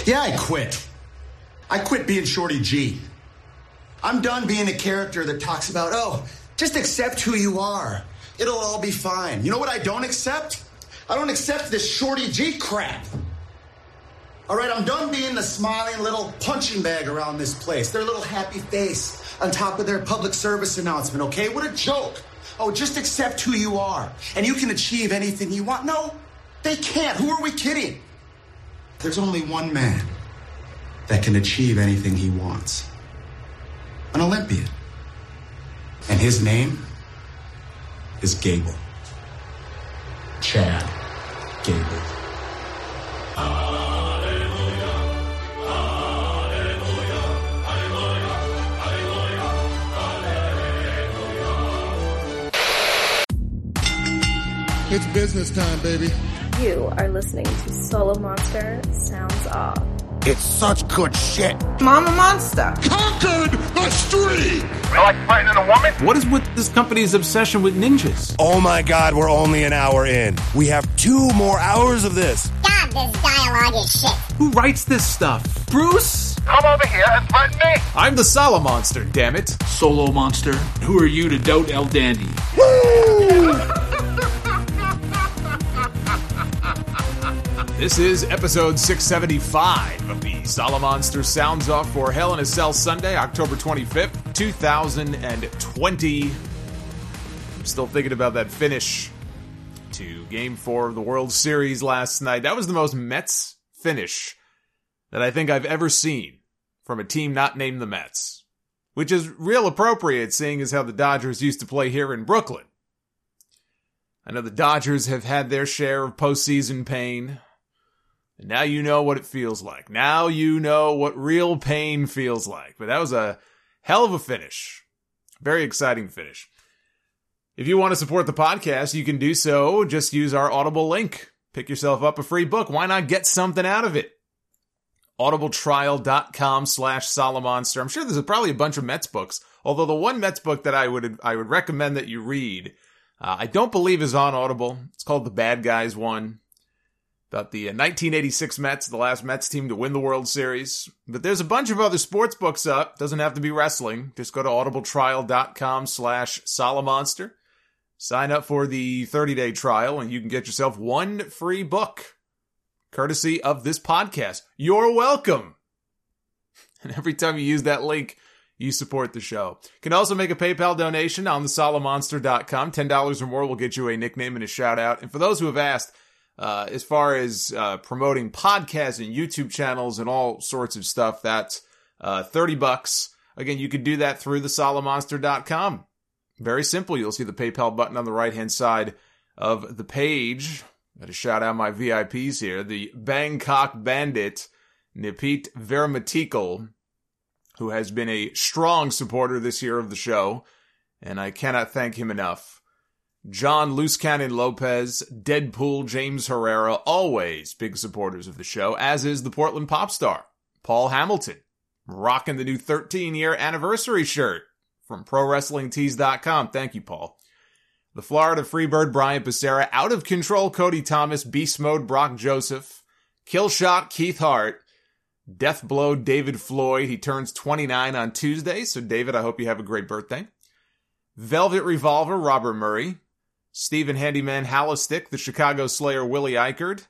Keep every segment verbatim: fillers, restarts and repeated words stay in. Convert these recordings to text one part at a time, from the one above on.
Yeah, I quit. I quit being Shorty G. I'm done being a character that talks about, oh, just accept who you are. It'll all be fine. You know what I don't accept? I don't accept this Shorty G crap. All right, I'm done being the smiling little punching bag around this place. Their little happy face on top of their public service announcement, okay? What a joke. Oh, just accept who you are, and you can achieve anything you want. No, they can't. Who are we kidding? There's only one man that can achieve anything he wants. An Olympian. And his name is Gable. Chad Gable. It's business time, baby. You are listening to Solo Monster Sounds Off. It's such good shit. Mama Monster. Conquered the street. You like fighting a woman? What is with this company's obsession with ninjas? Oh my God, we're only an hour in. We have two more hours of this. God, this dialogue is shit. Who writes this stuff? Bruce? Come over here and threaten me. I'm the Solo Monster, damn it. Solo Monster, who are you to doubt El Dandy? Woo! This is episode six seventy-five of the Solo Monster Sounds Off for Hell in a Cell Sunday, October twenty-fifth, two thousand twenty. I'm still thinking about that finish to Game four of the World Series last night. That was the most Mets finish that I think I've ever seen from a team not named the Mets, which is real appropriate seeing as how the Dodgers used to play here in Brooklyn. I know the Dodgers have had their share of postseason pain. And now you know what it feels like. Now you know what real pain feels like. But that was a hell of a finish. Very exciting finish. If you want to support the podcast, you can do so. Just use our Audible link. Pick yourself up a free book. Why not get something out of it? audibletrial.com slash Solomonster. I'm sure there's probably a bunch of Mets books. Although the one Mets book that I would I would recommend that you read, uh, I don't believe is on Audible. It's called The Bad Guys One. About the nineteen eighty-six Mets, the last Mets team to win the World Series. But there's a bunch of other sports books up. Doesn't have to be wrestling. Just go to audibletrial.com slash Solomonster. Sign up for the thirty-day trial, and you can get yourself one free book, courtesy of this podcast. You're welcome. And every time you use that link, you support the show. You can also make a PayPal donation on the solomonster dot com. ten dollars or more will get you a nickname and a shout-out. And for those who have asked, Uh, as far as uh, promoting podcasts and YouTube channels and all sorts of stuff, that's uh, thirty bucks. Again, you can do that through the solomonster dot com. Very simple. You'll see the PayPal button on the right-hand side of the page. Got to shout out my V I Ps here. The Bangkok Bandit, Nipit Vermatikal, who has been a strong supporter this year of the show, and I cannot thank him enough. John Loose Cannon Lopez, Deadpool James Herrera, always big supporters of the show, as is the Portland pop star, Paul Hamilton, rocking the new thirteen-year anniversary shirt from Pro Wrestling Tees dot com. Thank you, Paul. The Florida Freebird, Brian Becerra, Out of Control, Cody Thomas, Beast Mode, Brock Joseph, Killshot, Keith Hart, Death Blow, David Floyd. He turns twenty-nine on Tuesday, so David, I hope you have a great birthday. Velvet Revolver, Robert Murray. Stephen Handyman Hallistick, the Chicago Slayer Willie Eichard,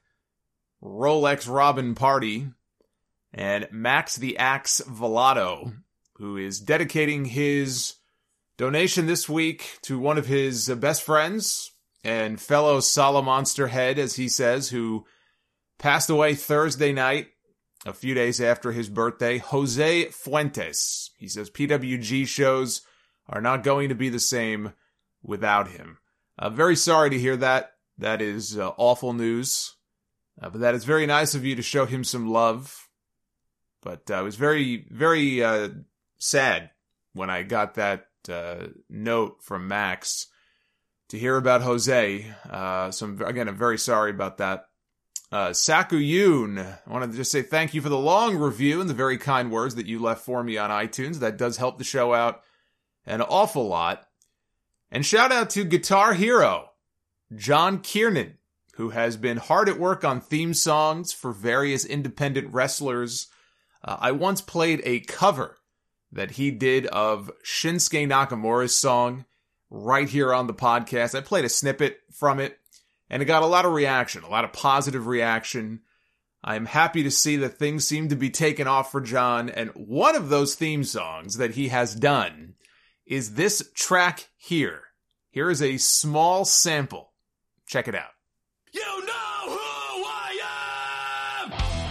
Rolex Robin Party, and Max the Axe Velato, who is dedicating his donation this week to one of his best friends and fellow Solo Monster head, as he says, who passed away Thursday night, a few days after his birthday, Jose Fuentes. He says P W G shows are not going to be the same without him. Uh, very sorry to hear that. That is uh, awful news. Uh, but that is very nice of you to show him some love. But uh, I was very, very uh, sad when I got that uh, note from Max to hear about Jose. Uh, so, I'm, again, I'm very sorry about that. Uh, Saku Yoon, I wanted to just say thank you for the long review and the very kind words that you left for me on iTunes. That does help the show out an awful lot. And shout out to Guitar Hero, John Kiernan, who has been hard at work on theme songs for various independent wrestlers. Uh, I once played a cover that he did of Shinsuke Nakamura's song right here on the podcast. I played a snippet from it, and it got a lot of reaction, a lot of positive reaction. I'm happy to see that things seem to be taking off for John, and one of those theme songs that he has done is this track here. Here is a small sample. Check it out. You know who I am!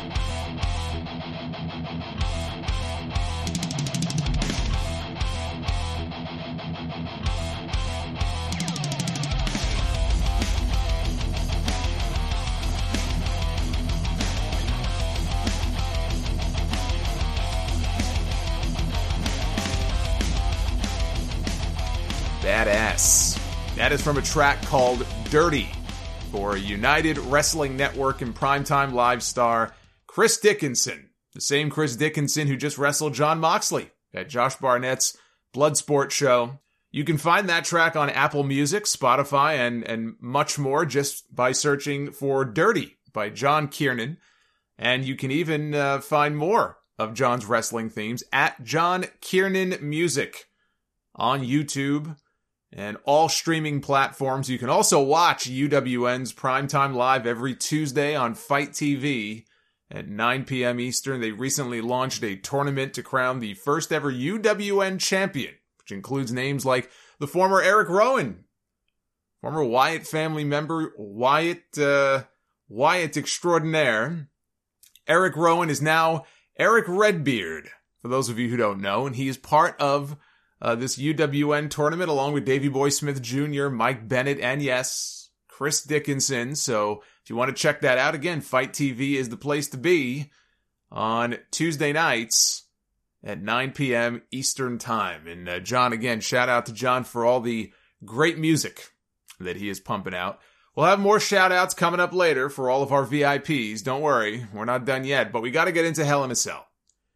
Badass. That is from a track called Dirty for United Wrestling Network and Primetime Live star Chris Dickinson. The same Chris Dickinson who just wrestled Jon Moxley at Josh Barnett's Bloodsport show. You can find that track on Apple Music, Spotify, and, and much more just by searching for Dirty by John Kiernan. And you can even uh, find more of John's wrestling themes at John Kiernan Music on YouTube and all streaming platforms. You can also watch U W N's Primetime Live every Tuesday on Fight T V at nine p.m. Eastern. They recently launched a tournament to crown the first ever U W N champion, which includes names like the former Eric Rowan, former Wyatt family member Wyatt, uh, Wyatt extraordinaire. Eric Rowan is now Eric Redbeard, for those of you who don't know, and he is part of Uh, this U W N tournament along with Davey Boy Smith Junior, Mike Bennett, and yes, Chris Dickinson. So if you want to check that out, again, Fight T V is the place to be on Tuesday nights at nine p.m. Eastern Time. And uh, John, again, shout out to John for all the great music that he is pumping out. We'll have more shout outs coming up later for all of our V I Ps. Don't worry, we're not done yet, but we got to get into Hell in a Cell.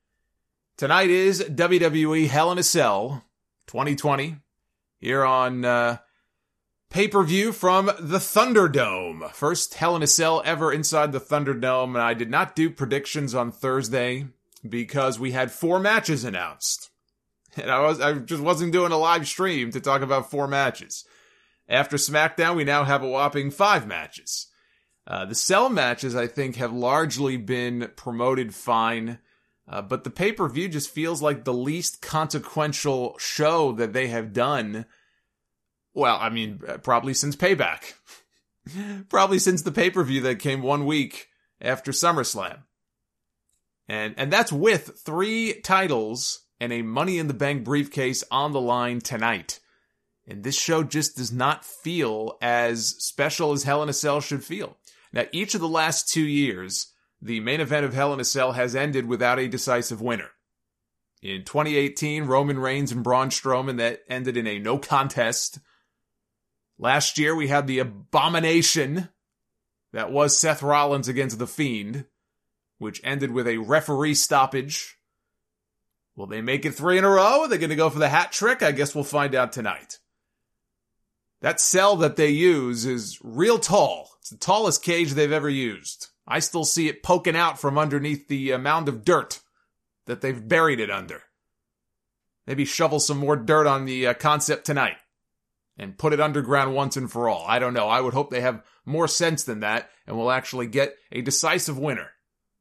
Tonight is W W E Hell in a Cell twenty twenty, here on uh, pay-per-view from the Thunderdome. First Hell in a Cell ever inside the Thunderdome, and I did not do predictions on Thursday because we had four matches announced. And I was I just wasn't doing a live stream to talk about four matches. After SmackDown, we now have a whopping five matches. Uh, the Cell matches, I think, have largely been promoted fine. Uh, but the pay-per-view just feels like the least consequential show that they have done. Well, I mean, probably since Payback. Probably since the pay-per-view that came one week after SummerSlam. And and that's with three titles and a Money in the Bank briefcase on the line tonight. And this show just does not feel as special as Hell in a Cell should feel. Now, each of the last two years, the main event of Hell in a Cell has ended without a decisive winner. In twenty eighteen, Roman Reigns and Braun Strowman, that ended in a no contest. Last year, we had the abomination that was Seth Rollins against The Fiend, which ended with a referee stoppage. Will they make it three in a row? Are they going to go for the hat trick? I guess we'll find out tonight. That cell that they use is real tall. It's the tallest cage they've ever used. I still see it poking out from underneath the uh, mound of dirt that they've buried it under. Maybe shovel some more dirt on the uh, concept tonight and put it underground once and for all. I don't know. I would hope they have more sense than that and will actually get a decisive winner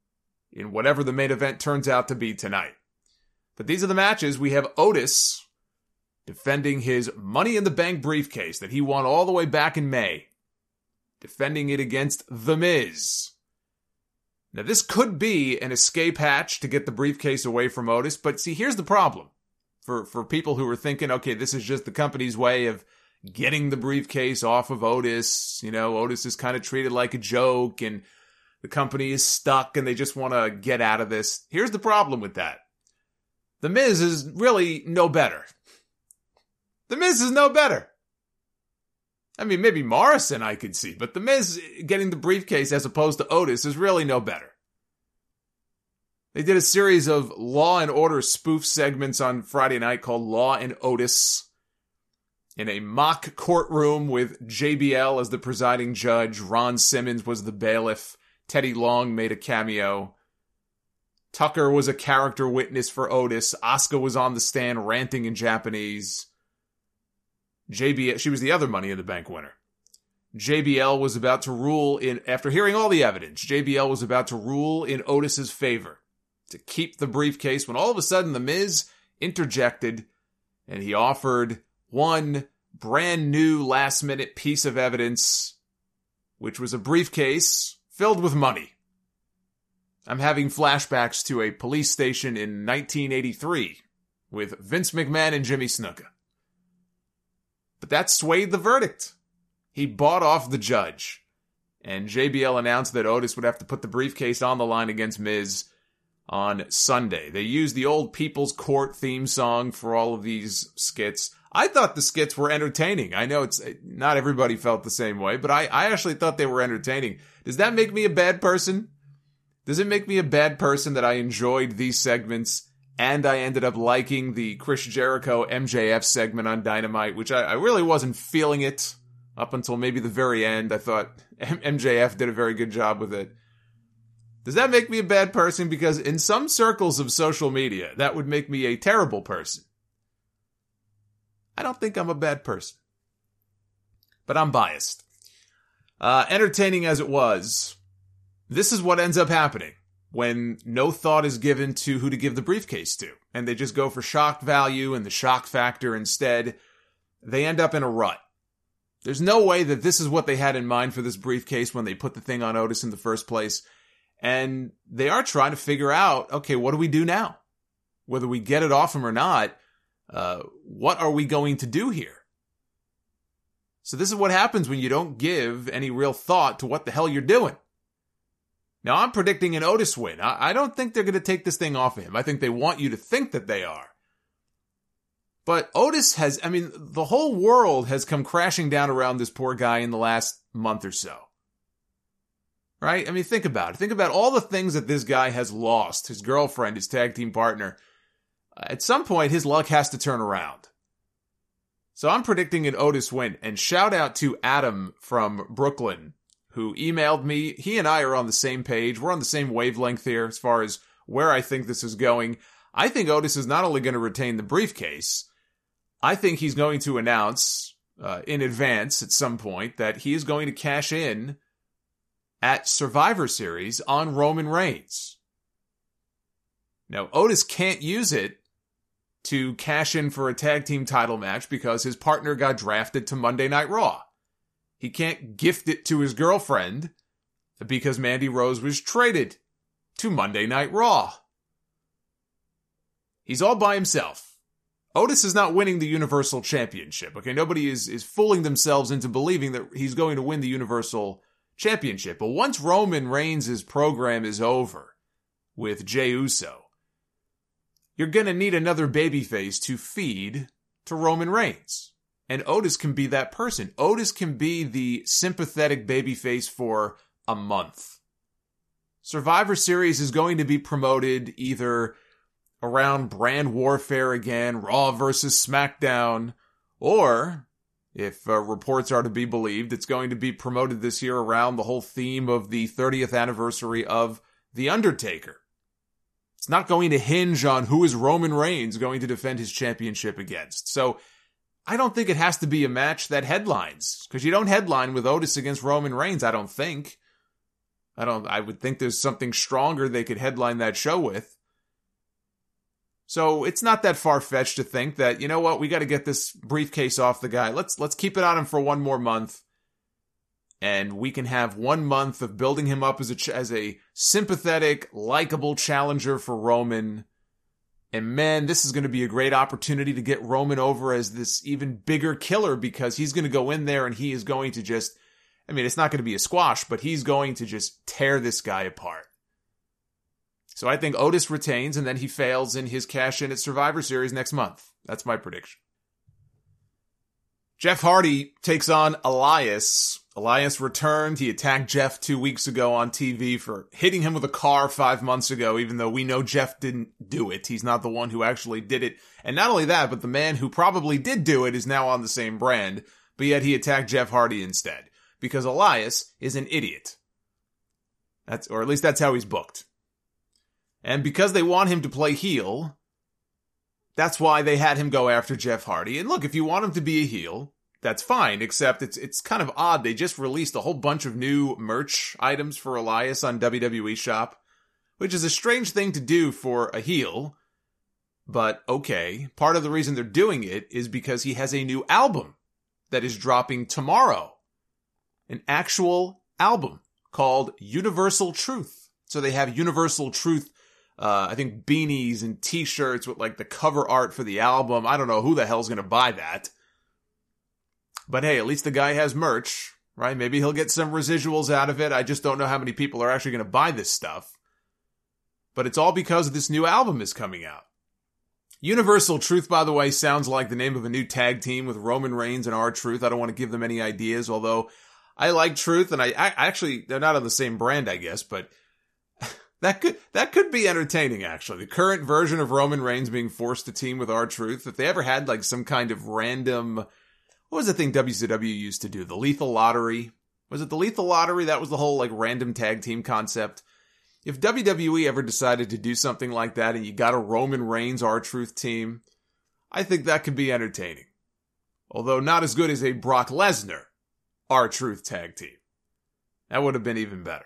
in whatever the main event turns out to be tonight. But these are the matches. We have Otis defending his Money in the Bank briefcase that he won all the way back in May, defending it against The Miz. Now, this could be an escape hatch to get the briefcase away from Otis, but see, here's the problem. For for people who are thinking, okay, this is just the company's way of getting the briefcase off of Otis. You know, Otis is kind of treated like a joke, and the company is stuck, and they just want to get out of this. Here's the problem with that. The Miz is really no better. The Miz is no better. I mean, maybe Morrison I could see, but The Miz getting the briefcase as opposed to Otis is really no better. They did a series of Law and Order spoof segments on Friday night called Law and Otis. in a mock courtroom with J B L as the presiding judge. Ron Simmons was the bailiff. Teddy Long made a cameo. Tucker was a character witness for Otis. Asuka was on the stand ranting in Japanese. J B L, she was the other Money in the Bank winner. J B L was about to rule in, after hearing all the evidence, J B L was about to rule in Otis's favor to keep the briefcase when all of a sudden The Miz interjected and he offered one brand new last minute piece of evidence, which was a briefcase filled with money. I'm having flashbacks to a police station in nineteen eighty-three with Vince McMahon and Jimmy Snuka. But that swayed the verdict. He bought off the judge. And J B L announced that Otis would have to put the briefcase on the line against Miz on Sunday. They used the old People's Court theme song for all of these skits. I thought the skits were entertaining. I know it's not everybody felt the same way, but I, I actually thought they were entertaining. Does that make me a bad person? Does it make me a bad person that I enjoyed these segments and I ended up liking the Chris Jericho M J F segment on Dynamite, which I, I really wasn't feeling it up until maybe the very end. I thought M J F did a very good job with it. Does that make me a bad person? Because in some circles of social media, that would make me a terrible person. I don't think I'm a bad person. But I'm biased. Uh, entertaining as it was, this is what ends up happening when no thought is given to who to give the briefcase to. And they just go for shock value and the shock factor instead. They end up in a rut. There's no way that this is what they had in mind for this briefcase when they put the thing on Otis in the first place. And they are trying to figure out, okay, what do we do now? Whether we get it off him or not, uh, what are we going to do here? So this is what happens when you don't give any real thought to what the hell you're doing. Now, I'm predicting an Otis win. I, I don't think they're going to take this thing off of him. I think they want you to think that they are. But Otis has, I mean, the whole world has come crashing down around this poor guy in the last month or so. Right? I mean, think about it. Think about all the things that this guy has lost. His girlfriend, his tag team partner. At some point, his luck has to turn around. So I'm predicting an Otis win. And shout out to Adam from Brooklyn, who emailed me. He and I are on the same page. We're on the same wavelength here as far as where I think this is going. I think Otis is not only going to retain the briefcase, I think he's going to announce uh, in advance at some point that he is going to cash in at Survivor Series on Roman Reigns. Now, Otis can't use it to cash in for a tag team title match because his partner got drafted to Monday Night Raw. He can't gift it to his girlfriend because Mandy Rose was traded to Monday Night Raw. He's all by himself. Otis is not winning the Universal Championship. Okay, nobody is, is fooling themselves into believing that he's going to win the Universal Championship. But once Roman Reigns' program is over with Jey Uso, you're going to need another babyface to feed to Roman Reigns. And Otis can be that person. Otis can be the sympathetic babyface for a month. Survivor Series is going to be promoted either around brand warfare again, Raw versus SmackDown, or, if uh, reports are to be believed, it's going to be promoted this year around the whole theme of the thirtieth anniversary of The Undertaker. It's not going to hinge on who is Roman Reigns going to defend his championship against. So I don't think it has to be a match that headlines, because you don't headline with Otis against Roman Reigns, I don't think. I don't. I would think there's something stronger they could headline that show with. So it's not that far-fetched to think that, you know what, we got to get this briefcase off the guy. Let's let's keep it on him for one more month. And we can have one month of building him up as a, as a sympathetic, likable challenger for Roman. And man, this is going to be a great opportunity to get Roman over as this even bigger killer, because he's going to go in there and he is going to just, I mean, it's not going to be a squash, but he's going to just tear this guy apart. So I think Otis retains and then he fails in his cash-in at Survivor Series next month. That's my prediction. Jeff Hardy takes on Elias Elias returned. He attacked Jeff two weeks ago on T V for hitting him with a car five months ago, even though we know Jeff didn't do it. He's not the one who actually did it. And not only that, but the man who probably did do it is now on the same brand, but yet he attacked Jeff Hardy instead. Because Elias is an idiot. That's, or at least that's how he's booked. And because they want him to play heel, that's why they had him go after Jeff Hardy. And look, if you want him to be a heel, that's fine, except it's it's kind of odd. They just released a whole bunch of new merch items for Elias on W W E Shop, which is a strange thing to do for a heel. But okay, part of the reason they're doing it is because he has a new album that is dropping tomorrow. An actual album called Universal Truth. So they have Universal Truth, uh, I think beanies and t-shirts with like the cover art for the album. I don't know who the hell's going to buy that. But hey, at least the guy has merch, right? Maybe he'll get some residuals out of it. I just don't know how many people are actually going to buy this stuff. But it's all because this new album is coming out. Universal Truth, by the way, sounds like the name of a new tag team with Roman Reigns and R-Truth. I don't want to give them any ideas, although I like Truth, and I, I actually, they're not on the same brand, I guess, but that could that could be entertaining, actually. The current version of Roman Reigns being forced to team with R-Truth, if they ever had like some kind of random... What was the thing W C W used to do? The Lethal Lottery? Was it the Lethal Lottery? That was the whole, like, random tag team concept. If W W E ever decided to do something like that and you got a Roman Reigns R-Truth team, I think that could be entertaining. Although not as good as a Brock Lesnar R-Truth tag team. That would have been even better.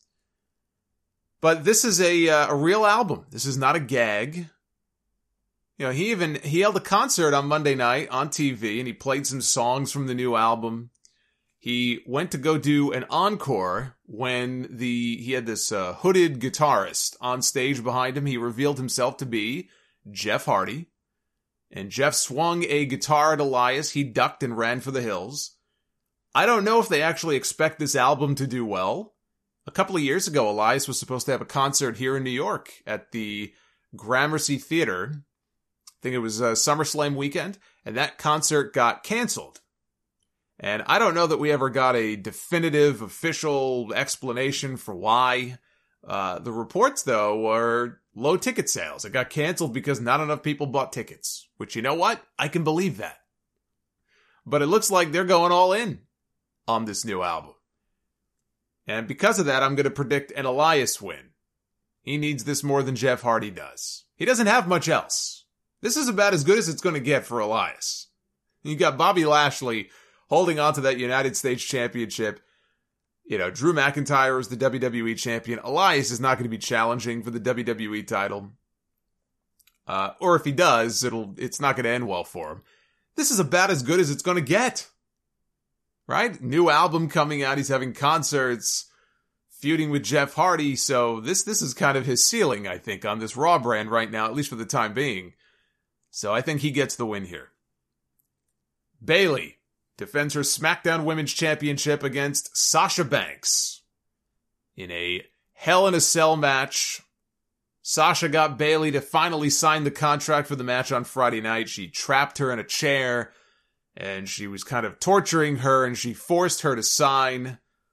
But this is a, uh, a real album. This is not a gag. You know, he even, he held a concert on Monday night on T V and he played some songs from the new album. He went to go do an encore when the, he had this uh, hooded guitarist on stage behind him. He revealed himself to be Jeff Hardy. And Jeff swung a guitar at Elias. He ducked and ran for the hills. I don't know if they actually expect this album to do well. A couple of years ago, Elias was supposed to have a concert here in New York at the Gramercy Theater. I think it was uh, SummerSlam weekend, and that concert got canceled. And I don't know that we ever got a definitive, official explanation for why. Uh, the reports, though, were low ticket sales. It got canceled because not enough people bought tickets. Which, you know what? I can believe that. But it looks like they're going all in on this new album. And because of that, I'm going to predict an Elias win. He needs this more than Jeff Hardy does. He doesn't have much else. This is about as good as it's going to get for Elias. You got Bobby Lashley holding on to that United States Championship. You know, Drew McIntyre is the W W E champion. Elias is not going to be challenging for the W W E title. Uh, or if he does, it'll it's not going to end well for him. This is about as good as it's going to get. Right? New album coming out. He's having concerts, feuding with Jeff Hardy. So this this is kind of his ceiling, I think, on this Raw brand right now, at least for the time being. So I think he gets the win here. Bayley defends her SmackDown Women's Championship against Sasha Banks in a Hell in a Cell match. Sasha got Bayley to finally sign the contract for the match on Friday night. She trapped her in a chair, and she was kind of torturing her, and she forced her to sign.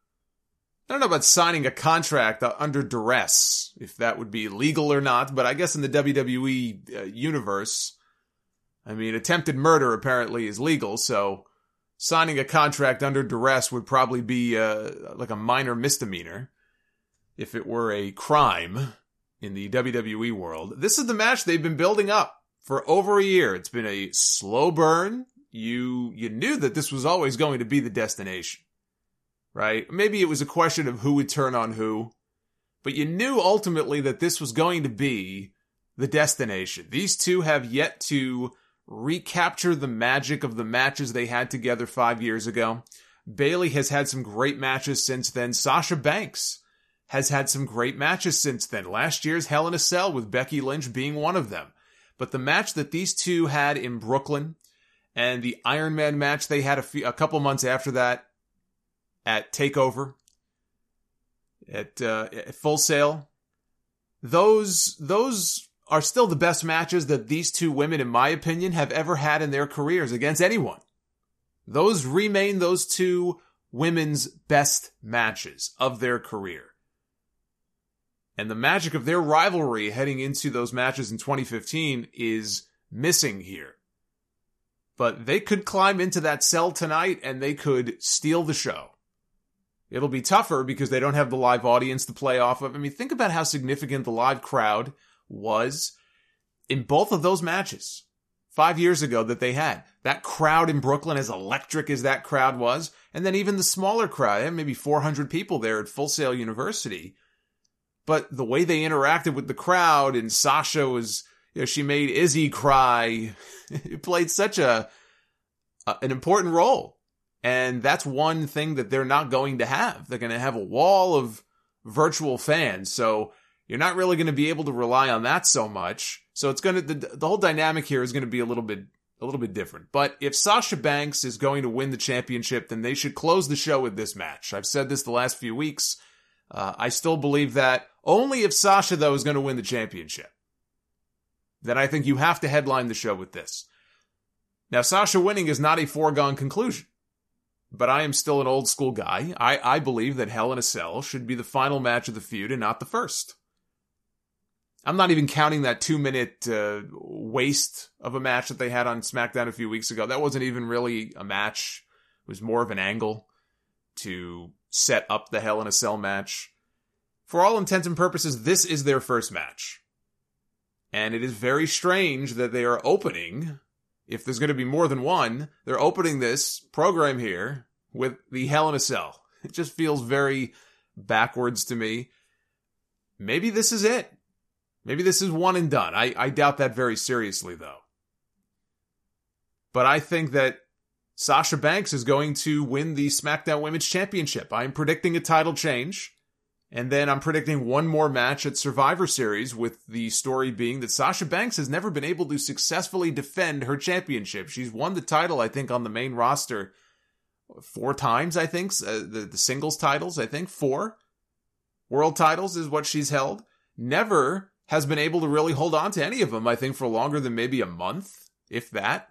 I don't know about signing a contract under duress, if that would be legal or not, but I guess in the W W E uh, universe, I mean, attempted murder apparently is legal, so signing a contract under duress would probably be uh, like a minor misdemeanor if it were a crime in the W W E world. This is the match they've been building up for over a year. It's been a slow burn. You you knew that this was always going to be the destination, right? Maybe it was a question of who would turn on who, but you knew ultimately that this was going to be the destination. These two have yet to recapture the magic of the matches they had together five years ago. Bayley has had some great matches since then. Sasha Banks has had some great matches since then. Last year's Hell in a Cell with Becky Lynch being one of them. But the match that these two had in Brooklyn and the Iron Man match they had a, few, a couple months after that at TakeOver, at, uh, at Full Sail, those, those are still the best matches that these two women, in my opinion, have ever had in their careers against anyone. Those remain those two women's best matches of their career. And the magic of their rivalry heading into those matches in twenty fifteen is missing here. But they could climb into that cell tonight and they could steal the show. It'll be tougher because they don't have the live audience to play off of. I mean, think about how significant the live crowd was in both of those matches five years ago that they had. That crowd in Brooklyn, as electric as that crowd was, and then even the smaller crowd, they had maybe four hundred people there at Full Sail University. But the way they interacted with the crowd, and Sasha was, you know, she made Izzy cry. It played such a, a an important role. And that's one thing that they're not going to have. They're going to have a wall of virtual fans. So you're not really going to be able to rely on that so much. So it's going to, the, the whole dynamic here is going to be a little bit, a little bit different. But if Sasha Banks is going to win the championship, then they should close the show with this match. I've said this the last few weeks. Uh, I still believe that only if Sasha, though, is going to win the championship. Then I think you have to headline the show with this. Now, Sasha winning is not a foregone conclusion. But I am still an old school guy. I, I believe that Hell in a Cell should be the final match of the feud and not the first. I'm not even counting that two minute uh, waste of a match that they had on SmackDown a few weeks ago. That wasn't even really a match. It was more of an angle to set up the Hell in a Cell match. For all intents and purposes, this is their first match. And it is very strange that they are opening, if there's going to be more than one, they're opening this program here with the Hell in a Cell. It just feels very backwards to me. Maybe this is it. Maybe this is one and done. I, I doubt that very seriously, though. But I think that Sasha Banks is going to win the SmackDown Women's Championship. I'm predicting a title change. And then I'm predicting one more match at Survivor Series, with the story being that Sasha Banks has never been able to successfully defend her championship. She's won the title, I think, on the main roster four times, I think. Uh, the, the singles titles, I think, four. World titles is what she's held. Never has been able to really hold on to any of them, I think, for longer than maybe a month, if that.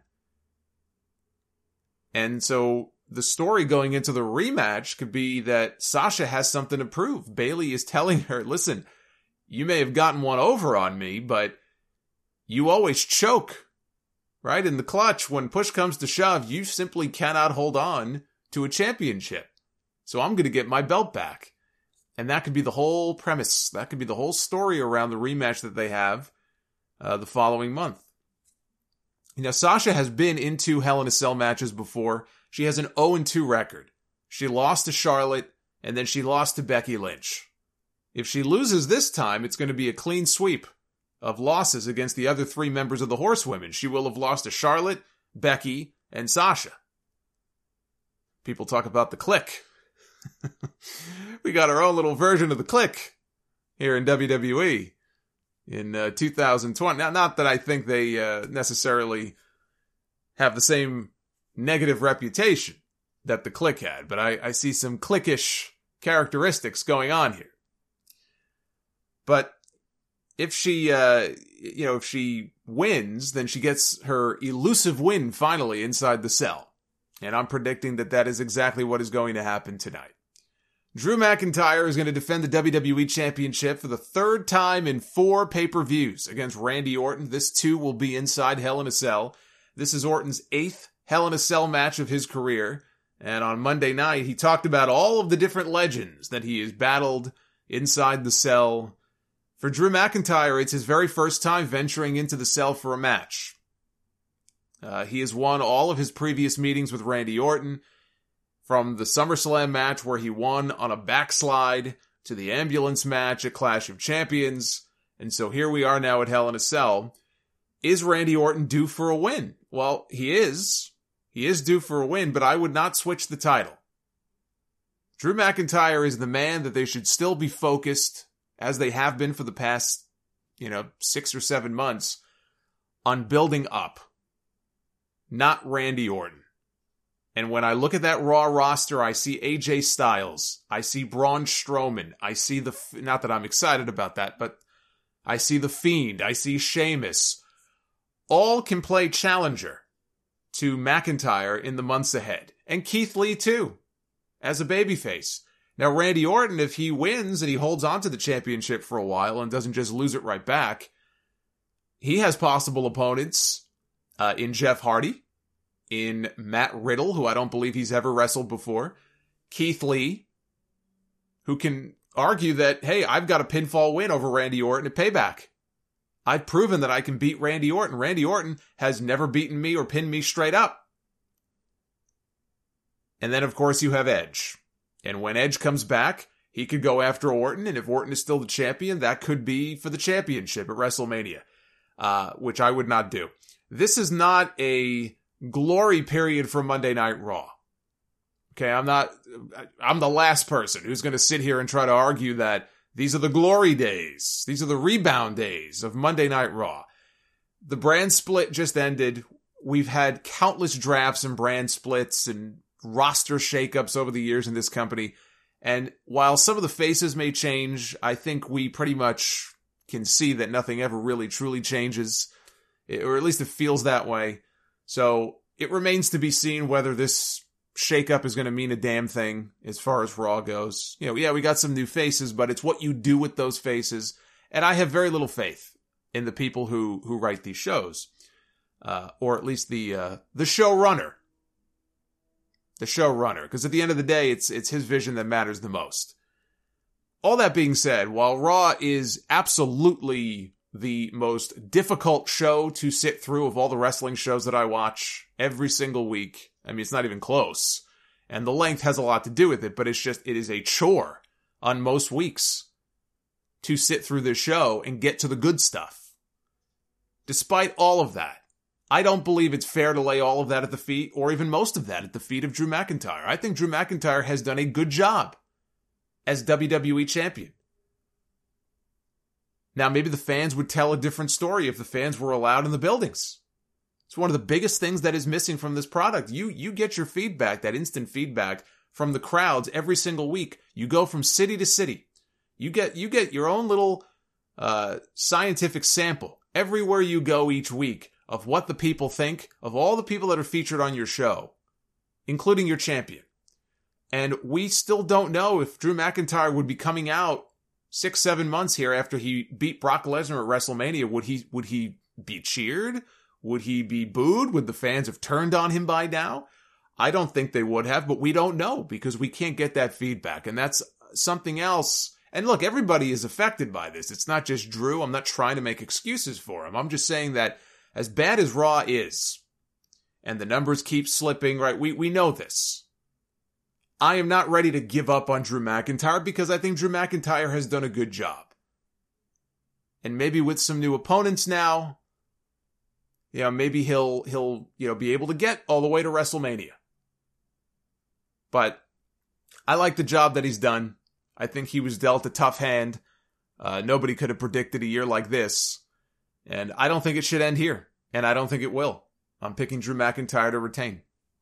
And so the story going into the rematch could be that Sasha has something to prove. Bayley is telling her, listen, you may have gotten one over on me, but you always choke, right? In the clutch, when push comes to shove, you simply cannot hold on to a championship. So I'm going to get my belt back. And that could be the whole premise. That could be the whole story around the rematch that they have uh, the following month. Now, Sasha has been in two Hell in a Cell matches before. She has an oh and two record. She lost to Charlotte, and then she lost to Becky Lynch. If she loses this time, it's going to be a clean sweep of losses against the other three members of the Horsewomen. She will have lost to Charlotte, Becky, and Sasha. People talk about the Clique. We got our own little version of the Clique here in W W E in uh, two thousand twenty. Now, not that I think they uh, necessarily have the same negative reputation that the Clique had, but I, I see some cliquish characteristics going on here. But if she, uh, you know, if she wins, then she gets her elusive win finally inside the cell. And I'm predicting that that is exactly what is going to happen tonight. Drew McIntyre is going to defend the W W E Championship for the third time in four pay-per-views against Randy Orton. This too will be inside Hell in a Cell. This is Orton's eighth Hell in a Cell match of his career. And on Monday night, he talked about all of the different legends that he has battled inside the cell. For Drew McIntyre, it's his very first time venturing into the cell for a match. Uh, he has won all of his previous meetings with Randy Orton, from the SummerSlam match where he won on a backslide to the ambulance match at Clash of Champions. And so here we are now at Hell in a Cell. Is Randy Orton due for a win? Well, he is. He is due for a win, but I would not switch the title. Drew McIntyre is the man that they should still be focused, as they have been for the past, you know, six or seven months, on building up. Not Randy Orton. And when I look at that Raw roster, I see A J Styles. I see Braun Strowman. I see the, not that I'm excited about that, but I see The Fiend. I see Sheamus. All can play challenger to McIntyre in the months ahead. And Keith Lee too. as a babyface. Now, Randy Orton, if he wins and he holds on to the championship for a while and doesn't just lose it right back, he has possible opponents uh, in Jeff Hardy, in Matt Riddle, who I don't believe he's ever wrestled before, Keith Lee, who can argue that, hey, I've got a pinfall win over Randy Orton at Payback. I've proven that I can beat Randy Orton. Randy Orton has never beaten me or pinned me straight up. And then, of course, you have Edge. And when Edge comes back, he could go after Orton. And if Orton is still the champion, that could be for the championship at WrestleMania, uh, which I would not do. This is not a glory period for Monday Night Raw. Okay, I'm not, I'm the last person who's going to sit here and try to argue that these are the glory days. These are the rebound days of Monday Night Raw. The brand split just ended. We've had countless drafts and brand splits and roster shakeups over the years in this company. And while some of the faces may change, I think we pretty much can see that nothing ever really truly changes, or at least it feels that way. So it remains to be seen whether this shakeup is going to mean a damn thing as far as Raw goes. You know, yeah, we got some new faces, but it's what you do with those faces. And I have very little faith in the people who, who write these shows. Uh, or at least the, uh, the showrunner. The showrunner. Because at the end of the day, it's, it's his vision that matters the most. All that being said, while Raw is absolutely the most difficult show to sit through of all the wrestling shows that I watch every single week, I mean, it's not even close. And the length has a lot to do with it, but it's just, it is a chore on most weeks to sit through this show and get to the good stuff. Despite all of that, I don't believe it's fair to lay all of that at the feet, or even most of that at the feet of Drew McIntyre. I think Drew McIntyre has done a good job as W W E champion. Now, maybe the fans would tell a different story if the fans were allowed in the buildings. It's one of the biggest things that is missing from this product. You you get your feedback, that instant feedback from the crowds every single week. You go from city to city. You get you get your own little uh, scientific sample everywhere you go each week of what the people think of all the people that are featured on your show, including your champion. And we still don't know if Drew McIntyre would be coming out six, seven months here after he beat Brock Lesnar at WrestleMania. Would he would he be cheered? Would he be booed? Would the fans have turned on him by now? I don't think they would have, but we don't know because we can't get that feedback. And that's something else. And look, everybody is affected by this. It's not just Drew. I'm not trying to make excuses for him. I'm just saying that as bad as Raw is, and the numbers keep slipping, right? We, we know this. I am not ready to give up on Drew McIntyre because I think Drew McIntyre has done a good job. And maybe with some new opponents now, you know, maybe he'll, he'll, you know, be able to get all the way to WrestleMania. But I like the job that he's done. I think he was dealt a tough hand. Uh, nobody could have predicted a year like this. And I don't think it should end here. And I don't think it will. I'm picking Drew McIntyre to retain.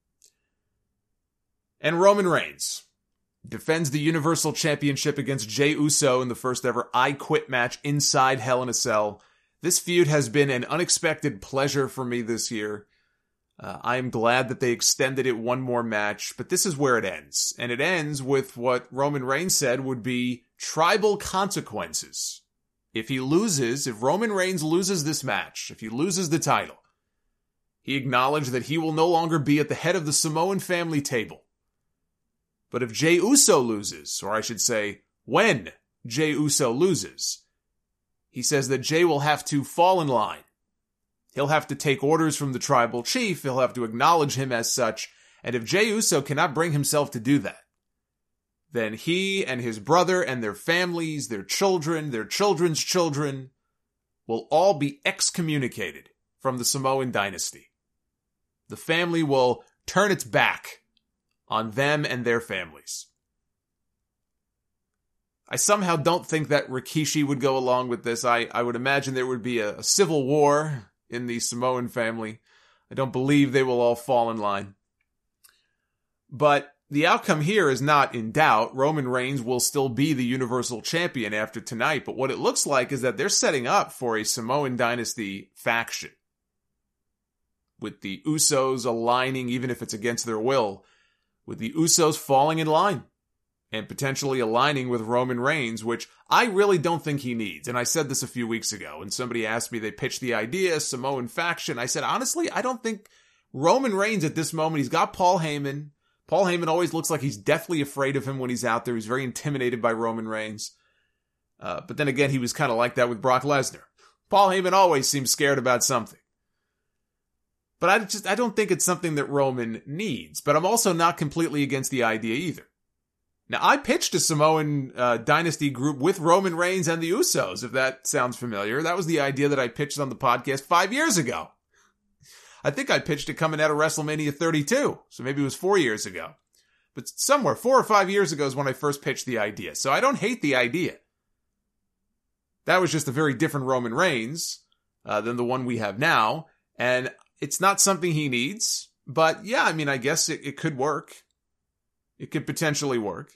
And Roman Reigns defends the Universal Championship against Jey Uso in the first ever I Quit match inside Hell in a Cell. This feud has been an unexpected pleasure for me this year. Uh, I am glad that they extended it one more match, but this is where it ends. And it ends with what Roman Reigns said would be tribal consequences. If he loses, if Roman Reigns loses this match, if he loses the title, he acknowledged that he will no longer be at the head of the Samoan family table. But if Jey Uso loses, or I should say, when Jey Uso loses, he says that Jey will have to fall in line. He'll have to take orders from the tribal chief. He'll have to acknowledge him as such. And if Jey Uso cannot bring himself to do that, then he and his brother and their families, their children, their children's children, will all be excommunicated from the Samoan dynasty. The family will turn its back on them and their families. I somehow don't think that Rikishi would go along with this. I, I would imagine there would be a, a civil war in the Samoan family. I don't believe they will all fall in line. But the outcome here is not in doubt. Roman Reigns will still be the Universal Champion after tonight, but what it looks like is that they're setting up for a Samoan dynasty faction. With the Usos aligning, even if it's against their will, with the Usos falling in line and potentially aligning with Roman Reigns, which I really don't think he needs. And I said this a few weeks ago, and somebody asked me, they pitched the idea, Samoan faction. I said, honestly, I don't think Roman Reigns at this moment, he's got Paul Heyman. Paul Heyman always looks like he's deathly afraid of him when he's out there. He's very intimidated by Roman Reigns. Uh, but then again, he was kind of like that with Brock Lesnar. Paul Heyman always seems scared about something. But I just, I don't think it's something that Roman needs. But I'm also not completely against the idea either. Now, I pitched a Samoan uh, dynasty group with Roman Reigns and the Usos, if that sounds familiar. That was the idea that I pitched on the podcast five years ago. I think I pitched it coming out of WrestleMania thirty-two, so maybe it was four years ago. But somewhere, four or five years ago is when I first pitched the idea. So I don't hate the idea. That was just a very different Roman Reigns uh, than the one we have now. And it's not something he needs. But yeah, I mean, I guess it, it could work. It could potentially work.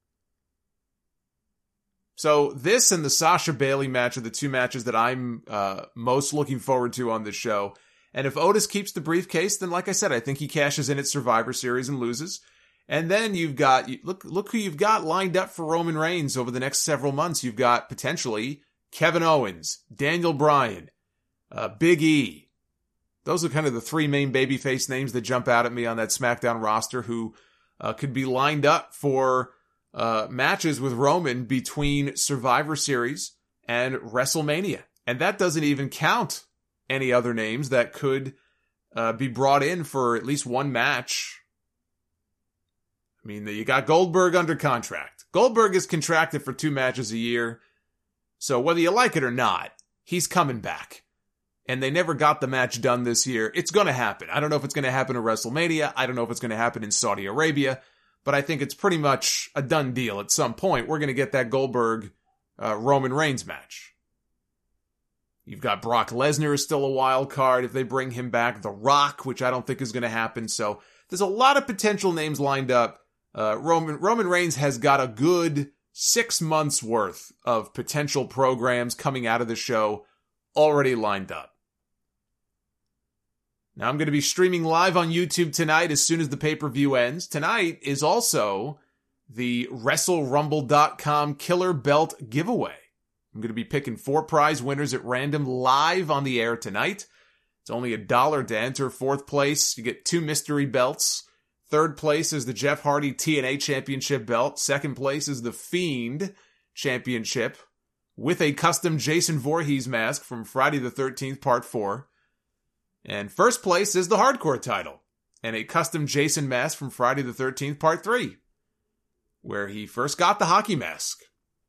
So this and the Sasha Bayley match are the two matches that I'm uh, most looking forward to on this show. And if Otis keeps the briefcase, then like I said, I think he cashes in at Survivor Series and loses. And then you've got, look, look who you've got lined up for Roman Reigns over the next several months. You've got potentially Kevin Owens, Daniel Bryan, uh, Big E. Those are kind of the three main babyface names that jump out at me on that SmackDown roster who uh, could be lined up for uh, matches with Roman between Survivor Series and WrestleMania. And that doesn't even count any other names that could uh, be brought in for at least one match. I mean, you got Goldberg under contract. Goldberg is contracted for two matches a year. So whether you like it or not, he's coming back. And they never got the match done this year. It's going to happen. I don't know if it's going to happen at WrestleMania. I don't know if it's going to happen in Saudi Arabia. But I think it's pretty much a done deal. At some point, we're going to get that Goldberg uh, Roman Reigns match. You've got Brock Lesnar is still a wild card if they bring him back. The Rock, which I don't think is going to happen. So there's a lot of potential names lined up. Uh, Roman Roman Reigns has got a good six months worth of potential programs coming out of the show already lined up. Now I'm going to be streaming live on YouTube tonight as soon as the pay-per-view ends. Tonight is also the Wrestle Rumble dot com Killer Belt giveaway. I'm going to be picking four prize winners at random live on the air tonight. It's only a dollar to enter. Fourth place, you get two mystery belts. Third place is the Jeff Hardy T N A Championship belt. Second place is the Fiend Championship with a custom Jason Voorhees mask from Friday the thirteenth, Part four. And first place is the Hardcore title and a custom Jason mask from Friday the thirteenth, Part three, where he first got the hockey mask.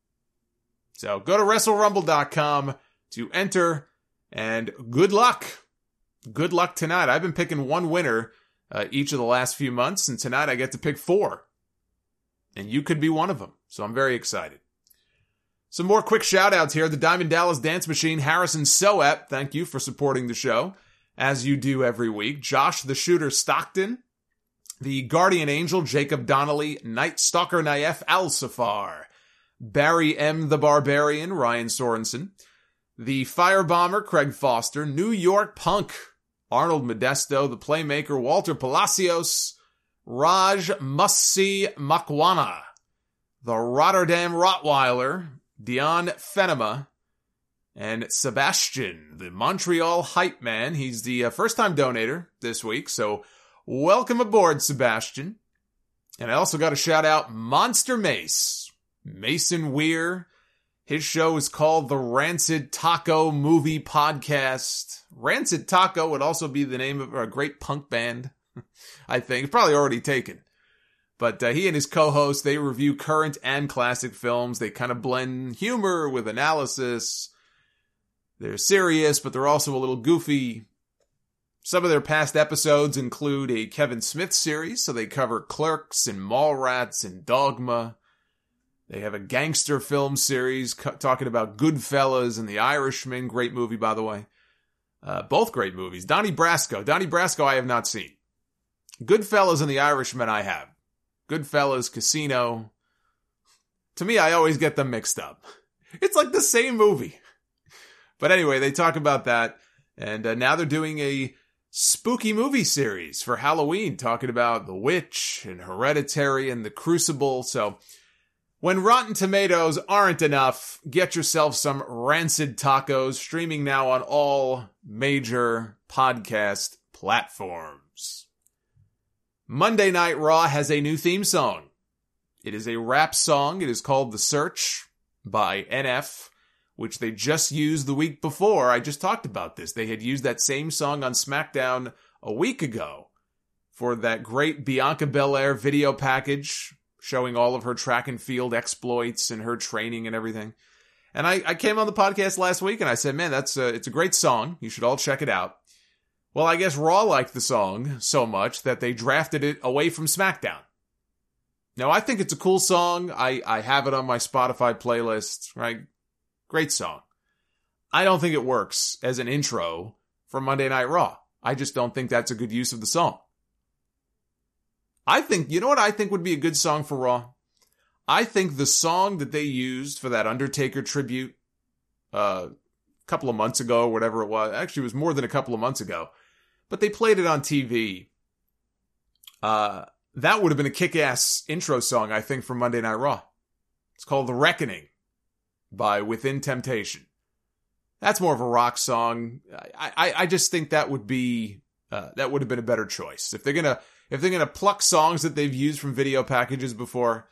So go to Wrestle Rumble dot com to enter, and good luck. Good luck tonight. I've been picking one winner uh, each of the last few months, and tonight I get to pick four. And you could be one of them, so I'm very excited. Some more quick shout-outs here. The Diamond Dallas Dance Machine, Harrison Soep, thank you for supporting the show, as you do every week. Josh the Shooter Stockton, the Guardian Angel, Jacob Donnelly, Night Stalker Naif Al-Safar, Barry M. the Barbarian, Ryan Sorensen, the Firebomber, Craig Foster, New York Punk, Arnold Modesto, the Playmaker, Walter Palacios, Raj Mussi Makwana, the Rotterdam Rottweiler, Dion Fenema, and Sebastian, the Montreal Hype Man. He's the uh, first-time donator this week, so welcome aboard, Sebastian. And I also got to shout out Monster Mace, Mason Weir. His show is called the Rancid Taco Movie Podcast. Rancid Taco would also be the name of a great punk band, I think. It's probably already taken. But uh, he and his co-host, they review current and classic films. They kind of blend humor with analysis. They're serious, but they're also a little goofy. Some of their past episodes include a Kevin Smith series, so they cover Clerks and Mallrats and Dogma. They have a gangster film series co- talking about Goodfellas and The Irishman. Great movie, by the way. Uh, both great movies. Donnie Brasco. Donnie Brasco I have not seen. Goodfellas and The Irishman I have. Goodfellas, Casino. To me, I always get them mixed up. It's like the same movie. But anyway, they talk about that. And uh, now they're doing a spooky movie series for Halloween, talking about The Witch and Hereditary and The Crucible. So when Rotten Tomatoes aren't enough, get yourself some Rancid Tacos, streaming now on all major podcast platforms. Monday Night Raw has a new theme song. It is a rap song. It is called The Search by N F, which they just used the week before. I just talked about this. They had used that same song on SmackDown a week ago for that great Bianca Belair video package showing all of her track and field exploits and her training and everything. And I, I came on the podcast last week and I said, man, that's a, it's a great song. You should all check it out. Well, I guess Raw liked the song so much that they drafted it away from SmackDown. Now, I think it's a cool song. I, I have it on my Spotify playlist, right? Great song. I don't think it works as an intro for Monday Night Raw. I just don't think that's a good use of the song. I think, you know what I think would be a good song for Raw? I think the song that they used for that Undertaker tribute uh, a couple of months ago, or whatever it was, actually it was more than a couple of months ago, but they played it on T V. Uh, that would have been a kick-ass intro song, I think, for Monday Night Raw. It's called The Reckoning by Within Temptation. That's more of a rock song. I, I, I just think that would be, uh, that would have been a better choice. If they're gonna, if they're gonna pluck songs that they've used from video packages before,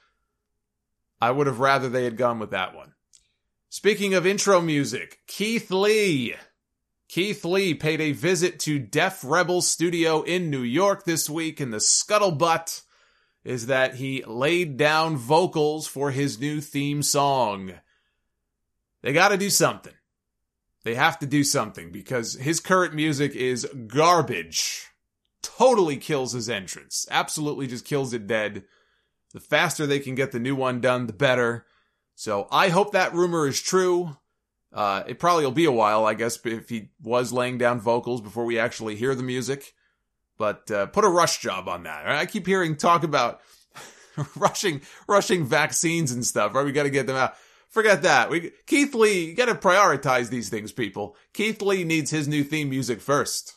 I would have rather they had gone with that one. Speaking of intro music, Keith Lee. Keith Lee paid a visit to Def Rebel Studio in New York this week, and the scuttlebutt is that he laid down vocals for his new theme song. They gotta do something. They have to do something because his current music is garbage. Totally kills his entrance. Absolutely just kills it dead. The faster they can get the new one done, the better. So I hope that rumor is true. Uh, it probably will be a while, I guess, if he was laying down vocals before we actually hear the music. But uh, put a rush job on that. I keep hearing talk about rushing rushing vaccines and stuff, right? We got to get them out. Forget that. We Keith Lee, you got to prioritize these things, people. Keith Lee needs his new theme music first.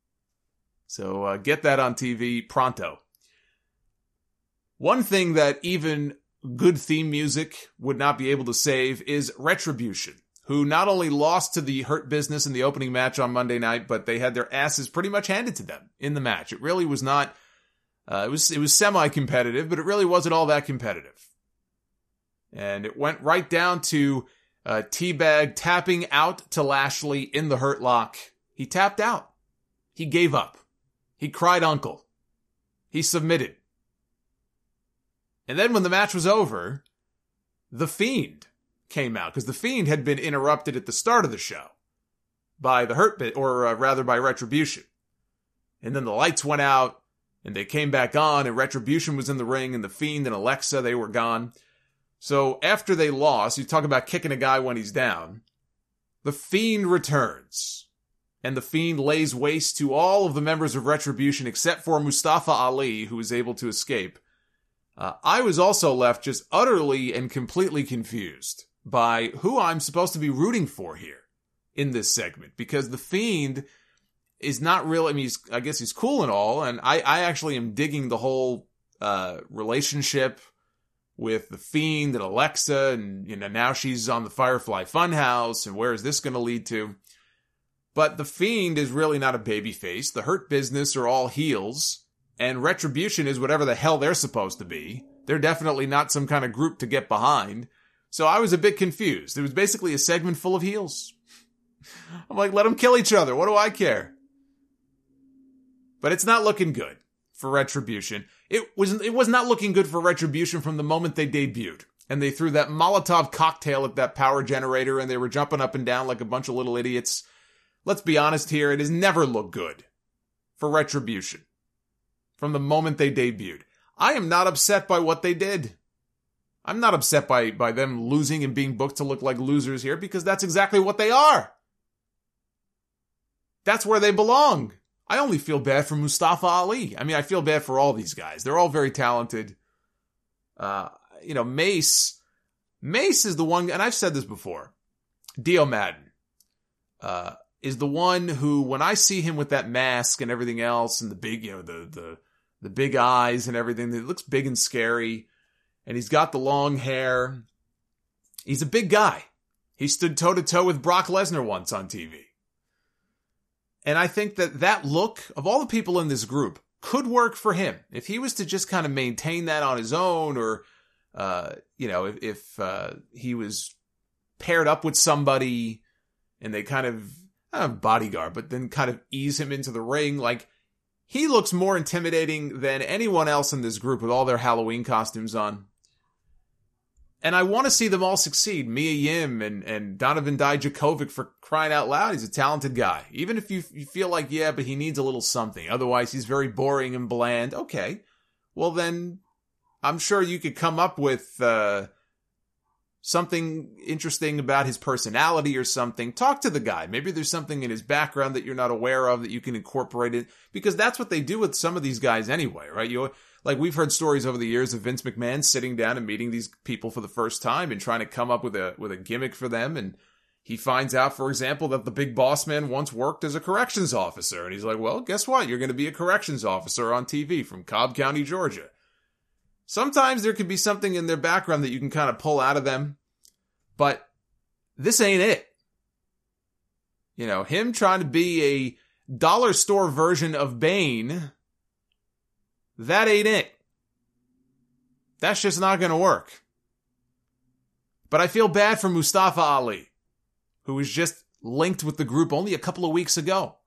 So uh, get that on T V pronto. One thing that even good theme music would not be able to save is Retribution, who not only lost to the Hurt Business in the opening match on Monday night, but they had their asses pretty much handed to them in the match. It really was not, uh, it was, it was semi-competitive, but it really wasn't all that competitive. And it went right down to uh, T-Bag tapping out to Lashley in the Hurt Lock. He tapped out. He gave up. He cried uncle. He submitted. And then when the match was over, The Fiend came out, because The Fiend had been interrupted at the start of the show by the Hurt Bit, or uh, rather by Retribution. And then the lights went out, and they came back on, and Retribution was in the ring, and The Fiend and Alexa, they were gone. So after they lost, you talk about kicking a guy when he's down, The Fiend returns, and The Fiend lays waste to all of the members of Retribution except for Mustafa Ali, who was able to escape. Uh, I was also left just utterly and completely confused by who I'm supposed to be rooting for here in this segment, because The Fiend is not really, I mean, he's, I guess he's cool and all, and I, I actually am digging the whole uh, relationship with The Fiend and Alexa, and, you know, now she's on the Firefly Funhouse, and where is this going to lead to? But The Fiend is really not a babyface. The Hurt Business are all heels, and Retribution is whatever the hell they're supposed to be. They're definitely not some kind of group to get behind. So I was a bit confused. It was basically a segment full of heels. I'm like, let them kill each other. What do I care? But it's not looking good for Retribution. It was, it was not looking good for Retribution from the moment they debuted. And they threw that Molotov cocktail at that power generator, and they were jumping up and down like a bunch of little idiots. Let's be honest here, it has never looked good for Retribution from the moment they debuted. I am not upset by what they did. I'm not upset by, by them losing and being booked to look like losers here, because that's exactly what they are. That's where they belong. I only feel bad for Mustafa Ali. I mean, I feel bad for all these guys. They're all very talented. Uh, you know, Mace, Mace is the one, and I've said this before, Dio Madden. Uh, is the one who, when I see him with that mask and everything else, and the big, you know, the the the big eyes and everything, it looks big and scary, and he's got the long hair. He's a big guy. He stood toe-to-toe with Brock Lesnar once on T V. And I think that that look, of all the people in this group, could work for him. If he was to just kind of maintain that on his own, or, uh, you know, if, if uh, he was paired up with somebody and they kind of, I don't know, bodyguard, but then kind of ease him into the ring, like, he looks more intimidating than anyone else in this group with all their Halloween costumes on. And I want to see them all succeed. Mia Yim and, and Donovan Dijakovic, for crying out loud. He's a talented guy. Even if you, you feel like, yeah, but he needs a little something. Otherwise, he's very boring and bland. Okay. Well, then I'm sure you could come up with uh, something interesting about his personality or something. Talk to the guy. Maybe there's something in his background that you're not aware of that you can incorporate it. Because that's what they do with some of these guys anyway, right? You Like, we've heard stories over the years of Vince McMahon sitting down and meeting these people for the first time and trying to come up with a with a gimmick for them. And he finds out, for example, that the big boss man once worked as a corrections officer. And he's like, well, guess what? You're going to be a corrections officer on T V from Cobb County, Georgia. Sometimes there could be something in their background that you can kind of pull out of them. But this ain't it. You know, him trying to be a dollar store version of Bane, that ain't it. That's just not going to work. But I feel bad for Mustafa Ali, who was just linked with the group only a couple of weeks ago.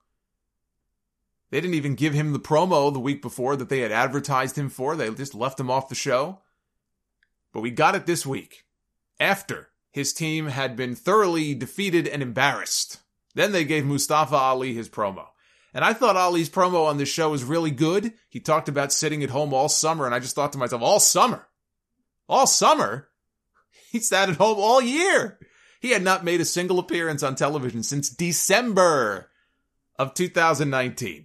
They didn't even give him the promo the week before that they had advertised him for. They just left him off the show. But we got it this week, after his team had been thoroughly defeated and embarrassed. Then they gave Mustafa Ali his promo. And I thought Ali's promo on this show was really good. He talked about sitting at home all summer, and I just thought to myself, all summer? All summer? He sat at home all year. He had not made a single appearance on television since December of two thousand nineteen.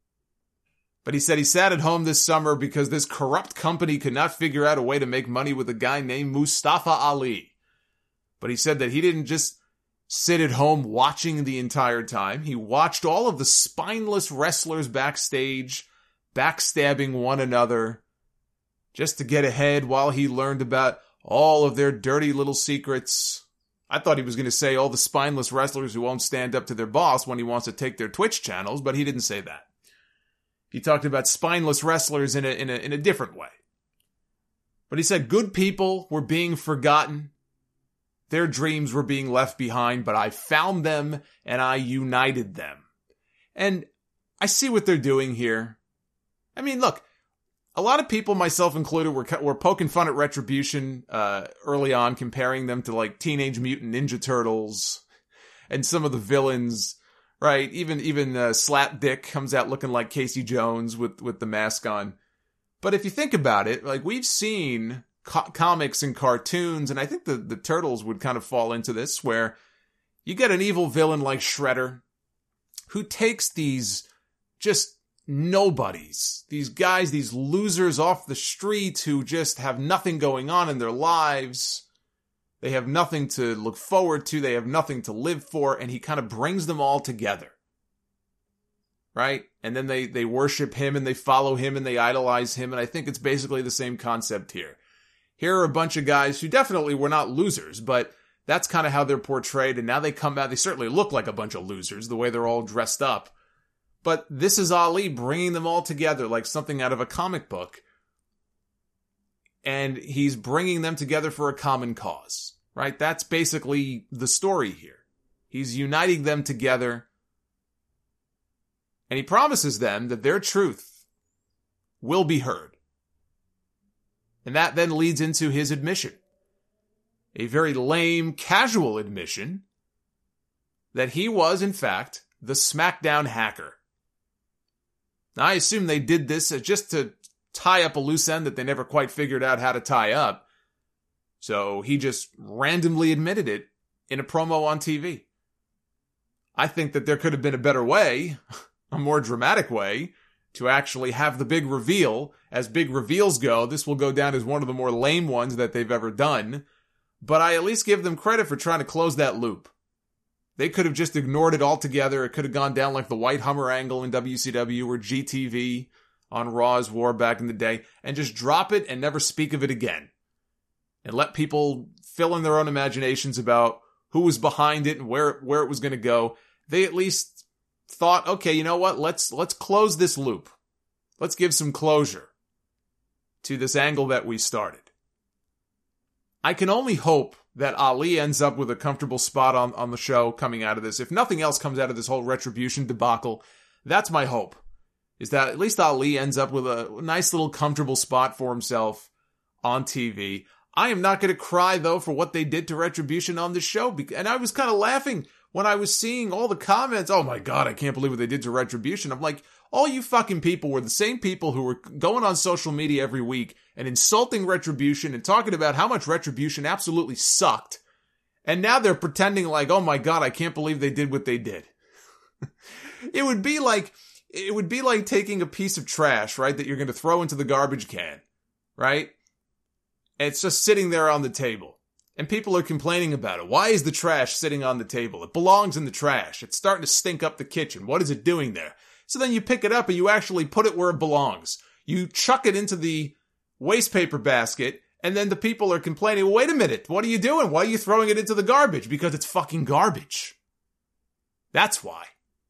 But he said he sat at home this summer because this corrupt company could not figure out a way to make money with a guy named Mustafa Ali. But he said that he didn't just sit at home watching the entire time. He watched all of the spineless wrestlers backstage, backstabbing one another, just to get ahead while he learned about all of their dirty little secrets. I thought he was going to say all the spineless wrestlers who won't stand up to their boss when he wants to take their Twitch channels, but he didn't say that. He talked about spineless wrestlers in a, in a, in a different way. But he said good people were being forgotten. Their dreams were being left behind, but I found them and I united them. And I see what they're doing here. I mean, look, a lot of people, myself included, were were poking fun at Retribution uh, early on, comparing them to like Teenage Mutant Ninja Turtles and some of the villains, right? Even even uh, Slapdick comes out looking like Casey Jones with, with the mask on. But if you think about it, like we've seen co- comics and cartoons, and I think the, the Turtles would kind of fall into this, where you get an evil villain like Shredder who takes these just nobodies, these guys, these losers off the street who just have nothing going on in their lives. They have nothing to look forward to. They have nothing to live for. And he kind of brings them all together. Right? And then they, they worship him and they follow him and they idolize him. And I think it's basically the same concept here. Here are a bunch of guys who definitely were not losers, but that's kind of how they're portrayed. And now they come out, they certainly look like a bunch of losers, the way they're all dressed up. But this is Ali bringing them all together like something out of a comic book. And he's bringing them together for a common cause, right? That's basically the story here. He's uniting them together. And he promises them that their truth will be heard. And that then leads into his admission. A very lame, casual admission that he was, in fact, the SmackDown hacker. Now, I assume they did this just to tie up a loose end that they never quite figured out how to tie up. So he just randomly admitted it in a promo on T V. I think that there could have been a better way, a more dramatic way, to actually have the big reveal. As big reveals go, this will go down as one of the more lame ones that they've ever done. But I at least give them credit for trying to close that loop. They could have just ignored it altogether. It could have gone down like the White Hummer angle in W C W or G T V on Raw's War back in the day, and just drop it and never speak of it again. And let people fill in their own imaginations about who was behind it and where, where it was going to go. They at least thought, okay, you know what? Let's, let's close this loop. Let's give some closure to this angle that we started. I can only hope that Ali ends up with a comfortable spot on, on the show coming out of this. If nothing else comes out of this whole Retribution debacle, that's my hope, is that at least Ali ends up with a nice little comfortable spot for himself on T V. I am not going to cry, though, for what they did to Retribution on this show. And I was kind of laughing when I was seeing all the comments. Oh my God, I can't believe what they did to Retribution. I'm like, all you fucking people were the same people who were going on social media every week and insulting Retribution and talking about how much Retribution absolutely sucked. And now they're pretending like, oh my God, I can't believe they did what they did. It would be like, it would be like taking a piece of trash, right, that you're going to throw into the garbage can, right? And it's just sitting there on the table. And people are complaining about it. Why is the trash sitting on the table? It belongs in the trash. It's starting to stink up the kitchen. What is it doing there? So then you pick it up and you actually put it where it belongs. You chuck it into the waste paper basket, and then the people are complaining, well, wait a minute, what are you doing? Why are you throwing it into the garbage? Because it's fucking garbage. That's why.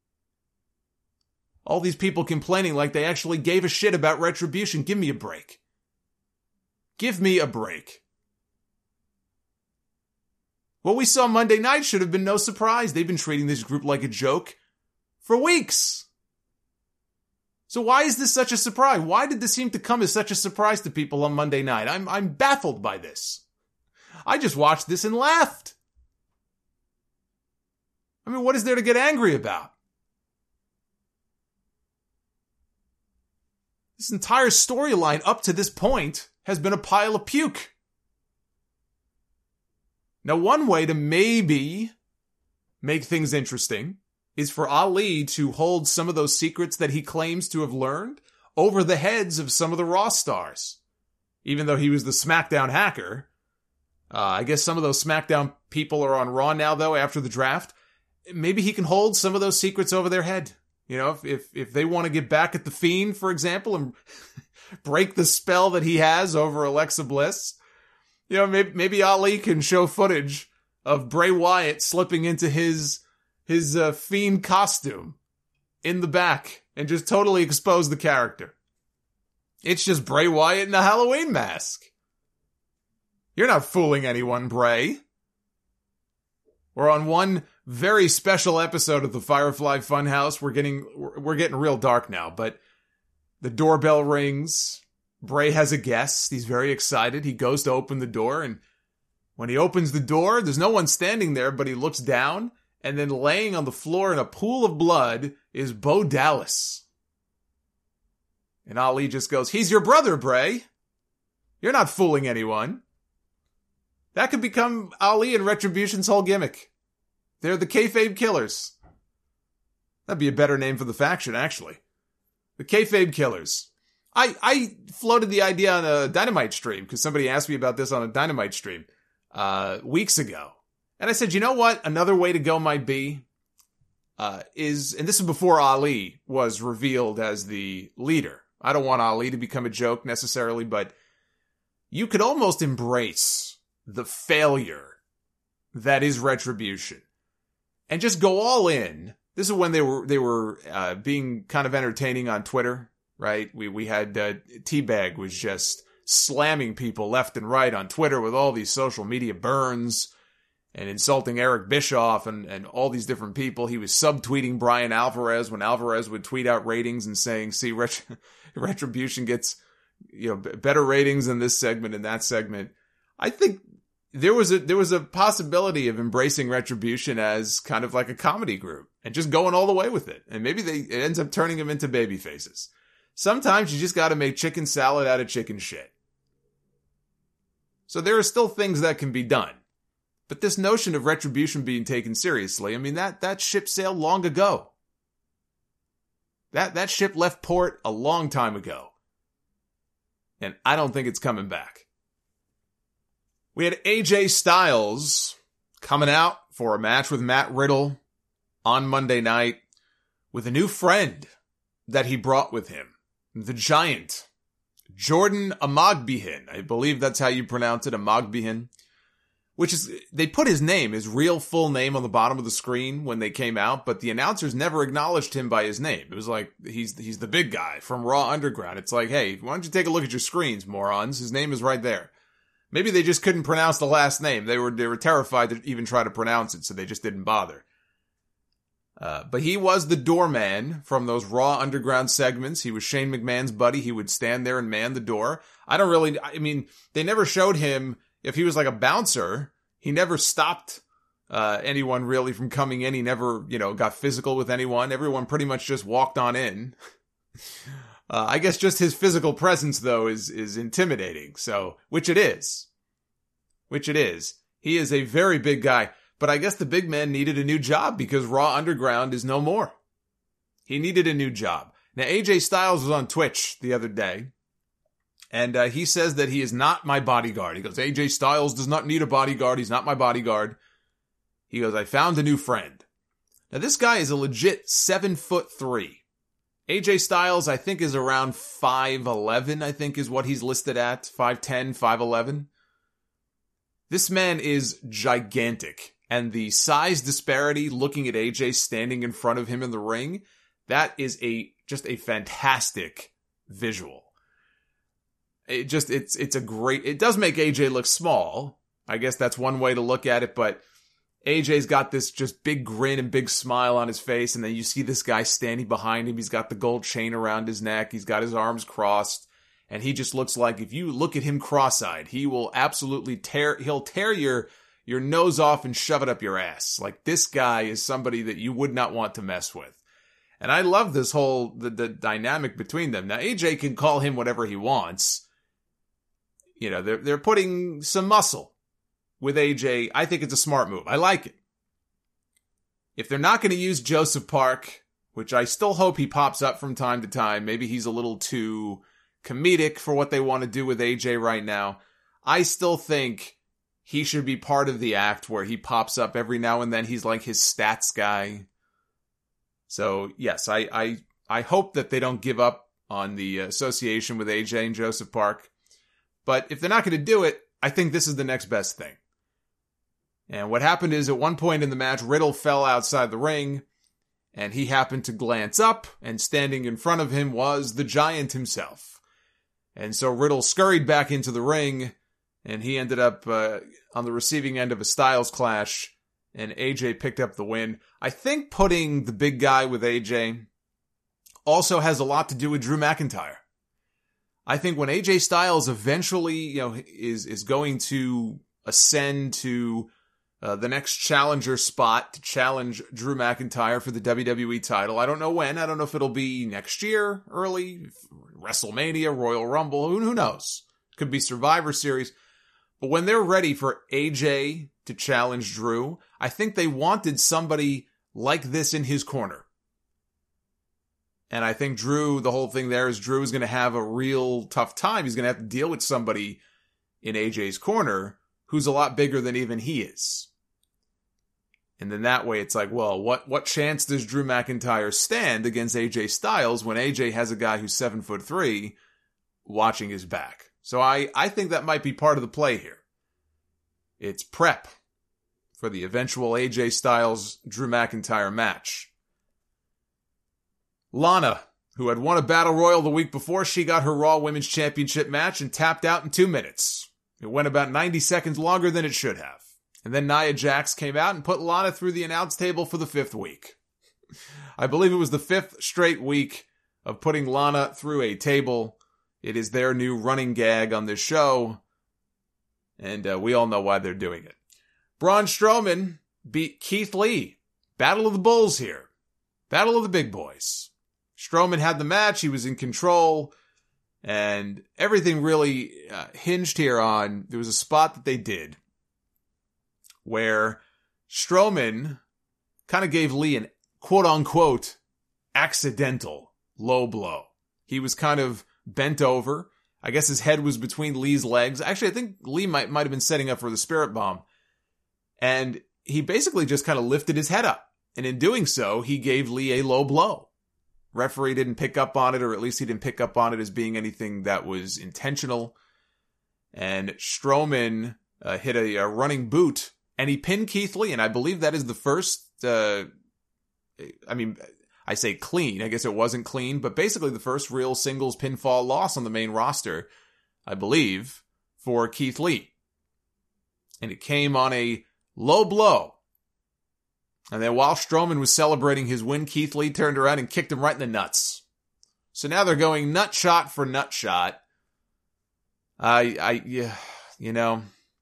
All these people complaining like they actually gave a shit about Retribution. Give me a break. Give me a break. What we saw Monday night should have been no surprise. They've been treating this group like a joke for weeks. So why is this such a surprise? Why did this seem to come as such a surprise to people on Monday night? I'm I'm baffled by this. I just watched this and laughed. I mean, what is there to get angry about? This entire storyline up to this point has been a pile of puke. Now, one way to maybe make things interesting is for Ali to hold some of those secrets that he claims to have learned over the heads of some of the Raw stars. Even though he was the SmackDown hacker, uh, I guess some of those SmackDown people are on Raw now, though, after the draft. Maybe he can hold some of those secrets over their head. You know, if if, if they want to get back at The Fiend, for example, and break the spell that he has over Alexa Bliss, you know, maybe, maybe Ali can show footage of Bray Wyatt slipping into his his uh, Fiend costume in the back and just totally expose the character. It's just Bray Wyatt in a Halloween mask. You're not fooling anyone, Bray. We're on one very special episode of the Firefly Funhouse. We're getting we're getting real dark now, but the doorbell rings. Bray has a guest. He's very excited. He goes to open the door, and when he opens the door, there's no one standing there, but he looks down, and then laying on the floor in a pool of blood is Bo Dallas. And Ali just goes, he's your brother, Bray. You're not fooling anyone. That could become Ali and Retribution's whole gimmick. They're the kayfabe killers. That'd be a better name for the faction, actually. The kayfabe killers. I, I floated the idea on a Dynamite stream, because somebody asked me about this on a Dynamite stream uh, weeks ago. And I said, you know what? Another way to go might be, uh, is, and this is before Ali was revealed as the leader. I don't want Ali to become a joke necessarily, but you could almost embrace the failure that is Retribution and just go all in. This is when they were, they were, uh, being kind of entertaining on Twitter, right? We, we had, uh, Teabag was just slamming people left and right on Twitter with all these social media burns and insulting Eric Bischoff and, and all these different people. He was subtweeting Brian Alvarez when Alvarez would tweet out ratings and saying, see, Ret- Retribution gets, you know, b- better ratings in this segment and that segment. I think there was a, there was a possibility of embracing Retribution as kind of like a comedy group and just going all the way with it. And maybe they, it ends up turning them into baby faces. Sometimes you just got to make chicken salad out of chicken shit. So there are still things that can be done. But this notion of Retribution being taken seriously, I mean, that, that ship sailed long ago. That, that ship left port a long time ago. And I don't think it's coming back. We had A J Styles coming out for a match with Matt Riddle on Monday night with a new friend that he brought with him, the Giant, Jordan Amagbihin. I believe that's how you pronounce it, Amagbihin. Which is, they put his name, his real full name on the bottom of the screen when they came out, but the announcers never acknowledged him by his name. It was like, he's he's the big guy from Raw Underground. It's like, hey, why don't you take a look at your screens, morons? His name is right there. Maybe they just couldn't pronounce the last name. They were they were terrified to even try to pronounce it, so they just didn't bother. Uh, but he was the doorman from those Raw Underground segments. He was Shane McMahon's buddy. He would stand there and man the door. I don't really, I mean, they never showed him. If he was like a bouncer, he never stopped uh, anyone really from coming in. He never, you know, got physical with anyone. Everyone pretty much just walked on in. uh, I guess just his physical presence, though, is is intimidating. So, which it is. Which it is. He is a very big guy. But I guess the big man needed a new job because Raw Underground is no more. He needed a new job. Now, A J Styles was on Twitch the other day. And uh, he says that he is not my bodyguard. He goes, A J Styles does not need a bodyguard. He's not my bodyguard. He goes, I found a new friend. Now, this guy is a legit seven foot three. A J Styles, I think, is around five eleven, I think is what he's listed at. five ten, five eleven. This man is gigantic. And the size disparity, looking at A J standing in front of him in the ring, that is a just a fantastic visual. It just, it's, it's a great, it does make A J look small. I guess that's one way to look at it, but A J's got this just big grin and big smile on his face, and then you see this guy standing behind him. He's got the gold chain around his neck. He's got his arms crossed, and he just looks like, if you look at him cross-eyed, he will absolutely tear, he'll tear your, your nose off and shove it up your ass. Like, this guy is somebody that you would not want to mess with. And I love this whole, the, the dynamic between them. Now, A J can call him whatever he wants. You know, they're, they're putting some muscle with A J. I think it's a smart move. I like it. If they're not going to use Joseph Park, which I still hope he pops up from time to time, maybe he's a little too comedic for what they want to do with A J right now. I still think he should be part of the act where he pops up every now and then. He's like his stats guy. So, yes, I, I, I hope that they don't give up on the association with A J and Joseph Park. But if they're not going to do it, I think this is the next best thing. And what happened is, at one point in the match, Riddle fell outside the ring, and he happened to glance up, and standing in front of him was the Giant himself. And so Riddle scurried back into the ring, and he ended up uh, on the receiving end of a Styles clash, and A J picked up the win. I think putting the big guy with A J also has a lot to do with Drew McIntyre. I think when A J Styles eventually, you know, is is going to ascend to uh, the next challenger spot to challenge Drew McIntyre for the W W E title, I don't know when. I don't know if it'll be next year, early, WrestleMania, Royal Rumble, who, who knows? Could be Survivor Series. But when they're ready for A J to challenge Drew, I think they wanted somebody like this in his corner. And I think Drew, the whole thing there is Drew is going to have a real tough time. He's going to have to deal with somebody in A J's corner who's a lot bigger than even he is. And then that way it's like, well, what, what chance does Drew McIntyre stand against A J Styles when A J has a guy who's seven foot three watching his back? So I, I think that might be part of the play here. It's prep for the eventual A J Styles Drew McIntyre match. Lana, who had won a Battle Royal the week before, she got her Raw Women's Championship match and tapped out in two minutes. It went about ninety seconds longer than it should have. And then Nia Jax came out and put Lana through the announce table for the fifth week. I believe it was the fifth straight week of putting Lana through a table. It is their new running gag on this show. And uh, we all know why they're doing it. Braun Strowman beat Keith Lee. Battle of the Bulls here. Battle of the big boys. Strowman had the match. He was in control. And everything really uh, hinged here on, there was a spot that they did where Strowman kind of gave Lee an quote-unquote accidental low blow. He was kind of bent over. I guess his head was between Lee's legs. Actually, I think Lee might, might have been setting up for the Spirit Bomb. And he basically just kind of lifted his head up. And in doing so, he gave Lee a low blow. Referee didn't pick up on it, or at least he didn't pick up on it as being anything that was intentional. And Strowman uh, hit a, a running boot, and he pinned Keith Lee. And I believe that is the first, uh, I mean, I say clean. I guess it wasn't clean, but basically the first real singles pinfall loss on the main roster, I believe, for Keith Lee. And it came on a low blow. And then while Strowman was celebrating his win, Keith Lee turned around and kicked him right in the nuts. So now they're going nut shot for nut shot. I, I, yeah, you know,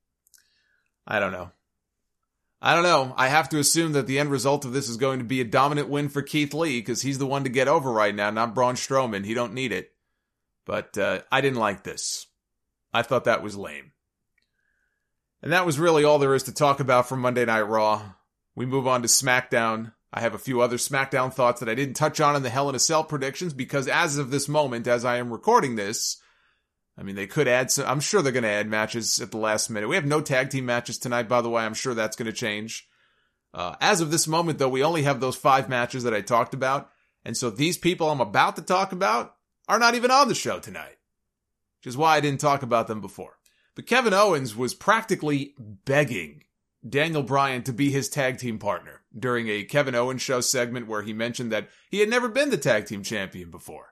I don't know. I don't know. I have to assume that the end result of this is going to be a dominant win for Keith Lee, because he's the one to get over right now, not Braun Strowman. He don't need it. But uh, I didn't like this. I thought that was lame. And that was really all there is to talk about from Monday Night Raw. We move on to SmackDown. I have a few other SmackDown thoughts that I didn't touch on in the Hell in a Cell predictions, because as of this moment, as I am recording this, I mean, they could add some, I'm sure they're going to add matches at the last minute. We have no tag team matches tonight, by the way. I'm sure that's going to change. Uh, as of this moment, though, we only have those five matches that I talked about. And so these people I'm about to talk about are not even on the show tonight, which is why I didn't talk about them before. But Kevin Owens was practically begging Daniel Bryan to be his tag team partner during a Kevin Owens show segment where he mentioned that he had never been the tag team champion before.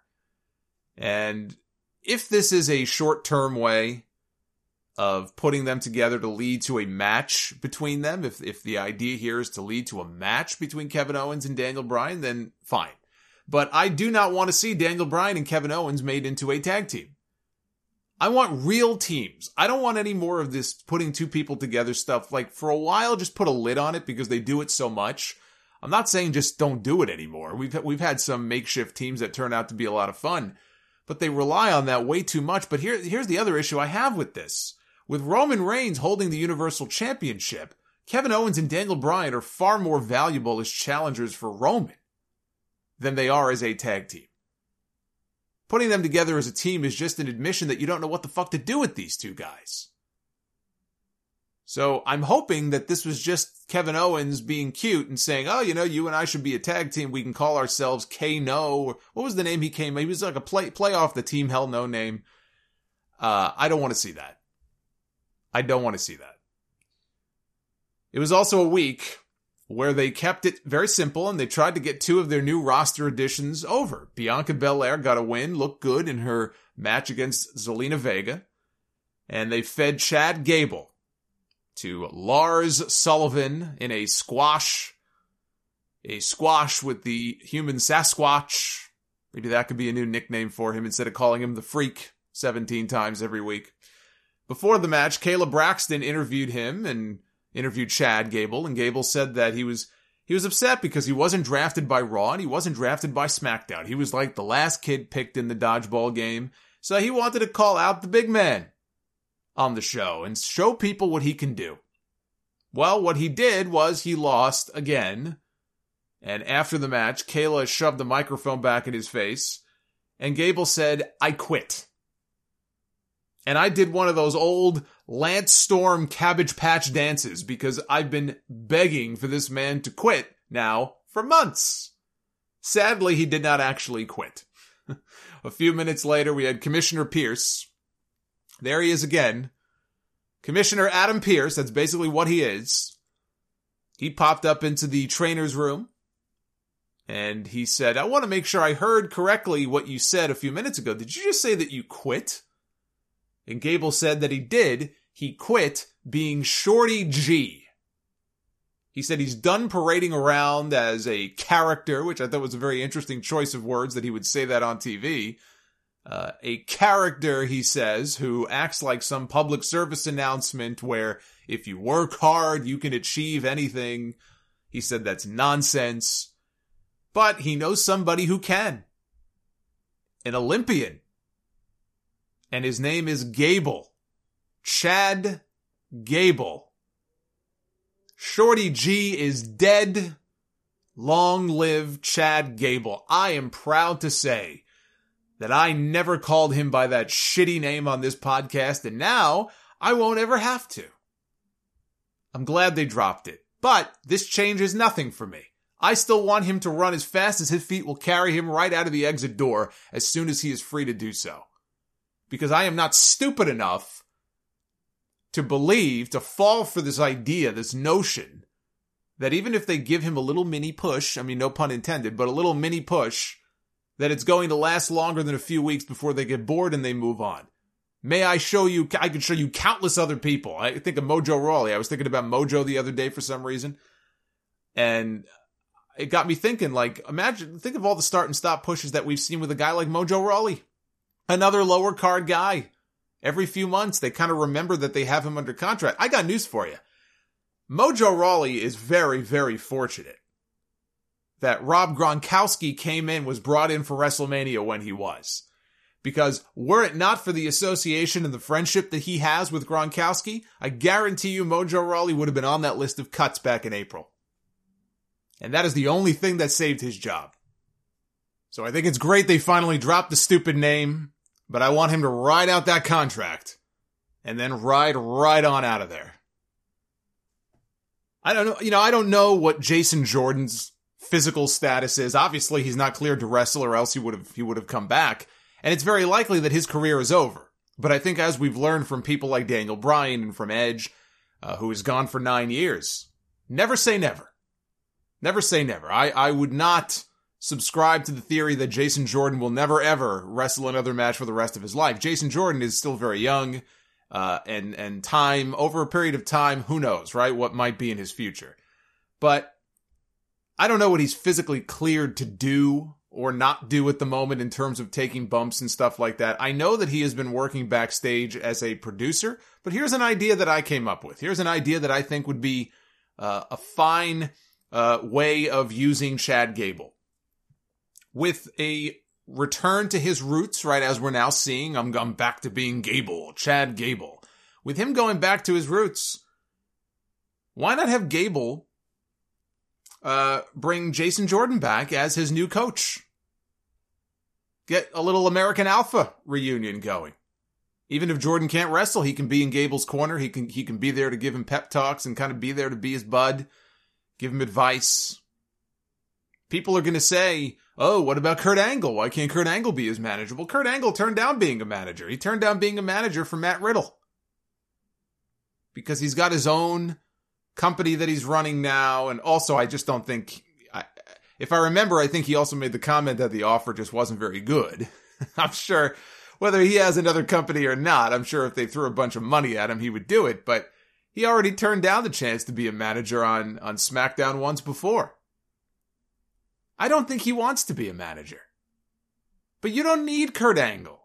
And if this is a short-term way of putting them together to lead to a match between them, if if the idea here is to lead to a match between Kevin Owens and Daniel Bryan, then fine. But I do not want to see Daniel Bryan and Kevin Owens made into a tag team. I want real teams. I don't want any more of this putting two people together stuff. Like, for a while, just put a lid on it because they do it so much. I'm not saying just don't do it anymore. We've we've had some makeshift teams that turn out to be a lot of fun, but they rely on that way too much. But here, here's the other issue I have with this. With Roman Reigns holding the Universal Championship, Kevin Owens and Daniel Bryan are far more valuable as challengers for Roman than they are as a tag team. Putting them together as a team is just an admission that you don't know what the fuck to do with these two guys. So I'm hoping that this was just Kevin Owens being cute and saying, oh, you know, you and I should be a tag team. We can call ourselves K-No. What was the name he came? He was like a play, play off the Team Hell No name. Uh, I don't want to see that. I don't want to see that. It was also a week where they kept it very simple and they tried to get two of their new roster additions over. Bianca Belair got a win, looked good in her match against Zelina Vega. And they fed Chad Gable to Lars Sullivan in a squash. A squash with the human Sasquatch. Maybe that could be a new nickname for him instead of calling him the Freak seventeen times every week. Before the match, Kayla Braxton interviewed him and interviewed Chad Gable, and Gable said that he was he was upset because he wasn't drafted by Raw and he wasn't drafted by SmackDown. He was like the last kid picked in the dodgeball game, so he wanted to call out the big man on the show and show people what he can do. Well, what he did was he lost again, and after the match, Kayla shoved the microphone back in his face, and Gable said, I quit. And I did one of those old Lance Storm Cabbage Patch dances because I've been begging for this man to quit now for months. Sadly, he did not actually quit. A few minutes later, we had Commissioner Pierce. There he is again. Commissioner Adam Pierce, that's basically what he is. He popped up into the trainer's room. And he said, I want to make sure I heard correctly what you said a few minutes ago. Did you just say that you quit? And Gable said that he did. He quit being Shorty G. He said he's done parading around as a character, which I thought was a very interesting choice of words that he would say that on T V. Uh, a character, he says, who acts like some public service announcement where if you work hard, you can achieve anything. He said that's nonsense. But he knows somebody who can. An Olympian. And his name is Gable. Chad Gable. Shorty G is dead. Long live Chad Gable. I am proud to say that I never called him by that shitty name on this podcast, and now I won't ever have to. I'm glad they dropped it. But this changes nothing for me. I still want him to run as fast as his feet will carry him right out of the exit door as soon as he is free to do so. Because I am not stupid enough to believe, to fall for this idea, this notion, that even if they give him a little mini push, I mean, no pun intended, but a little mini push, that it's going to last longer than a few weeks before they get bored and they move on. May I show you, I could show you countless other people. I think of Mojo Rawley. I was thinking about Mojo the other day for some reason. And it got me thinking, like, imagine, think of all the start and stop pushes that we've seen with a guy like Mojo Rawley. Another lower card guy. Every few months, they kind of remember that they have him under contract. I got news for you. Mojo Rawley is very, very fortunate that Rob Gronkowski came in, was brought in for WrestleMania when he was. Because were it not for the association and the friendship that he has with Gronkowski, I guarantee you Mojo Rawley would have been on that list of cuts back in April. And that is the only thing that saved his job. So I think it's great they finally dropped the stupid name, but I want him to ride out that contract and then ride right on out of there. I don't know, you know, I don't know what Jason Jordan's physical status is. Obviously, he's not cleared to wrestle, or else he would have he would have come back. And it's very likely that his career is over. But I think as we've learned from people like Daniel Bryan and from Edge, uh, who is gone for nine years, never say never. Never say never. I, I would not subscribe to the theory that Jason Jordan will never ever wrestle another match for the rest of his life. Jason Jordan is still very young, uh, and, and time, over a period of time, who knows, right? What might be in his future. But I don't know what he's physically cleared to do or not do at the moment in terms of taking bumps and stuff like that. I know that he has been working backstage as a producer, but here's an idea that I came up with. Here's an idea that I think would be uh, a fine uh, way of using Chad Gable. With a return to his roots, right, as we're now seeing, I'm, I'm back to being Gable, Chad Gable. With him going back to his roots, why not have Gable uh, bring Jason Jordan back as his new coach? Get a little American Alpha reunion going. Even if Jordan can't wrestle, he can be in Gable's corner. He can he can be there to give him pep talks and kind of be there to be his bud, give him advice. People are going to say, oh, what about Kurt Angle? Why can't Kurt Angle be his manager? Well, Kurt Angle turned down being a manager. He turned down being a manager for Matt Riddle. Because he's got his own company that he's running now. And also, I just don't think... I, if I remember, I think he also made the comment that the offer just wasn't very good. I'm sure, whether he has another company or not, I'm sure if they threw a bunch of money at him, he would do it. But he already turned down the chance to be a manager on, on SmackDown once before. I don't think he wants to be a manager. But you don't need Kurt Angle.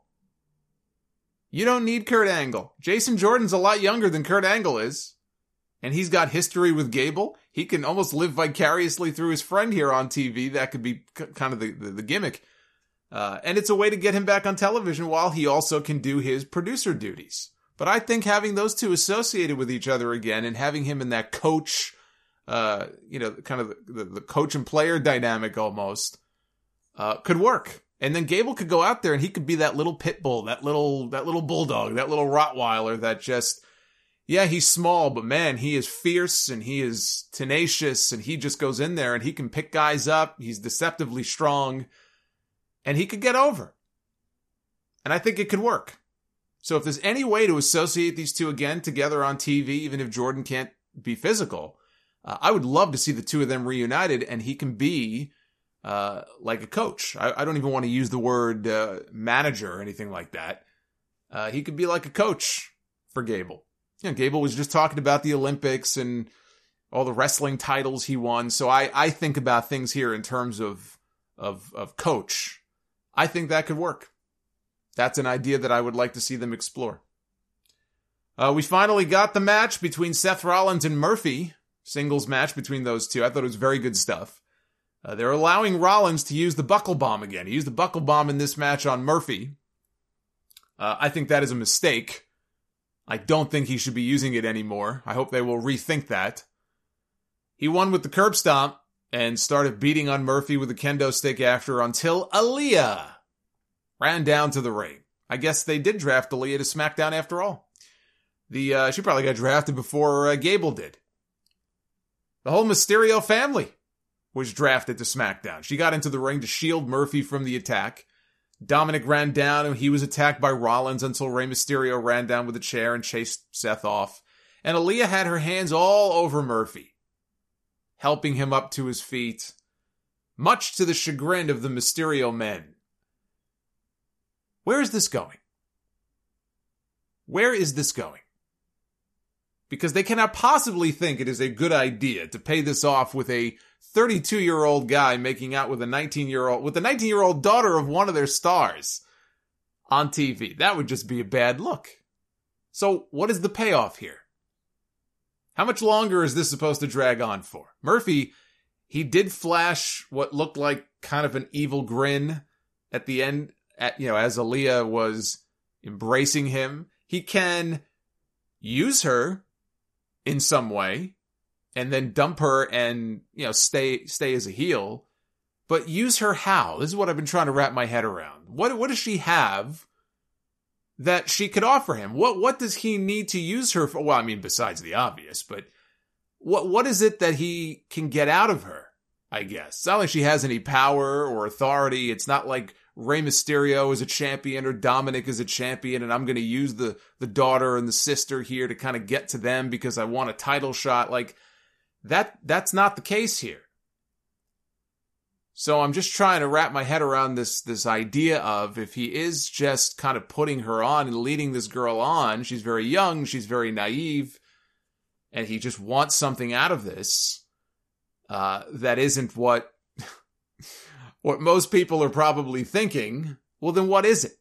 You don't need Kurt Angle. Jason Jordan's a lot younger than Kurt Angle is. And he's got history with Gable. He can almost live vicariously through his friend here on T V. That could be c- kind of the, the, the gimmick. Uh, and it's a way to get him back on television while he also can do his producer duties. But I think having those two associated with each other again and having him in that coach... Uh, you know, kind of the, the coach and player dynamic almost, uh, could work. And then Gable could go out there and he could be that little pit bull, that little, that little bulldog, that little Rottweiler that just, yeah, he's small, but man, he is fierce and he is tenacious and he just goes in there and he can pick guys up. He's deceptively strong and he could get over. And I think it could work. So if there's any way to associate these two again together on T V, even if Jordan can't be physical, Uh, I would love to see the two of them reunited, and he can be uh, like a coach. I, I don't even want to use the word uh, manager or anything like that. Uh, he could be like a coach for Gable. You know, Gable was just talking about the Olympics and all the wrestling titles he won. So I, I think about things here in terms of, of of coach. I think that could work. That's an idea that I would like to see them explore. Uh, we finally got the match between Seth Rollins and Murphy. Singles match between those two. I thought it was very good stuff. Uh, they're allowing Rollins to use the buckle bomb again. He used the buckle bomb in this match on Murphy. Uh, I think that is a mistake. I don't think he should be using it anymore. I hope they will rethink that. He won with the curb stomp and started beating on Murphy with a kendo stick after until Aaliyah ran down to the ring. I guess they did draft Aaliyah to SmackDown after all. The uh, she probably got drafted before uh, Gable did. The whole Mysterio family was drafted to SmackDown. She got into the ring to shield Murphy from the attack. Dominic ran down and he was attacked by Rollins until Rey Mysterio ran down with a chair and chased Seth off. And Aaliyah had her hands all over Murphy, helping him up to his feet, much to the chagrin of the Mysterio men. Where is this going? Where is this going? Because they cannot possibly think it is a good idea to pay this off with a thirty-two-year-old guy making out with a nineteen-year-old, with the nineteen-year-old daughter of one of their stars on T V. That would just be a bad look. So what is the payoff here? How much longer is this supposed to drag on for? Murphy, he did flash what looked like kind of an evil grin at the end, at, you know, as Aaliyah was embracing him. He can use her in some way and then dump her and, you know, stay stay as a heel. But use her how? This is what I've been trying to wrap my head around. What what does she have that she could offer him? What what does he need to use her for? Well, I mean, besides the obvious, but what what is it that he can get out of her, I guess? It's not like she has any power or authority. It's not like Rey Mysterio is a champion or Dominic is a champion and I'm going to use the, the daughter and the sister here to kind of get to them because I want a title shot. Like, that that's not the case here. So I'm just trying to wrap my head around this, this idea of if he is just kind of putting her on and leading this girl on, she's very young, she's very naive, and he just wants something out of this, uh, that isn't what, what most people are probably thinking. Well, then what is it?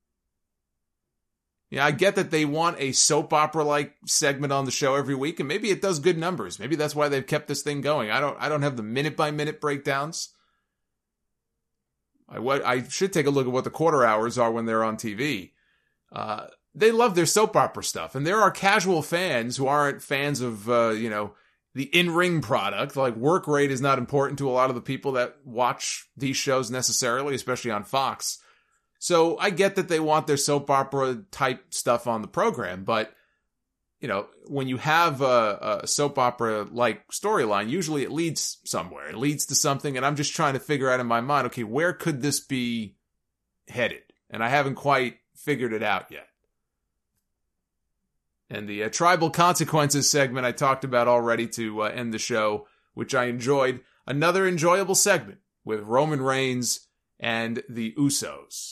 Yeah, I get that they want a soap opera-like segment on the show every week, and maybe it does good numbers. Maybe that's why they've kept this thing going. I don't, I don't have the minute-by-minute breakdowns. I, I should take a look at what the quarter hours are when they're on T V. Uh, they love their soap opera stuff. And there are casual fans who aren't fans of, uh, you know, the in-ring product. Like, work rate is not important to a lot of the people that watch these shows necessarily, especially on Fox. So I get that they want their soap opera type stuff on the program. But, you know, when you have a, a soap opera like storyline, usually it leads somewhere. It leads to something. And I'm just trying to figure out in my mind, okay, where could this be headed? And I haven't quite figured it out yet. And the uh, Tribal Consequences segment I talked about already to uh, end the show, which I enjoyed. Another enjoyable segment with Roman Reigns and the Usos.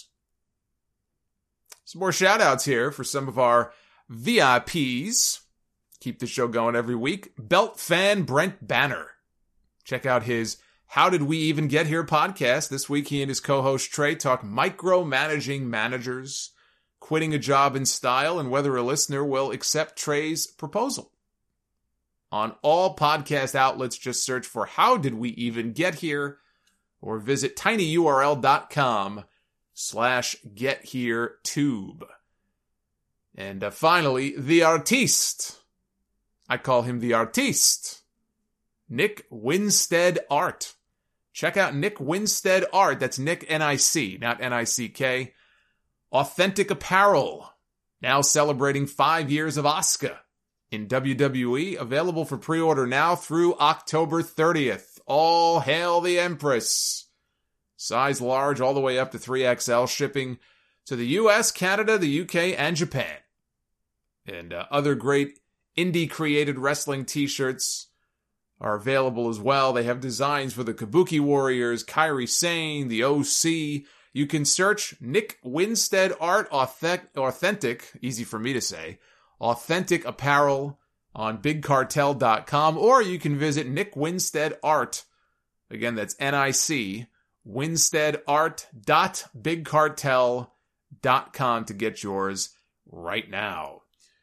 Some more shout outs here for some of our V I Ps. Keep the show going every week. Belt fan Brent Banner. Check out his How Did We Even Get Here podcast. This week he and his co-host Trey talk micromanaging managers, quitting a job in style, and whether a listener will accept Trey's proposal. On all podcast outlets, just search for How Did We Even Get Here or visit tinyurl.com slash get here tube. And uh, finally, the artiste. I call him the artiste. Nick Winstead Art. Check out Nick Winstead Art. That's Nick N I C, not N I C K. Authentic Apparel. Now celebrating five years of Asuka in W W E. Available for pre-order now through October thirtieth. All hail the Empress. Size large all the way up to three X L. Shipping to the U S, Canada, the U K, and Japan. And uh, other great indie-created wrestling t-shirts are available as well. They have designs for the Kabuki Warriors, Kairi Sane, the O C. You can search Nick Winstead Art Authentic, easy for me to say, Authentic Apparel on big cartel dot com, or you can visit Nick Winstead Art. Again, that's N I C, winstead art dot big cartel dot com to get yours right now.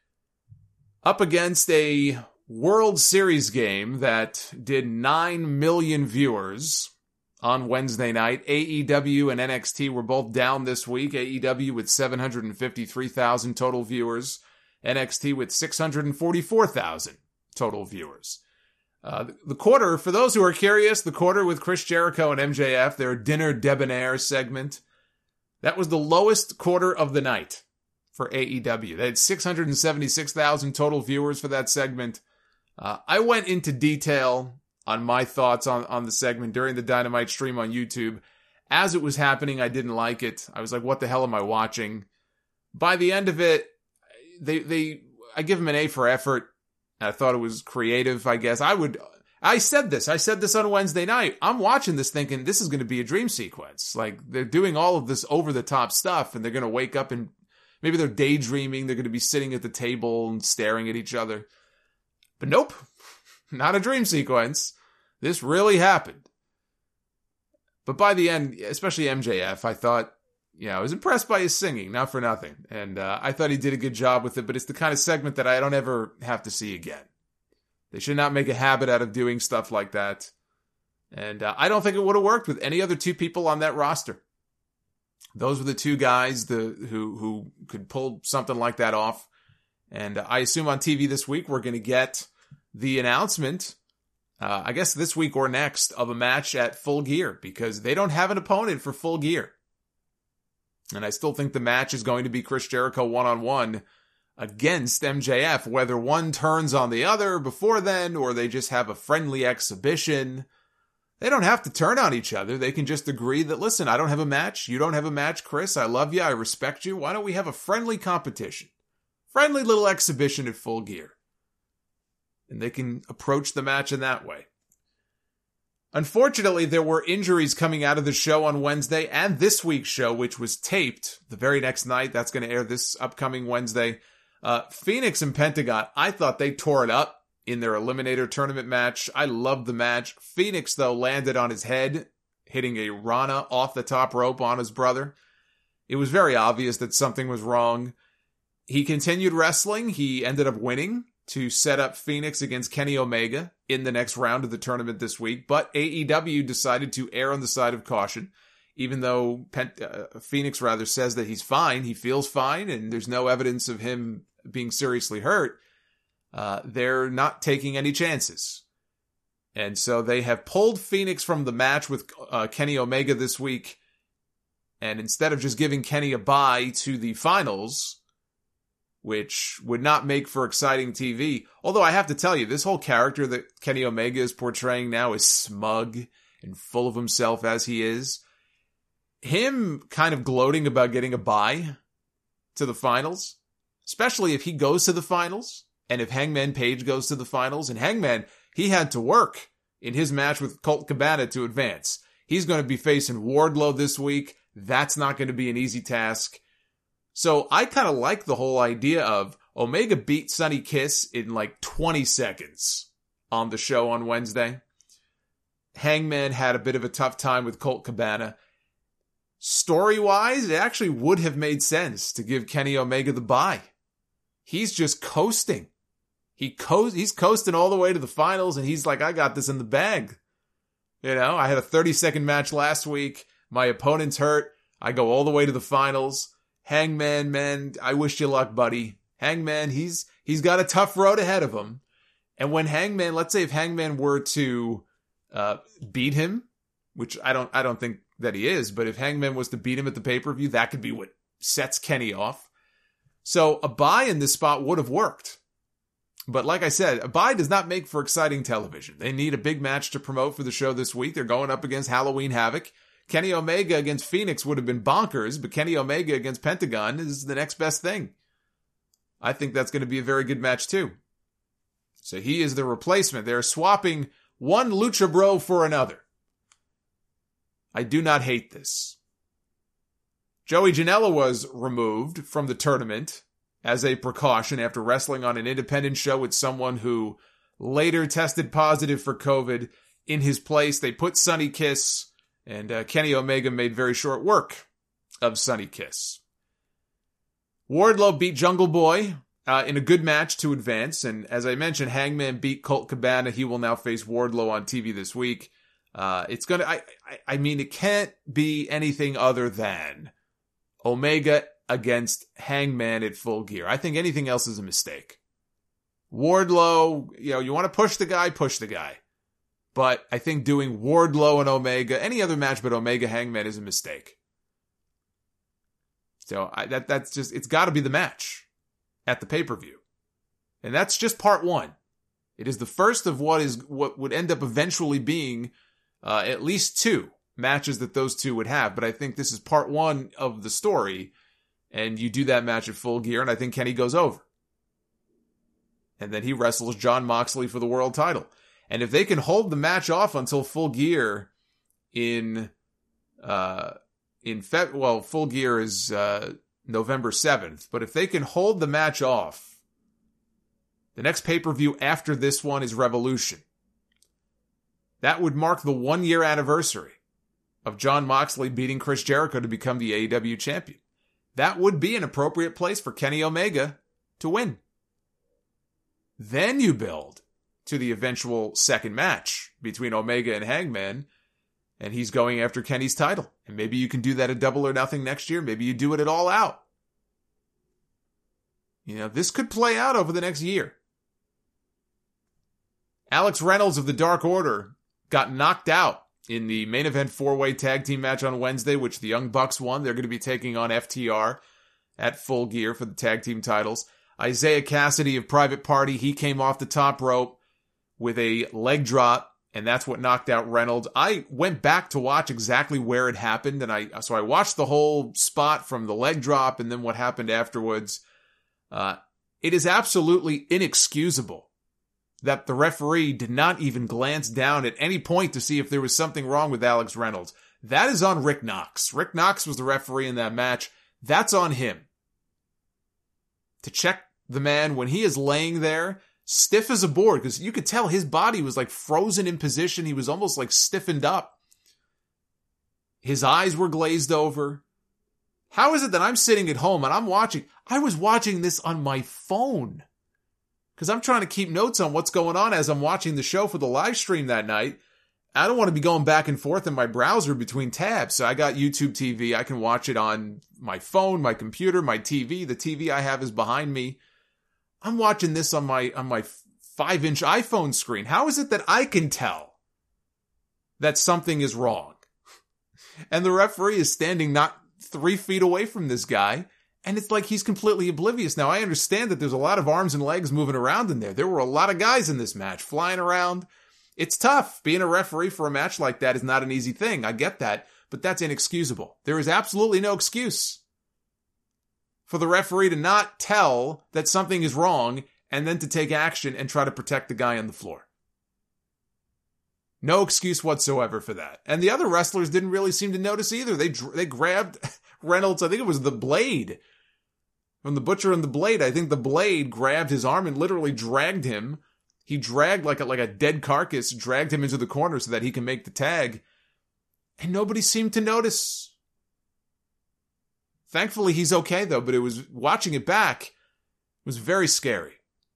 Up against a World Series game that did nine million viewers on Wednesday night. A E W and N X T were both down this week. A E W with seven hundred fifty-three thousand total viewers. N X T with six hundred forty-four thousand total viewers. Uh, the quarter, for those who are curious, the quarter with Chris Jericho and M J F, their Dinner Debonair segment, that was the lowest quarter of the night for A E W. They had six hundred seventy-six thousand total viewers for that segment. Uh, I went into detail on my thoughts on, on the segment during the Dynamite stream on YouTube. As it was happening, I didn't like it. I was like, what the hell am I watching? By the end of it, they, they, I give them an A for effort. I thought it was creative, I guess. I would, I said this, I said this on Wednesday night. I'm watching this thinking this is going to be a dream sequence. Like, they're doing all of this over the top stuff and they're going to wake up and maybe they're daydreaming. They're going to be sitting at the table and staring at each other. But nope, not a dream sequence. This really happened. But by the end, especially M J F, I thought, you know, I was impressed by his singing, not for nothing. And uh, I thought he did a good job with it, but it's the kind of segment that I don't ever have to see again. They should not make a habit out of doing stuff like that. And uh, I don't think it would have worked with any other two people on that roster. Those were the two guys the, who, who could pull something like that off. And uh, I assume on T V this week, we're going to get the announcement Uh, I guess this week or next, of a match at Full Gear, because they don't have an opponent for Full Gear. And I still think the match is going to be Chris Jericho one-on-one against M J F, whether one turns on the other before then, or they just have a friendly exhibition. They don't have to turn on each other. They can just agree that, listen, I don't have a match. You don't have a match, Chris. I love you. I respect you. Why don't we have a friendly competition? Friendly little exhibition at Full Gear. And they can approach the match in that way. Unfortunately, there were injuries coming out of the show on Wednesday and this week's show, which was taped the very next night. That's going to air this upcoming Wednesday. Uh, Phoenix and Pentagon, I thought they tore it up in their Eliminator tournament match. I loved the match. Phoenix, though, landed on his head, hitting a Rana off the top rope on his brother. It was very obvious that something was wrong. He continued wrestling. He ended up winning to set up Phoenix against Kenny Omega in the next round of the tournament this week. But A E W decided to err on the side of caution, even though Pent- uh, Phoenix rather says that he's fine. He feels fine, and there's no evidence of him being seriously hurt. Uh, they're not taking any chances. And so they have pulled Phoenix from the match with uh, Kenny Omega this week. And instead of just giving Kenny a bye to the finals, which would not make for exciting T V. Although I have to tell you, this whole character that Kenny Omega is portraying now is smug and full of himself as he is. Him kind of gloating about getting a bye to the finals, especially if he goes to the finals and if Hangman Page goes to the finals. And Hangman, he had to work in his match with Colt Cabana to advance. He's going to be facing Wardlow this week. That's not going to be an easy task. So I kind of like the whole idea of Omega beat Sonny Kiss in like twenty seconds on the show on Wednesday. Hangman had a bit of a tough time with Colt Cabana. Story-wise, it actually would have made sense to give Kenny Omega the bye. He's just coasting. He co- He's coasting all the way to the finals, and he's like, I got this in the bag. You know, I had a thirty-second match last week. My opponent's hurt. I go all the way to the finals. Hangman, man, I wish you luck, buddy. Hangman, he's he's got a tough road ahead of him. And when Hangman, let's say if Hangman were to uh, beat him, which I don't I don't think that he is, but if Hangman was to beat him at the pay-per-view, that could be what sets Kenny off. So a bye in this spot would have worked. But like I said, a bye does not make for exciting television. They need a big match to promote for the show this week. They're going up against Halloween Havoc. Kenny Omega against Phoenix would have been bonkers, but Kenny Omega against Pentagon is the next best thing. I think that's going to be a very good match too. So he is the replacement. They're swapping one Lucha Bro for another. I do not hate this. Joey Janela was removed from the tournament as a precaution after wrestling on an independent show with someone who later tested positive for COVID. In his place, they put Sonny Kiss, and uh, Kenny Omega made very short work of Sonny Kiss. Wardlow beat Jungle Boy uh, in a good match to advance. And as I mentioned, Hangman beat Colt Cabana. He will now face Wardlow on T V this week. Uh, it's going to, I, I, I mean, it can't be anything other than Omega against Hangman at Full Gear. I think anything else is a mistake. Wardlow, you know, you want to push the guy, push the guy. But I think doing Wardlow and Omega, any other match but Omega Hangman is a mistake. So I, that that's just, it's got to be the match at the pay-per-view. And that's just part one. It is the first of what is what would end up eventually being uh, at least two matches that those two would have. But I think this is part one of the story, and you do that match at Full Gear, and I think Kenny goes over. And then he wrestles Jon Moxley for the world title. And if they can hold the match off until Full Gear in, uh, in Feb, well, Full Gear is, uh, November seventh, but if they can hold the match off, the next pay-per-view after this one is Revolution. That would mark the one-year anniversary of Jon Moxley beating Chris Jericho to become the A E W champion. That would be an appropriate place for Kenny Omega to win. Then you build to the eventual second match between Omega and Hangman, and he's going after Kenny's title. And maybe you can do that at Double or Nothing next year. Maybe you do it at All Out. You know, this could play out over the next year. Alex Reynolds of the Dark Order got knocked out in the main event four-way tag team match on Wednesday, which the Young Bucks won. They're going to be taking on F T R at Full Gear for the tag team titles. Isaiah Cassidy of Private Party, he came off the top rope with a leg drop, and that's what knocked out Reynolds. I went back to watch exactly where it happened, and I so I watched the whole spot from the leg drop and then what happened afterwards. Uh, it is absolutely inexcusable that the referee did not even glance down at any point to see if there was something wrong with Alex Reynolds. That is on Rick Knox. Rick Knox was the referee in that match. That's on him. To check the man when he is laying there, stiff as a board, because you could tell his body was like frozen in position. He was almost like stiffened up. His eyes were glazed over. How is it that I'm sitting at home and I'm watching? I was watching this on my phone because I'm trying to keep notes on what's going on as I'm watching the show for the live stream that night. I don't want to be going back and forth in my browser between tabs. So I got YouTube T V. I can watch it on my phone, my computer, my T V. The T V I have is behind me. I'm watching this on my, on my five inch iPhone screen. How is it that I can tell that something is wrong? And the referee is standing not three feet away from this guy. And it's like he's completely oblivious. Now, I understand that there's a lot of arms and legs moving around in there. There were a lot of guys in this match flying around. It's tough. Being a referee for a match like that is not an easy thing. I get that, but that's inexcusable. There is absolutely no excuse for the referee to not tell that something is wrong and then to take action and try to protect the guy on the floor. No excuse whatsoever for that. And the other wrestlers didn't really seem to notice either. They they grabbed Reynolds, I think it was the Blade. From the Butcher and the Blade, I think the Blade grabbed his arm and literally dragged him. He dragged like a, like a dead carcass, dragged him into the corner so that he can make the tag. And nobody seemed to notice. Thankfully, he's okay, though, but it was watching it back, it was very scary.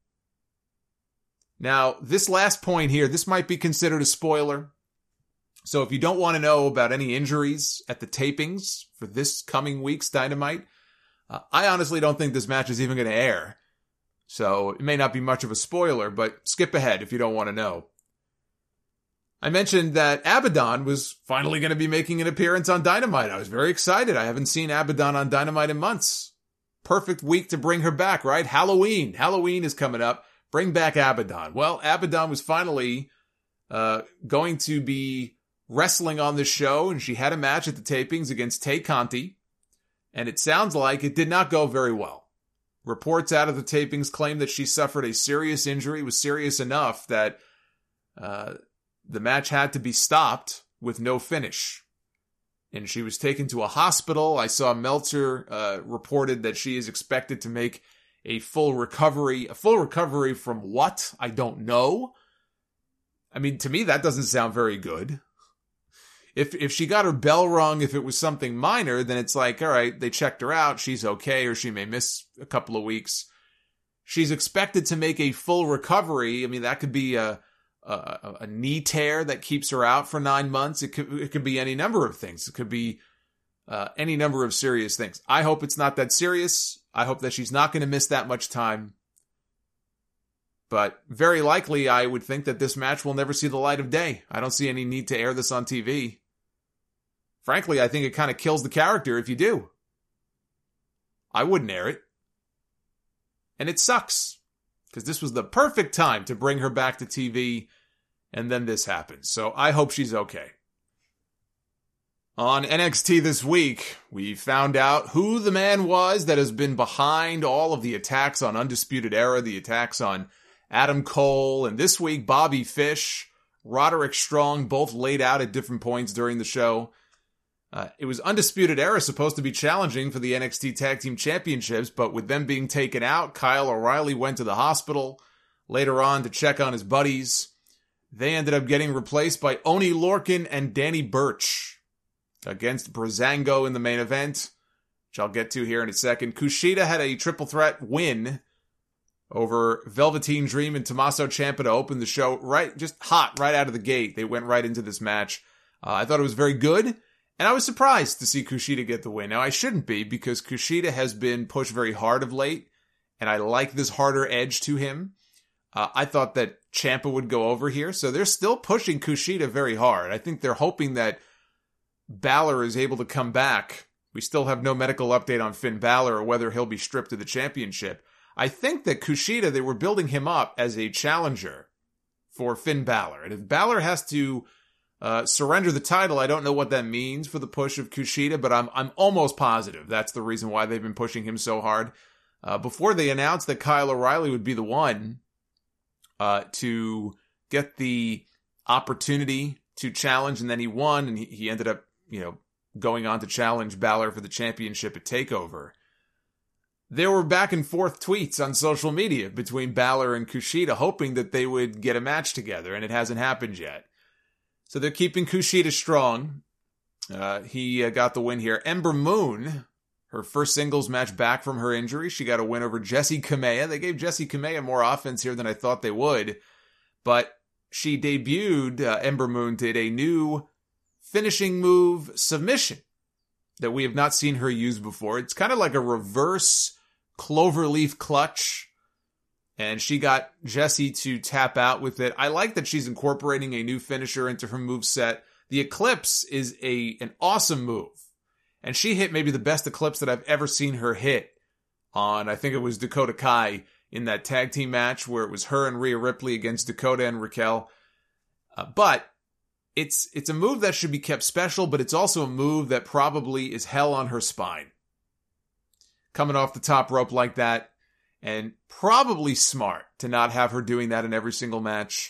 Now, this last point here, this might be considered a spoiler. So if you don't want to know about any injuries at the tapings for this coming week's Dynamite, uh, I honestly don't think this match is even going to air. So it may not be much of a spoiler, but skip ahead if you don't want to know. I mentioned that Abaddon was finally going to be making an appearance on Dynamite. I was very excited. I haven't seen Abaddon on Dynamite in months. Perfect week to bring her back, right? Halloween. Halloween is coming up. Bring back Abaddon. Well, Abaddon was finally uh, going to be wrestling on this show, and she had a match at the tapings against Tay Conti, and it sounds like it did not go very well. Reports out of the tapings claim that she suffered a serious injury. It was serious enough that uh, the match had to be stopped with no finish. And she was taken to a hospital. I saw Meltzer uh, reported that she is expected to make a full recovery. A full recovery from what? I don't know. I mean, to me, that doesn't sound very good. If if she got her bell rung, if it was something minor, then it's like, all right, they checked her out, she's okay, or she may miss a couple of weeks. She's expected to make a full recovery. I mean, that could be a a, a knee tear that keeps her out for nine months. It could it could be any number of things. It could be uh, any number of serious things. I hope it's not that serious. I hope that she's not going to miss that much time. But very likely, I would think that this match will never see the light of day. I don't see any need to air this on T V. Frankly, I think it kind of kills the character if you do. I wouldn't air it. And it sucks. because this was the perfect time to bring her back to T V, and then this happens. So I hope she's okay. On N X T this week, we found out who the man was that has been behind all of the attacks on Undisputed Era, the attacks on Adam Cole, and this week Bobby Fish, Roderick Strong, both laid out at different points during the show. Uh, it was Undisputed Era supposed to be challenging for the N X T Tag Team Championships, but with them being taken out, Kyle O'Reilly went to the hospital later on to check on his buddies. They ended up getting replaced by Oney Lorcan and Danny Burch against Breezango in the main event, which I'll get to here in a second. Kushida had a triple threat win over Velveteen Dream and Tommaso Ciampa to open the show, right, just hot right out of the gate. They went right into this match. Uh, I thought it was very good, and I was surprised to see Kushida get the win. Now, I shouldn't be, because Kushida has been pushed very hard of late, and I like this harder edge to him. Uh, I thought that Ciampa would go over here, so they're still pushing Kushida very hard. I think they're hoping that Balor is able to come back. We still have no medical update on Finn Balor or whether he'll be stripped of the championship. I think that Kushida, they were building him up as a challenger for Finn Balor. And if Balor has to uh, surrender the title, I don't know what that means for the push of Kushida, but I'm I'm almost positive that's the reason why they've been pushing him so hard. Uh, before they announced that Kyle O'Reilly would be the one uh, to get the opportunity to challenge, and then he won, and he, he ended up, you know, going on to challenge Balor for the championship at TakeOver. There were back and forth tweets on social media between Balor and Kushida, hoping that they would get a match together, and it hasn't happened yet. So they're keeping Kushida strong. Uh, he uh, got the win here. Ember Moon, her first singles match back from her injury. She got a win over Jessie Kamea. They gave Jessie Kamea more offense here than I thought they would, but she debuted, uh, Ember Moon did a new finishing move submission that we have not seen her use before. It's kind of like a reverse cloverleaf clutch, and she got Jessie to tap out with it. I like that she's incorporating a new finisher into her moveset. The Eclipse is a an awesome move, and she hit maybe the best Eclipse that I've ever seen her hit on, I think it was Dakota Kai in that tag team match where it was her and Rhea Ripley against Dakota and Raquel. Uh, but It's it's a move that should be kept special, but it's also a move that probably is hell on her spine. Coming off the top rope like that, and probably smart to not have her doing that in every single match.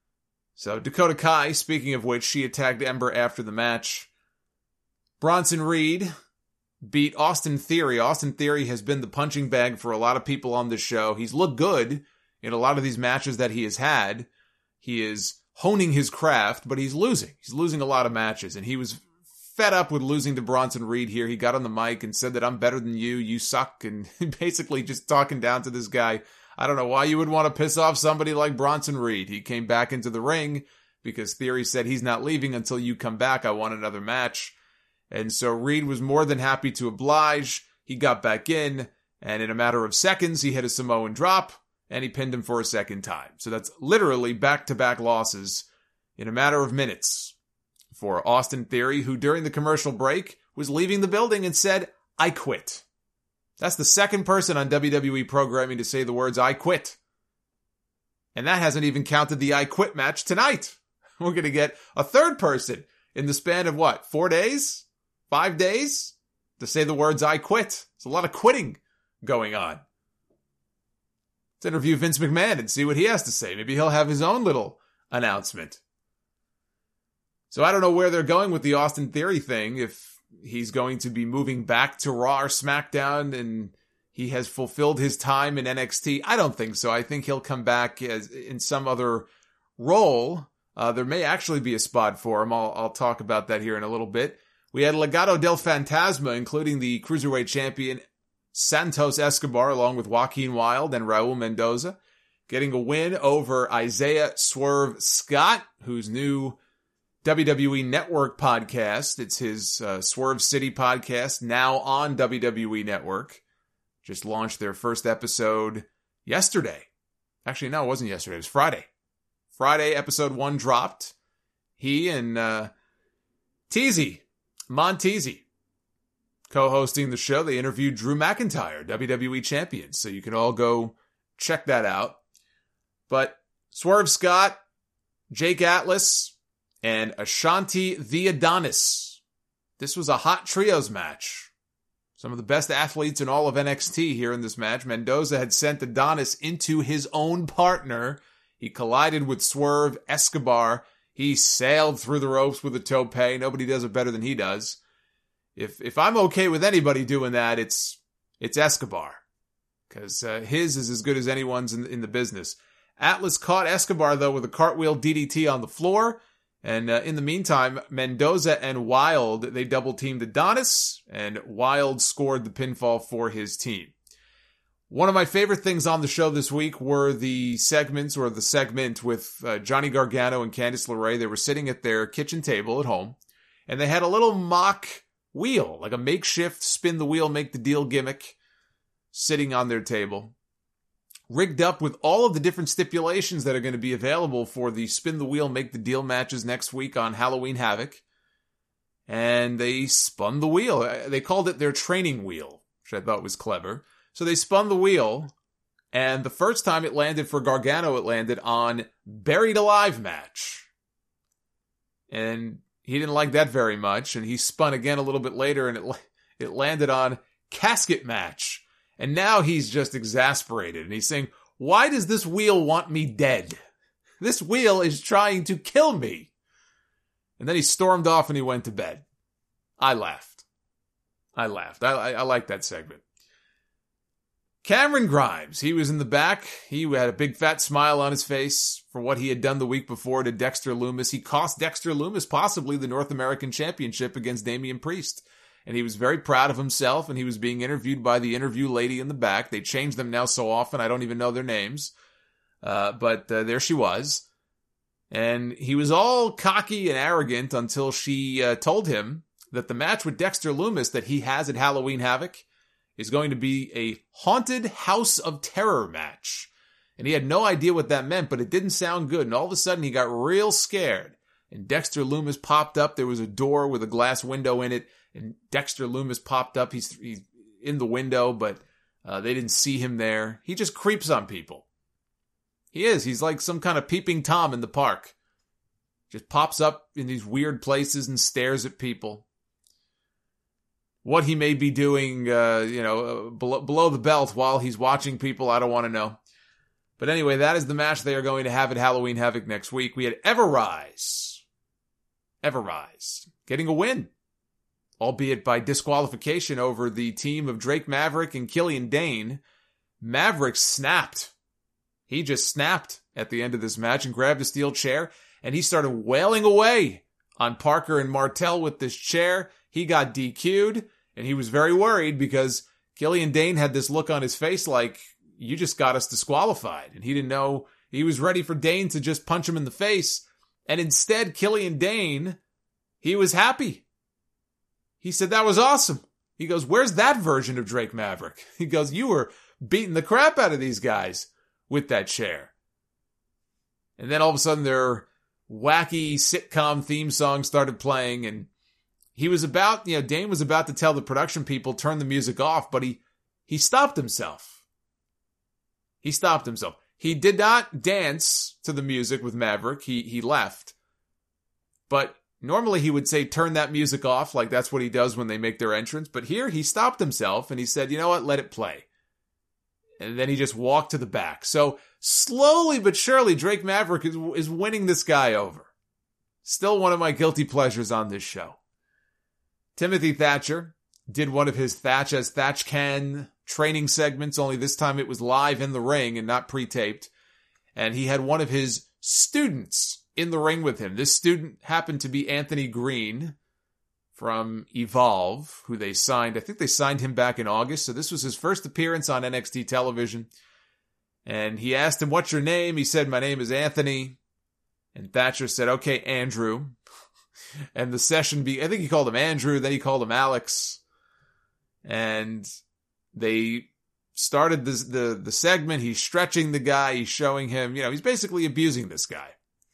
So Dakota Kai, speaking of which, she attacked Ember after the match. Bronson Reed beat Austin Theory. Austin Theory has been the punching bag for a lot of people on this show. He's looked good in a lot of these matches that he has had. He is honing his craft, but he's losing. He's losing a lot of matches, and he was fed up with losing to Bronson Reed here. He got on the mic and said that I'm better than you, you suck, and basically just talking down to this guy. I don't know why you would want to piss off somebody like Bronson Reed. He came back into the ring because Theory said he's not leaving until you come back. I want another match. And so Reed was more than happy to oblige. He got back in, and in a matter of seconds, he hit a Samoan drop, and he pinned him for a second time. So that's literally back-to-back losses in a matter of minutes for Austin Theory, who during the commercial break was leaving the building and said, I quit. That's the second person on W W E programming to say the words, I quit. And that hasn't even counted the I quit match tonight. We're going to get a third person in the span of what, four days? Five days? To say the words, I quit. There's a lot of quitting going on. Let's interview Vince McMahon and see what he has to say. Maybe he'll have his own little announcement. So I don't know where they're going with the Austin Theory thing, if he's going to be moving back to Raw or SmackDown and he has fulfilled his time in N X T. I don't think so. I think he'll come back as in some other role. Uh, there may actually be a spot for him. I'll, I'll talk about that here in a little bit. We had Legado del Fantasma, including the Cruiserweight Champion Santos Escobar, along with Joaquin Wilde and Raul Mendoza, getting a win over Isaiah Swerve Scott, whose new W W E Network podcast. It's his uh, Swerve City podcast, now on W W E Network. Just launched their first episode yesterday. Actually, no, it wasn't yesterday. It was Friday. Friday, episode one dropped. He and uh, Teasy, Monteasy, co-hosting the show. They interviewed Drew McIntyre, W W E champion. So you can all go check that out. But Swerve Scott, Jake Atlas, and Ashanti the Adonis. This was a hot trios match. Some of the best athletes in all of N X T here in this match. Mendoza had sent Adonis into his own partner. He collided with Swerve Escobar. He sailed through the ropes with a tope. Nobody does it better than he does. If if I'm okay with anybody doing that, it's it's Escobar. Because uh, his is as good as anyone's in, in the business. Atlas caught Escobar, though, with a cartwheel D D T on the floor. And uh, in the meantime, Mendoza and Wild, they double-teamed Adonis, and Wild scored the pinfall for his team. One of my favorite things on the show this week were the segments, or the segment with uh, Johnny Gargano and Candice LeRae. They were sitting at their kitchen table at home, and they had a little mock wheel, like a makeshift spin the wheel, make the deal gimmick, sitting on their table, rigged up with all of the different stipulations that are going to be available for the spin the wheel, make the deal matches next week on Halloween Havoc. And they spun the wheel. They called it their training wheel, which I thought was clever. So they spun the wheel, and the first time it landed for Gargano, it landed on Buried Alive match. And he didn't like that very much, and he spun again a little bit later, and it it landed on Casket match. And now he's just exasperated, and he's saying, why does this wheel want me dead? This wheel is trying to kill me. And then he stormed off and he went to bed. I laughed. I laughed. I, I, I like that segment. Cameron Grimes, he was in the back. He had a big fat smile on his face for what he had done the week before to Dexter Lumis. He cost Dexter Lumis possibly the North American Championship against Damian Priest. And he was very proud of himself, and he was being interviewed by the interview lady in the back. They change them now so often, I don't even know their names. Uh, but uh, there she was. And he was all cocky and arrogant until she uh, told him that the match with Dexter Lumis that he has at Halloween Havoc is going to be a Haunted House of Terror match. And he had no idea what that meant, but it didn't sound good. And all of a sudden, he got real scared. And Dexter Lumis popped up. There was a door with a glass window in it. And Dexter Lumis popped up. He's, he's in the window, but uh, they didn't see him there. He just creeps on people. He is. He's like some kind of peeping Tom in the park. Just pops up in these weird places and stares at people. What he may be doing, uh, you know, below, below the belt while he's watching people, I don't want to know. But anyway, that is the match they are going to have at Halloween Havoc next week. We had Everrise. Everrise getting a win, albeit by disqualification over the team of Drake Maverick and Killian Dane. Maverick snapped. He just snapped at the end of this match and grabbed a steel chair, and he started wailing away on Parker and Martel with this chair. He got D Q'd, and he was very worried because Killian Dane had this look on his face like, you just got us disqualified. And he didn't know. He was ready for Dane to just punch him in the face. And instead, Killian Dane, he was happy. He said, that was awesome. He goes, where's that version of Drake Maverick? He goes, you were beating the crap out of these guys with that chair. And then all of a sudden their wacky sitcom theme song started playing, and he was about, you know, Dane was about to tell the production people, turn the music off, but he, he stopped himself. He stopped himself. He did not dance to the music with Maverick. He, he left. But normally he would say, turn that music off, like that's what he does when they make their entrance. But here he stopped himself and he said, you know what, let it play. And then he just walked to the back. So slowly but surely, Drake Maverick is, is winning this guy over. Still one of my guilty pleasures on this show. Timothy Thatcher did one of his Thatch as Thatch Can training segments, only this time it was live in the ring and not pre-taped. And he had one of his students in the ring with him. This student happened to be Anthony Green from Evolve, who they signed. I think they signed him back in August. So this was his first appearance on N X T television. And he asked him, what's your name? He said, my name is Anthony. And Thatcher said, okay, Andrew. And the session, be I think he called him Andrew, then he called him Alex. And they started this, the, the segment. He's stretching the guy. He's showing him, you know, he's basically abusing this guy.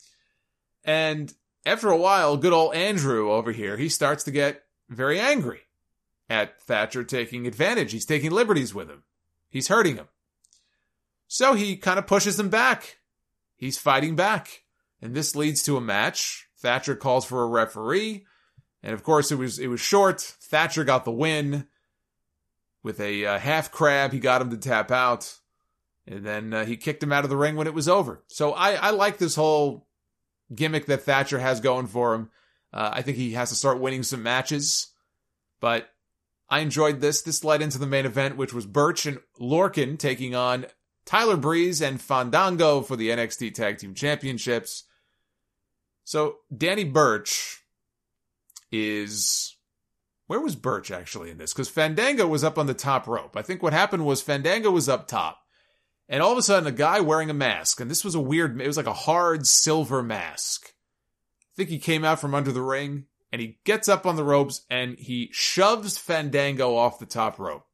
And after a while, good old Andrew over here, he starts to get very angry at Thatcher taking advantage. He's taking liberties with him. He's hurting him. So he kind of pushes him back. he's fighting back. And this leads to a match. Thatcher calls for a referee. And of course, it was it was short. Thatcher got the win with a uh, half crab. He got him to tap out. And then uh, he kicked him out of the ring when it was over. So I, I like this whole gimmick that Thatcher has going for him. Uh, I think he has to start winning some matches. But I enjoyed this. This led into the main event, which was Burch and Lorcan taking on Tyler Breeze and Fandango for the N X T Tag Team Championships. So Danny Burch is... Where was Burch actually in this? Because Fandango was up on the top rope. I think what happened was Fandango was up top. And all of a sudden, a guy wearing a mask, and this was a weird, it was like a hard silver mask. I think he came out from under the ring, and he gets up on the ropes, and he shoves Fandango off the top rope.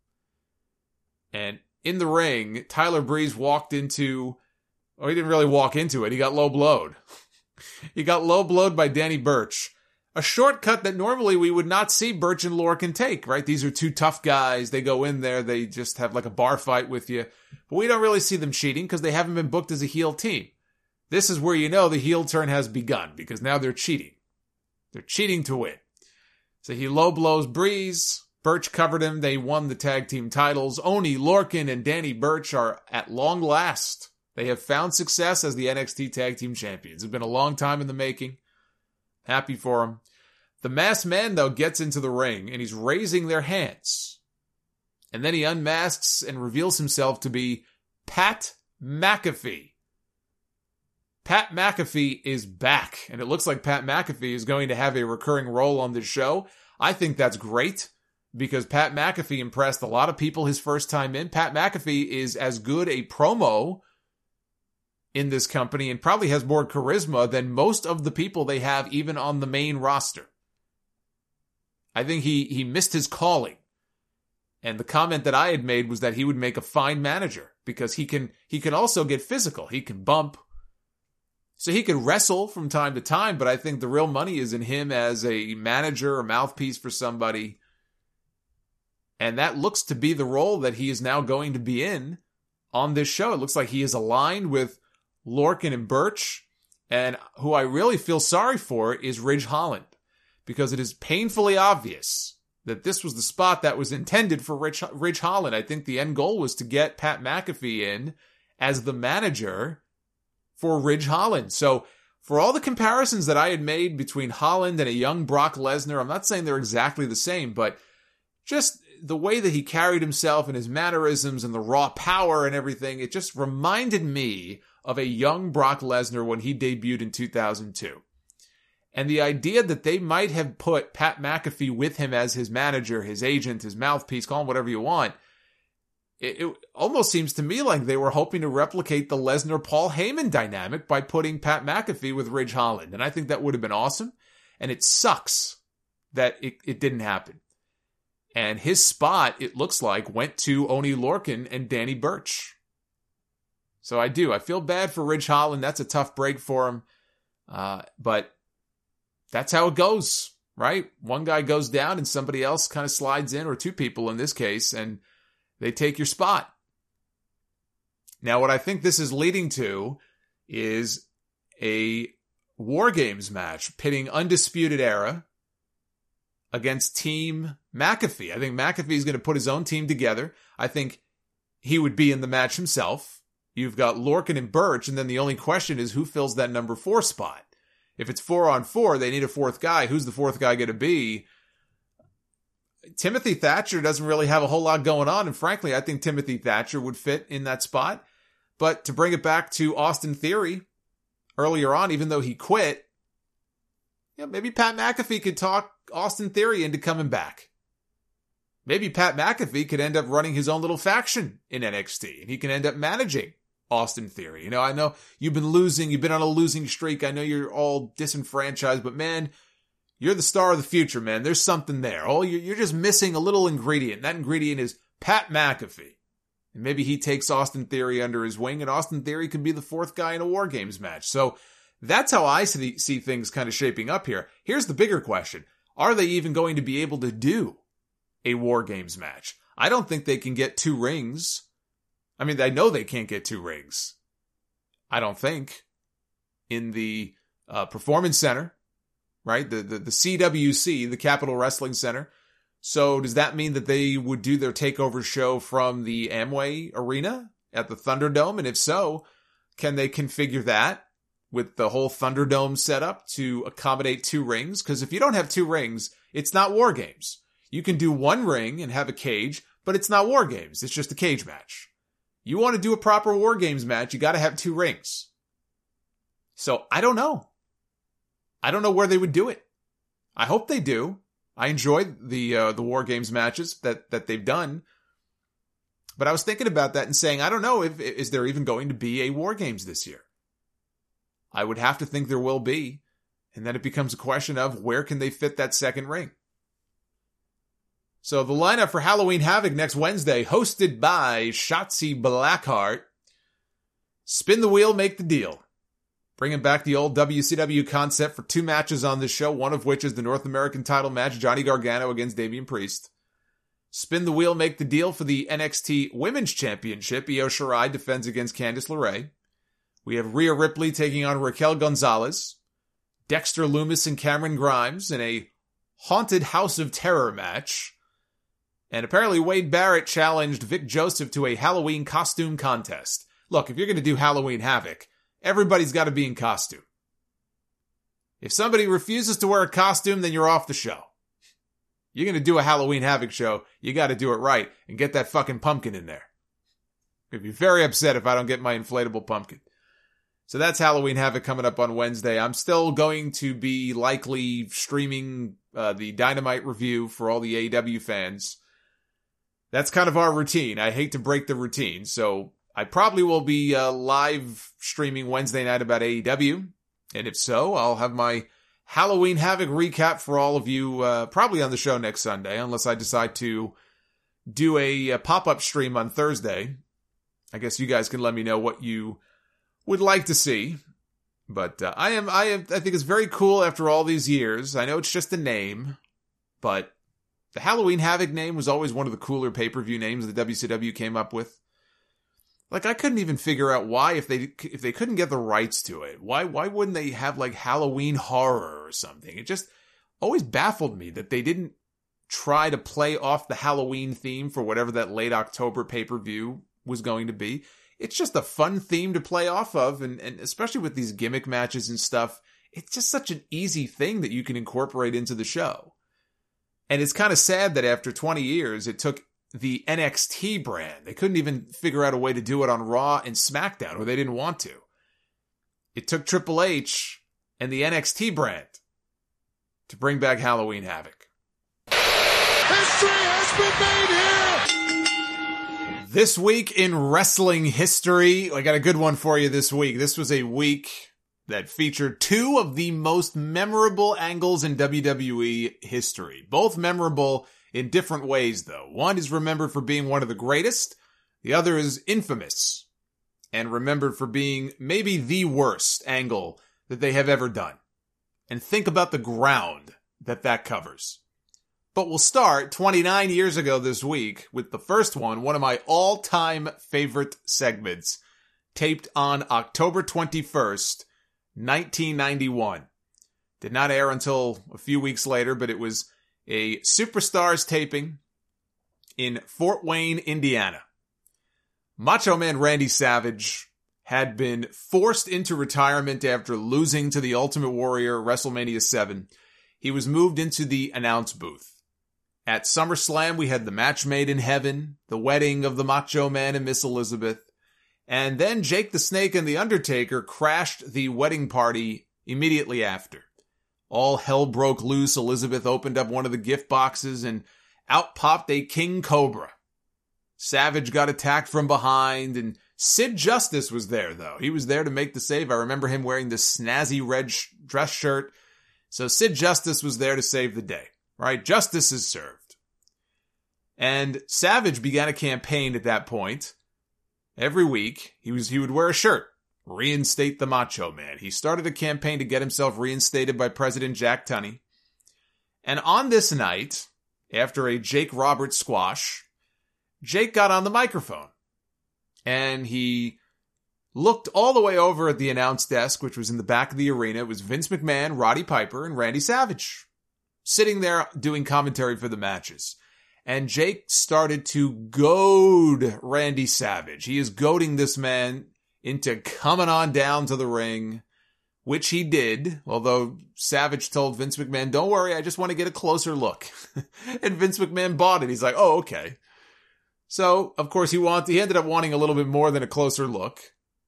And in the ring, Tyler Breeze walked into, or he didn't really walk into it, he got low blowed. He got low blowed by Danny Burch. A shortcut that normally we would not see Burch and Lorcan take, right? These are two tough guys. They go in there. They just have like a bar fight with you. But we don't really see them cheating because they haven't been booked as a heel team. This is where you know the heel turn has begun because now they're cheating. They're cheating to win. So he low blows Breeze. Burch covered him. They won the tag team titles. Oney Lorcan and Danny Burch are at long last. They have found success as the N X T Tag Team Champions. It's been a long time in the making. Happy for him. The masked man, though, gets into the ring, and he's raising their hands. And then he unmasks and reveals himself to be Pat McAfee. Pat McAfee is back, and it looks like Pat McAfee is going to have a recurring role on this show. I think that's great, because Pat McAfee impressed a lot of people his first time in. Pat McAfee is as good a promo in this company and probably has more charisma than most of the people they have even on the main roster. I think he, he missed his calling. And the comment that I had made was that he would make a fine manager because he can, he can also get physical. He can bump. So he can wrestle from time to time, but I think the real money is in him as a manager, a mouthpiece for somebody. And that looks to be the role that he is now going to be in on this show. It looks like he is aligned with Lorcan and Burch, and who I really feel sorry for is Ridge Holland, because it is painfully obvious that this was the spot that was intended for Ridge, Ridge Holland. I think the end goal was to get Pat McAfee in as the manager for Ridge Holland. So for all the comparisons that I had made between Holland and a young Brock Lesnar, I'm not saying they're exactly the same, but just the way that he carried himself and his mannerisms and the raw power and everything, it just reminded me of a young Brock Lesnar when he debuted in two thousand two. And the idea that they might have put Pat McAfee with him as his manager, his agent, his mouthpiece, call him whatever you want, it, it almost seems to me like they were hoping to replicate the Lesnar-Paul Heyman dynamic by putting Pat McAfee with Ridge Holland. And I think that would have been awesome. And it sucks that it, it didn't happen. And his spot, it looks like, went to Oney Lorcan and Danny Burch. So I do. I feel bad for Ridge Holland. That's a tough break for him. Uh, but that's how it goes, right? One guy goes down and somebody else kind of slides in, or two people in this case, and they take your spot. Now, what I think this is leading to is a War Games match pitting Undisputed Era against Team McAfee. I think McAfee is going to put his own team together. I think he would be in the match himself. You've got Lorcan and Burch, and then the only question is who fills that number four spot. If it's four on four, they need a fourth guy. Who's the fourth guy going to be? Timothy Thatcher doesn't really have a whole lot going on, and frankly, I think Timothy Thatcher would fit in that spot. But to bring it back to Austin Theory, earlier on, even though he quit, you know, maybe Pat McAfee could talk Austin Theory into coming back. Maybe Pat McAfee could end up running his own little faction in N X T, and he can end up managing Austin Theory. You know, I know you've been losing, you've been on a losing streak. I know you're all disenfranchised, but man, you're the star of the future, man. There's something there. Oh, you're just missing a little ingredient. That ingredient is Pat McAfee. And maybe he takes Austin Theory under his wing, and Austin Theory could be the fourth guy in a War Games match. So that's how I see, see things kind of shaping up here. Here's the bigger question. Are they even going to be able to do a War Games match? I don't think they can get two rings. I mean, I know they can't get two rings. I don't think. in the uh, Performance Center, right? The, the the C W C, the Capitol Wrestling Center. So does that mean that they would do their takeover show from the Amway Arena at the Thunderdome? And if so, can they configure that with the whole Thunderdome setup to accommodate two rings? Because if you don't have two rings, it's not War Games. You can do one ring and have a cage, but it's not War Games. It's just a cage match. You want to do a proper War Games match, you got to have two rings. So I don't know. I don't know where they would do it. I hope they do. I enjoyed the uh, the War Games matches that, that they've done. But I was thinking about that and saying, I don't know, if is there even going to be a War Games this year? I would have to think there will be. And then it becomes a question of where can they fit that second ring? So the lineup for Halloween Havoc next Wednesday, hosted by Shotzi Blackheart. Spin the wheel, make the deal. Bringing back the old W C W concept for two matches on this show, one of which is the North American title match, Johnny Gargano against Damian Priest. Spin the wheel, make the deal for the N X T Women's Championship. Io Shirai defends against Candice LeRae. We have Rhea Ripley taking on Raquel Gonzalez. Dexter Lumis and Cameron Grimes in a Haunted House of Terror match. And apparently Wade Barrett challenged Vic Joseph to a Halloween costume contest. Look, if you're going to do Halloween Havoc, everybody's got to be in costume. If somebody refuses to wear a costume, then you're off the show. You're going to do a Halloween Havoc show, you got to do it right and get that fucking pumpkin in there. I'd be very upset if I don't get my inflatable pumpkin. So that's Halloween Havoc coming up on Wednesday. I'm still going to be likely streaming uh, the Dynamite review for all the A E W fans. That's kind of our routine. I hate to break the routine, so I probably will be uh, live streaming Wednesday night about A E W. And if so, I'll have my Halloween Havoc recap for all of you uh, probably on the show next Sunday, unless I decide to do a, a pop-up stream on Thursday. I guess you guys can let me know what you would like to see. But uh, I am, I am, I think it's very cool after all these years. I know it's just a name, but the Halloween Havoc name was always one of the cooler pay-per-view names that W C W came up with. Like, I couldn't even figure out why, if they if they couldn't get the rights to it, why why wouldn't they have, like, Halloween Horror or something? It just always baffled me that they didn't try to play off the Halloween theme for whatever that late October pay-per-view was going to be. It's just a fun theme to play off of, and, and especially with these gimmick matches and stuff, it's just such an easy thing that you can incorporate into the show. And it's kind of sad that after twenty years, it took the N X T brand. They couldn't even figure out a way to do it on Raw and SmackDown, or they didn't want to. It took Triple H and the N X T brand to bring back Halloween Havoc. History has been made here! This week in wrestling history, I got a good one for you this week. This was a week that featured two of the most memorable angles in W W E history. Both memorable in different ways, though. One is remembered for being one of the greatest. The other is infamous and remembered for being maybe the worst angle that they have ever done. And think about the ground that that covers. But we'll start twenty-nine years ago this week with the first one, one of my all-time favorite segments, taped on October twenty-first, nineteen ninety-one. Did not air until a few weeks later, but it was a Superstars taping in Fort Wayne, Indiana. Macho Man Randy Savage had been forced into retirement after losing to the Ultimate Warrior WrestleMania seven. He was moved into the announce booth. At SummerSlam, we had the match made in heaven, the wedding of the Macho Man and Miss Elizabeth, and then Jake the Snake and The Undertaker crashed the wedding party immediately after. All hell broke loose. Elizabeth opened up one of the gift boxes and out popped a King Cobra. Savage got attacked from behind, and Sid Justice was there, though. He was there to make the save. I remember him wearing this snazzy red sh- dress shirt. So Sid Justice was there to save the day, right? Justice is served. And Savage began a campaign at that point. Every week, he was he would wear a shirt. Reinstate the Macho Man. He started a campaign to get himself reinstated by President Jack Tunney. And on this night, after a Jake Roberts squash, Jake got on the microphone. And he looked all the way over at the announce desk, which was in the back of the arena. It was Vince McMahon, Roddy Piper, and Randy Savage sitting there doing commentary for the matches. And Jake started to goad Randy Savage. He is goading this man into coming on down to the ring, which he did, although Savage told Vince McMahon, don't worry, I just want to get a closer look. And Vince McMahon bought it. He's like, oh, okay. So, of course, he wanted, he ended up wanting a little bit more than a closer look.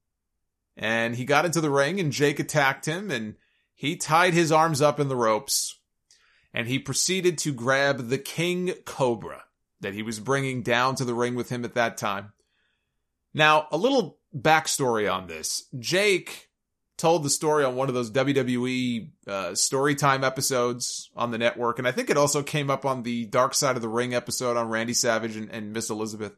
And he got into the ring, and Jake attacked him, and he tied his arms up in the ropes, and he proceeded to grab the King Cobra that he was bringing down to the ring with him at that time. Now, a little backstory on this. Jake told the story on one of those W W E uh, Storytime episodes on the network, and I think it also came up on the Dark Side of the Ring episode on Randy Savage and, and Miss Elizabeth.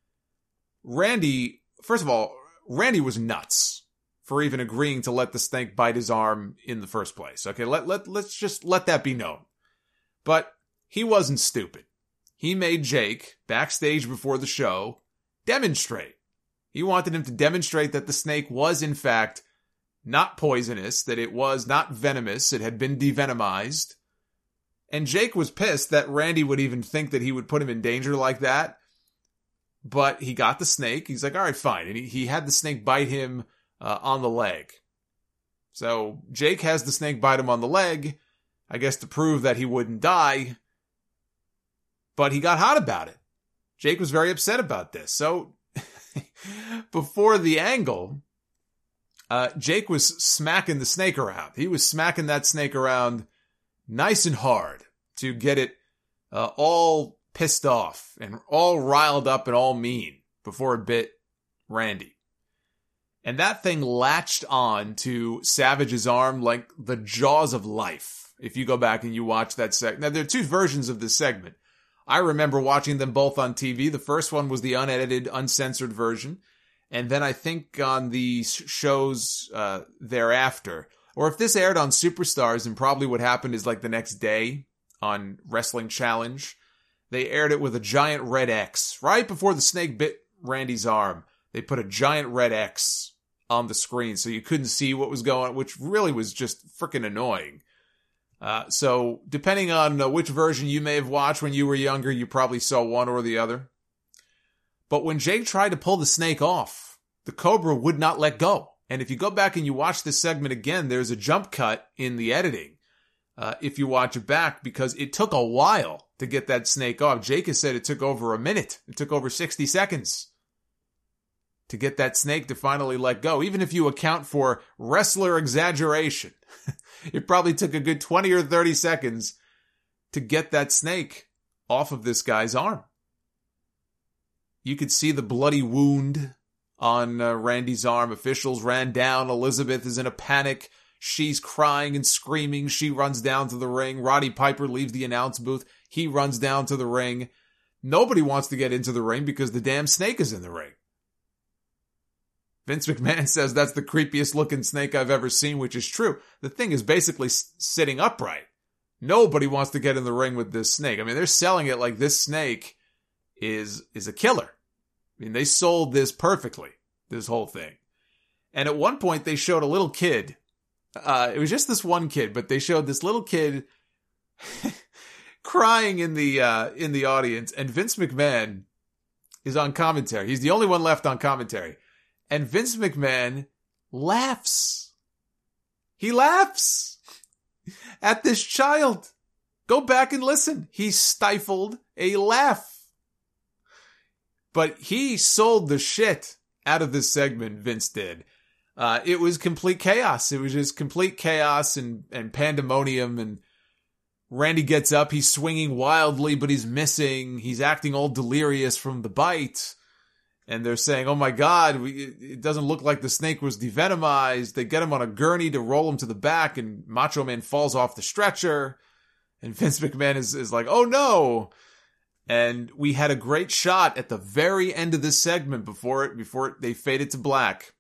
Randy, first of all, Randy was nuts for even agreeing to let the snake bite his arm in the first place. Okay, let, let, let's just let that be known. But he wasn't stupid. He made Jake, backstage before the show, demonstrate. He wanted him to demonstrate that the snake was, in fact, not poisonous, that it was not venomous, it had been devenomized. And Jake was pissed that Randy would even think that he would put him in danger like that. But he got the snake. He's like, all right, fine. And he, he had the snake bite him uh, on the leg. So Jake has the snake bite him on the leg, I guess to prove that he wouldn't die. But he got hot about it. Jake was very upset about this. So before the angle, uh, Jake was smacking the snake around. He was smacking that snake around nice and hard to get it uh, all pissed off and all riled up and all mean before it bit Randy. And that thing latched on to Savage's arm like the jaws of life. If you go back and you watch that segment. Now, there are two versions of this segment. I remember watching them both on T V. The first one was the unedited, uncensored version. And then I think on the shows uh, thereafter, or if this aired on Superstars, and probably what happened is like the next day on Wrestling Challenge, they aired it with a giant red X. Right before the snake bit Randy's arm, they put a giant red X on the screen so you couldn't see what was going on, which really was just freaking annoying. Uh, so depending on uh, which version you may have watched when you were younger, you probably saw one or the other. But when Jake tried to pull the snake off, the Cobra would not let go. And if you go back and you watch this segment again, there's a jump cut in the editing. Uh, if you watch it back, because it took a while to get that snake off. Jake has said it took over a minute. It took over sixty seconds to get that snake to finally let go. Even if you account for wrestler exaggeration, it probably took a good twenty or thirty seconds to get that snake off of this guy's arm. You could see the bloody wound on uh, Randy's arm. Officials ran down. Elizabeth is in a panic. She's crying and screaming. She runs down to the ring. Roddy Piper leaves the announce booth. He runs down to the ring. Nobody wants to get into the ring because the damn snake is in the ring. Vince McMahon says that's the creepiest looking snake I've ever seen, which is true. The thing is basically s- sitting upright. Nobody wants to get in the ring with this snake. I mean, they're selling it like this snake is, is a killer. I mean, they sold this perfectly, this whole thing. And at one point they showed a little kid. Uh, it was just this one kid, but they showed this little kid crying in the, uh, in the audience. And Vince McMahon is on commentary. He's the only one left on commentary. And Vince McMahon laughs. He laughs at this child. Go back and listen. He stifled a laugh. But he sold the shit out of this segment, Vince did. Uh, it was complete chaos. It was just complete chaos and, and pandemonium. And Randy gets up. He's swinging wildly, but he's missing. He's acting all delirious from the bite. And they're saying, oh my God, we, it doesn't look like the snake was devenomized. They get him on a gurney to roll him to the back, and Macho Man falls off the stretcher. And Vince McMahon is, is like, oh no. And we had a great shot at the very end of this segment before it, before they faded to black,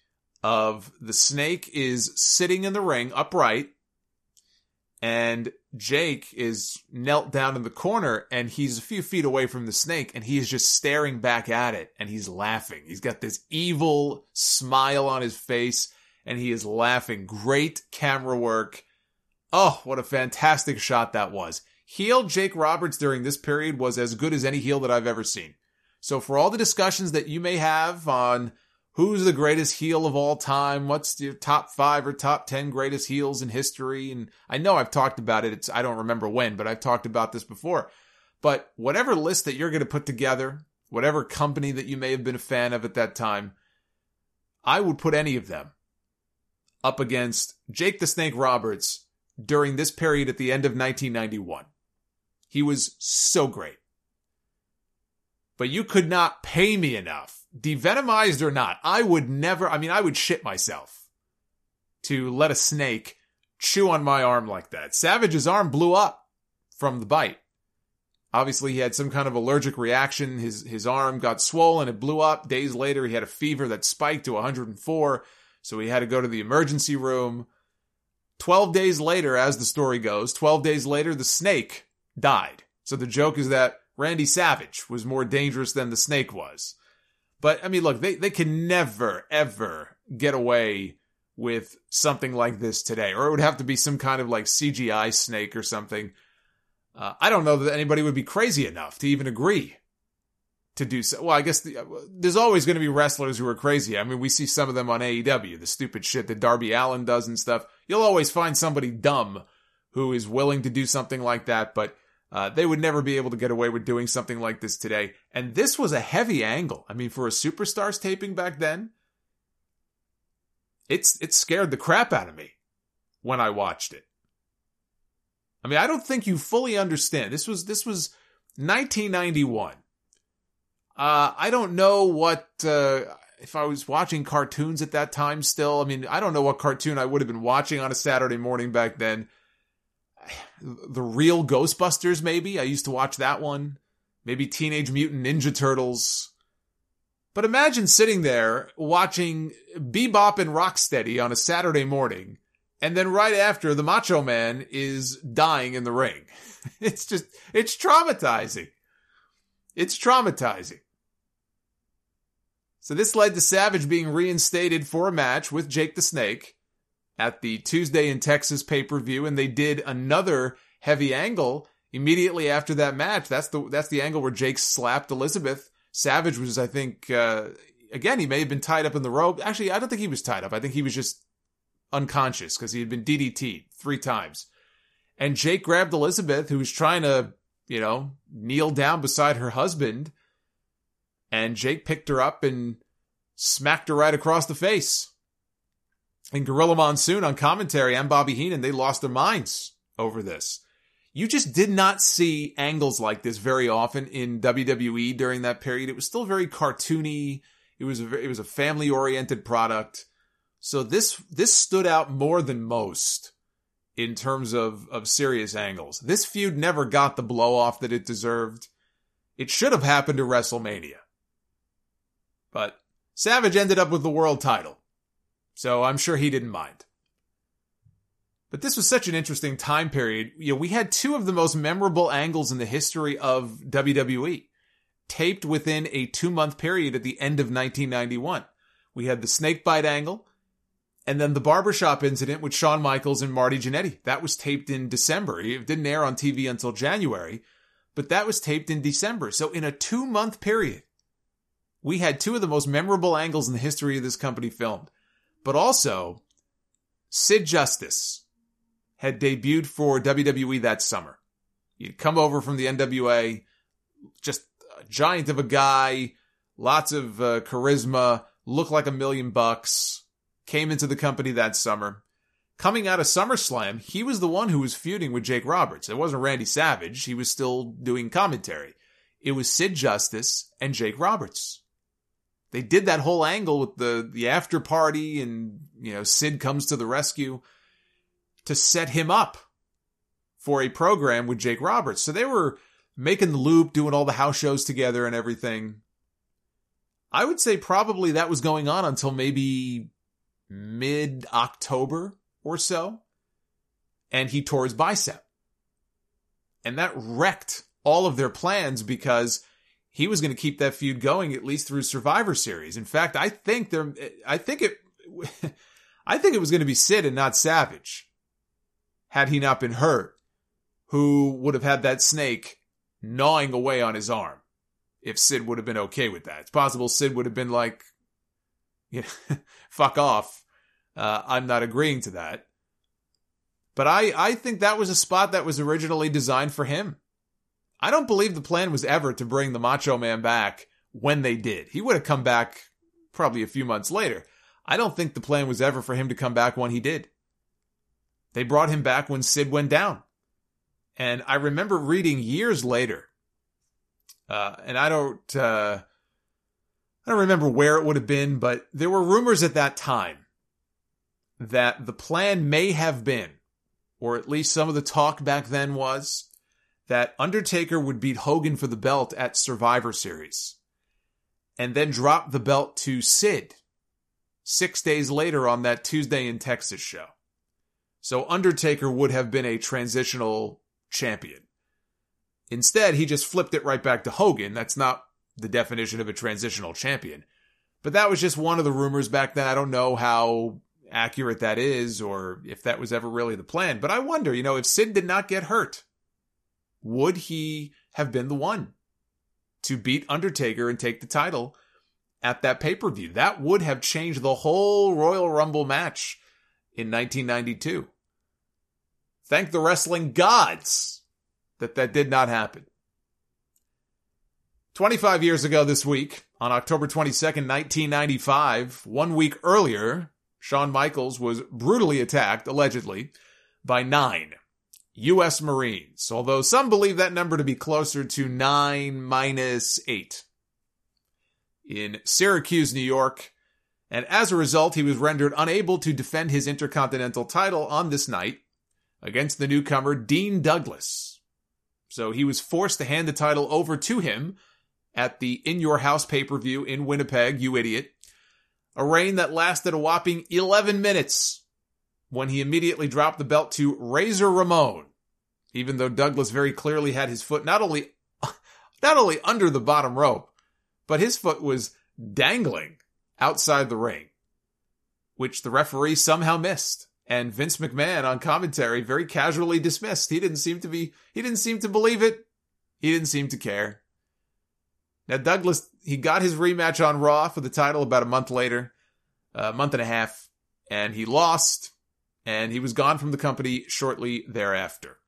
of the snake is sitting in the ring upright, and Jake is knelt down in the corner and he's a few feet away from the snake and he is just staring back at it and he's laughing. He's got this evil smile on his face and he is laughing. Great camera work. Oh, what a fantastic shot that was. Heel Jake Roberts during this period was as good as any heel that I've ever seen. So for all the discussions that you may have on who's the greatest heel of all time, what's your top five or top ten greatest heels in history, and I know I've talked about it, it's I don't remember when, but I've talked about this before. But whatever list that you're going to put together, whatever company that you may have been a fan of at that time, I would put any of them up against Jake the Snake Roberts during this period at the end of nineteen ninety-one. He was so great. But you could not pay me enough, devenomized or not. I would never, I mean, I would shit myself to let a snake chew on my arm like that. Savage's arm blew up from the bite. Obviously, he had some kind of allergic reaction. His, his arm got swollen. It blew up. Days later, he had a fever that spiked to one hundred four. So he had to go to the emergency room. twelve days later, as the story goes, twelve days later, the snake died. So the joke is that Randy Savage was more dangerous than the snake was. But, I mean, look, they, they can never, ever get away with something like this today. Or it would have to be some kind of, like, C G I snake or something. Uh, I don't know that anybody would be crazy enough to even agree to do so. Well, I guess the, uh, there's always going to be wrestlers who are crazy. I mean, we see some of them on A E W, the stupid shit that Darby Allin does and stuff. You'll always find somebody dumb who is willing to do something like that, but Uh, they would never be able to get away with doing something like this today. And this was a heavy angle. I mean, for a Superstars taping back then, it's it scared the crap out of me when I watched it. I mean, I don't think you fully understand. This was this was nineteen ninety-one. Uh, I don't know what uh, if I was watching cartoons at that time still. I mean, I don't know what cartoon I would have been watching on a Saturday morning back then. The Real Ghostbusters, maybe. I used to watch that one. Maybe Teenage Mutant Ninja Turtles. But imagine sitting there watching Bebop and Rocksteady on a Saturday morning, and then right after, the Macho Man is dying in the ring. It's just, it's traumatizing. It's traumatizing. So this led to Savage being reinstated for a match with Jake the Snake at the Tuesday in Texas pay-per-view, and they did another heavy angle immediately after that match. That's the that's the angle where Jake slapped Elizabeth. Savage was, I think, uh, again, he may have been tied up in the rope. Actually, I don't think he was tied up. I think he was just unconscious because he had been D D T'd three times. And Jake grabbed Elizabeth, who was trying to, you know, kneel down beside her husband, and Jake picked her up and smacked her right across the face. And Gorilla Monsoon on commentary and Bobby Heenan, they lost their minds over this. You just did not see angles like this very often in W W E during that period. It was still very cartoony. It was a, it was a family-oriented product. So this this stood out more than most in terms of, of serious angles. This feud never got the blow-off that it deserved. It should have happened at WrestleMania. But Savage ended up with the world title. So I'm sure he didn't mind. But this was such an interesting time period. You know, we had two of the most memorable angles in the history of W W E, taped within a two-month period at the end of nineteen ninety-one. We had the snakebite angle, and then the barbershop incident with Shawn Michaels and Marty Jannetty. That was taped in December. It didn't air on T V until January, but that was taped in December. So in a two-month period, we had two of the most memorable angles in the history of this company filmed. But also, Sid Justice had debuted for W W E that summer. He'd come over from the N W A, just a giant of a guy, lots of uh, charisma, looked like a million bucks, came into the company that summer. Coming out of SummerSlam, he was the one who was feuding with Jake Roberts. It wasn't Randy Savage. He was still doing commentary. It was Sid Justice and Jake Roberts. They did that whole angle with the, the after party and, you know, Sid comes to the rescue to set him up for a program with Jake Roberts. So they were making the loop, doing all the house shows together and everything. I would say probably that was going on until maybe mid-October or so. And he tore his bicep And that wrecked all of their plans because he was going to keep that feud going at least through Survivor Series. In fact, I think there, I think it, I think it was going to be Sid and not Savage, had he not been hurt, who would have had that snake gnawing away on his arm if Sid would have been okay with that. It's possible Sid would have been like, you know, fuck off. Uh, I'm not agreeing to that. But I, I think that was a spot that was originally designed for him. I don't believe the plan was ever to bring the Macho Man back when they did. He would have come back probably a few months later. I don't think the plan was ever for him to come back when he did. They brought him back when Sid went down. And I remember reading years later, uh, and I don't, uh, I don't remember where it would have been, but there were rumors at that time that the plan may have been, or at least some of the talk back then was, that Undertaker would beat Hogan for the belt at Survivor Series and then drop the belt to Sid six days later on that Tuesday in Texas show. So Undertaker would have been a transitional champion. Instead, he just flipped it right back to Hogan. That's not the definition of a transitional champion. But that was just one of the rumors back then. I don't know how accurate that is or if that was ever really the plan. But I wonder, you know, if Sid did not get hurt, would he have been the one to beat Undertaker and take the title at that pay-per-view? That would have changed the whole Royal Rumble match in nineteen ninety-two. Thank the wrestling gods that that did not happen. twenty-five years ago this week, on October twenty-second, nineteen ninety-five, one week earlier, Shawn Michaels was brutally attacked, allegedly, by nine U S Marines, although some believe that number to be closer to nine minus eight, in Syracuse, New York, and as a result, he was rendered unable to defend his Intercontinental title on this night against the newcomer Dean Douglas. So he was forced to hand the title over to him at the In Your House pay-per-view in Winnipeg, you idiot, a reign that lasted a whopping eleven minutes, when he immediately dropped the belt to Razor Ramon, even though Douglas very clearly had his foot not only, not only under the bottom rope, but his foot was dangling outside the ring, which the referee somehow missed. And Vince McMahon on commentary very casually dismissed. He didn't seem to be, he didn't seem to believe it. He didn't seem to care. Now Douglas, he got his rematch on Raw for the title about a month later, a month and a half, and he lost. And he was gone from the company shortly thereafter.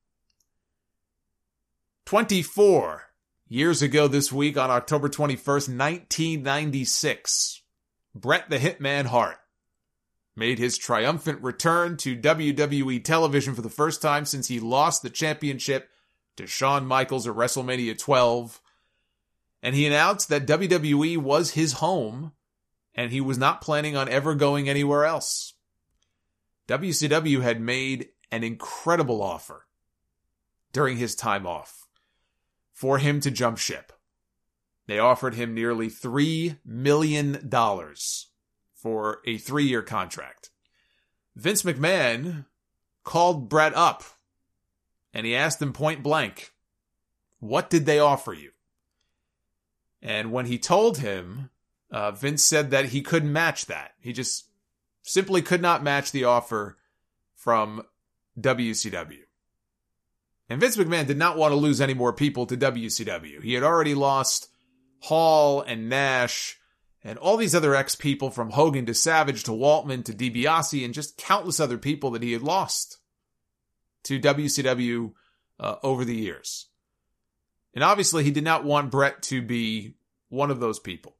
twenty-four years ago this week, on October twenty-first, nineteen ninety-six, Bret the Hitman Hart made his triumphant return to W W E television for the first time since he lost the championship to Shawn Michaels at WrestleMania twelve. And he announced that W W E was his home, and he was not planning on ever going anywhere else. W C W had made an incredible offer during his time off for him to jump ship. They offered him nearly three million dollars for a three-year contract. Vince McMahon called Bret up and he asked him point blank, what did they offer you? And when he told him, uh, Vince said that he couldn't match that. He just simply could not match the offer from W C W. And Vince McMahon did not want to lose any more people to W C W. He had already lost Hall and Nash and all these other ex-people, from Hogan to Savage to Waltman to DiBiase, and just countless other people that he had lost to W C W uh, over the years. And obviously he did not want Bret to be one of those people.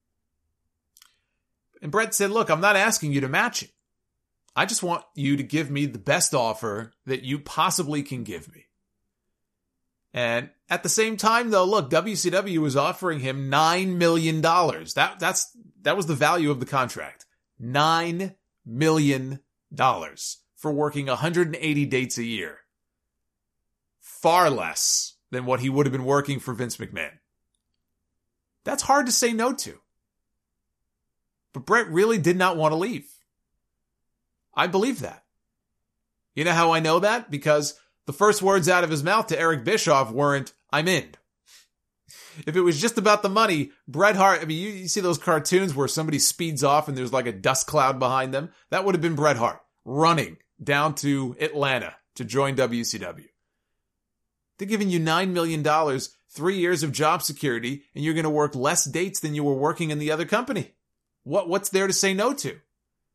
And Bret said, look, I'm not asking you to match it. I just want you to give me the best offer that you possibly can give me. And at the same time, though, look, W C W was offering him nine million dollars. That, that's, that was the value of the contract. nine million dollars for working one hundred eighty dates a year. Far less than what he would have been working for Vince McMahon. That's hard to say no to. But Bret really did not want to leave. I believe that. You know how I know that? Because the first words out of his mouth to Eric Bischoff weren't, "I'm in." If it was just about the money, Bret Hart, I mean, you, you see those cartoons where somebody speeds off and there's like a dust cloud behind them? That would have been Bret Hart running down to Atlanta to join W C W. They're giving you nine million dollars, three years of job security, and you're going to work less dates than you were working in the other company. What, what's there to say no to?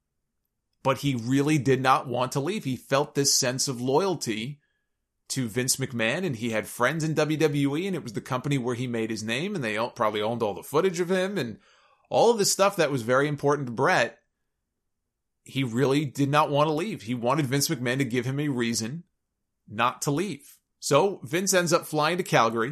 But he really did not want to leave. He felt this sense of loyalty to Vince McMahon, and he had friends in W W E, and it was the company where he made his name, and they probably owned all the footage of him, and all of this stuff that was very important to Bret. He really did not want to leave. He wanted Vince McMahon to give him a reason not to leave. So Vince ends up flying to Calgary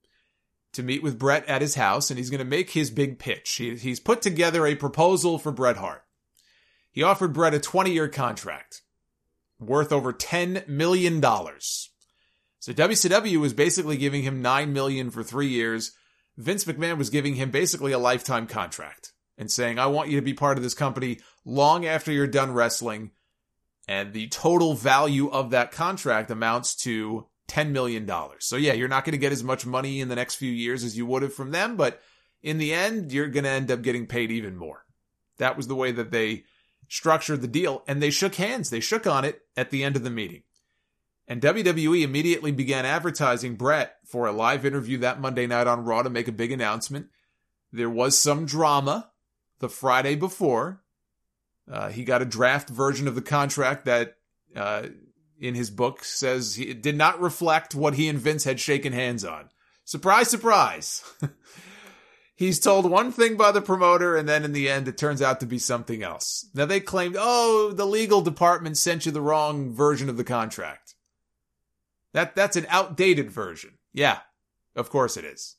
to meet with Bret at his house, and he's going to make his big pitch. He, he's put together a proposal for Bret Hart. He offered Bret a twenty-year contract worth over ten million dollars. So W C W was basically giving him nine million dollars for three years. Vince McMahon was giving him basically a lifetime contract and saying, I want you to be part of this company long after you're done wrestling. And the total value of that contract amounts to ten million dollars. So yeah, you're not going to get as much money in the next few years as you would have from them, but in the end, you're going to end up getting paid even more. That was the way that they structured the deal, and they shook hands. They shook on it at the end of the meeting. And W W E immediately began advertising Bret for a live interview that Monday night on Raw to make a big announcement. There was some drama the Friday before. Uh, he got a draft version of the contract that, uh, in his book, says he, it did not reflect what he and Vince had shaken hands on. Surprise, surprise. He's told one thing by the promoter, and then in the end, it turns out to be something else. Now, they claimed, oh, the legal department sent you the wrong version of the contract. That That's an outdated version. Yeah, of course it is.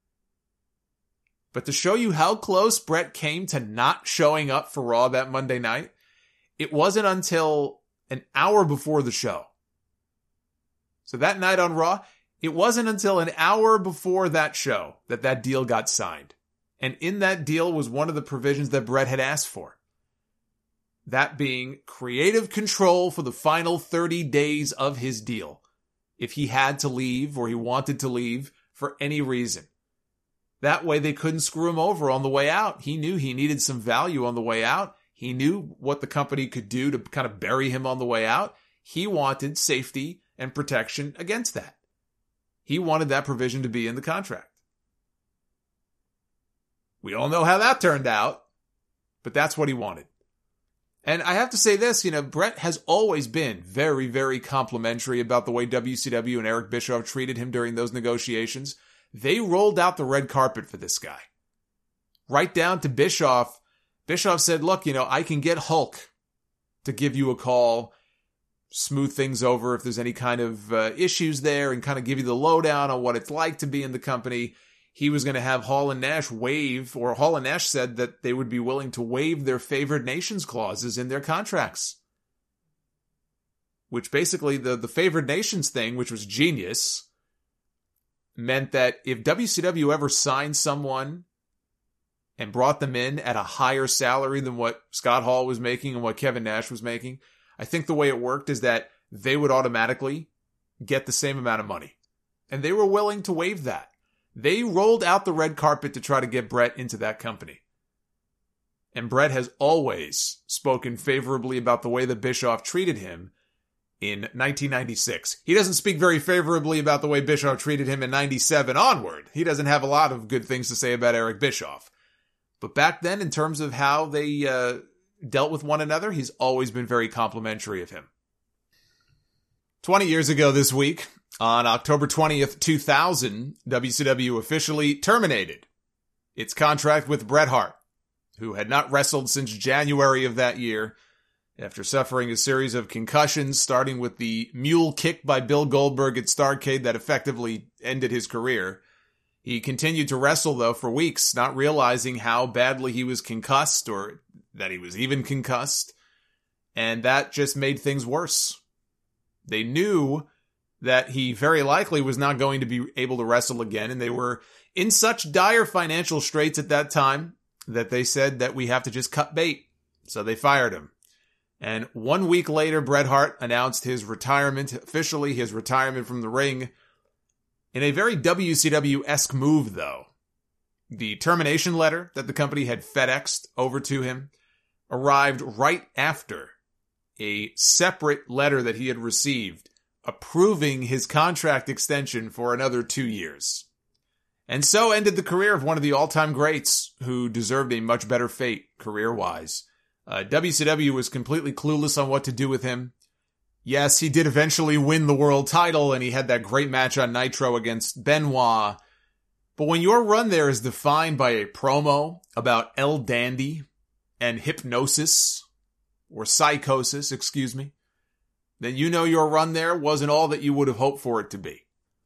But to show you how close Bret came to not showing up for Raw that Monday night, it wasn't until an hour before the show. So that night on Raw, it wasn't until an hour before that show that that deal got signed. And in that deal was one of the provisions that Bret had asked for. That being creative control for the final thirty days of his deal, if he had to leave or he wanted to leave for any reason. That way they couldn't screw him over on the way out. He knew he needed some value on the way out. He knew what the company could do to kind of bury him on the way out. He wanted safety and protection against that. He wanted that provision to be in the contract. We all know how that turned out, but that's what he wanted. And I have to say this, you know, Bret has always been very, very complimentary about the way W C W and Eric Bischoff treated him during those negotiations. They rolled out the red carpet for this guy. Right down to Bischoff. Bischoff said, look, you know, I can get Hulk to give you a call, smooth things over if there's any kind of uh, issues there, and kind of give you the lowdown on what it's like to be in the company. He was going to have Hall and Nash waive, or Hall and Nash said that they would be willing to waive their favored nations clauses in their contracts. Which basically, the, the favored nations thing, which was genius, meant that if W C W ever signed someone and brought them in at a higher salary than what Scott Hall was making and what Kevin Nash was making, I think the way it worked is that they would automatically get the same amount of money. And they were willing to waive that. They rolled out the red carpet to try to get Bret into that company. And Bret has always spoken favorably about the way that Bischoff treated him in nineteen ninety-six. He doesn't speak very favorably about the way Bischoff treated him in ninety-seven onward. He doesn't have a lot of good things to say about Eric Bischoff. But back then, in terms of how they uh, dealt with one another, he's always been very complimentary of him. twenty years ago this week, on October twentieth, two thousand, W C W officially terminated its contract with Bret Hart, who had not wrestled since January of that year after suffering a series of concussions, starting with the mule kick by Bill Goldberg at Starrcade that effectively ended his career. He continued to wrestle, though, for weeks, not realizing how badly he was concussed or that he was even concussed, and that just made things worse. They knew that he very likely was not going to be able to wrestle again, and they were in such dire financial straits at that time that they said that we have to just cut bait. So they fired him. And one week later, Bret Hart announced his retirement, officially his retirement from the ring, in a very W C W-esque move, though. The termination letter that the company had FedExed over to him arrived right after a separate letter that he had received approving his contract extension for another two years. And so ended the career of one of the all-time greats who deserved a much better fate career-wise. Uh, W C W was completely clueless on what to do with him. Yes, he did eventually win the world title, and he had that great match on Nitro against Benoit. But when your run there is defined by a promo about El Dandy and hypnosis, or psychosis, excuse me, then you know your run there wasn't all that you would have hoped for it to be.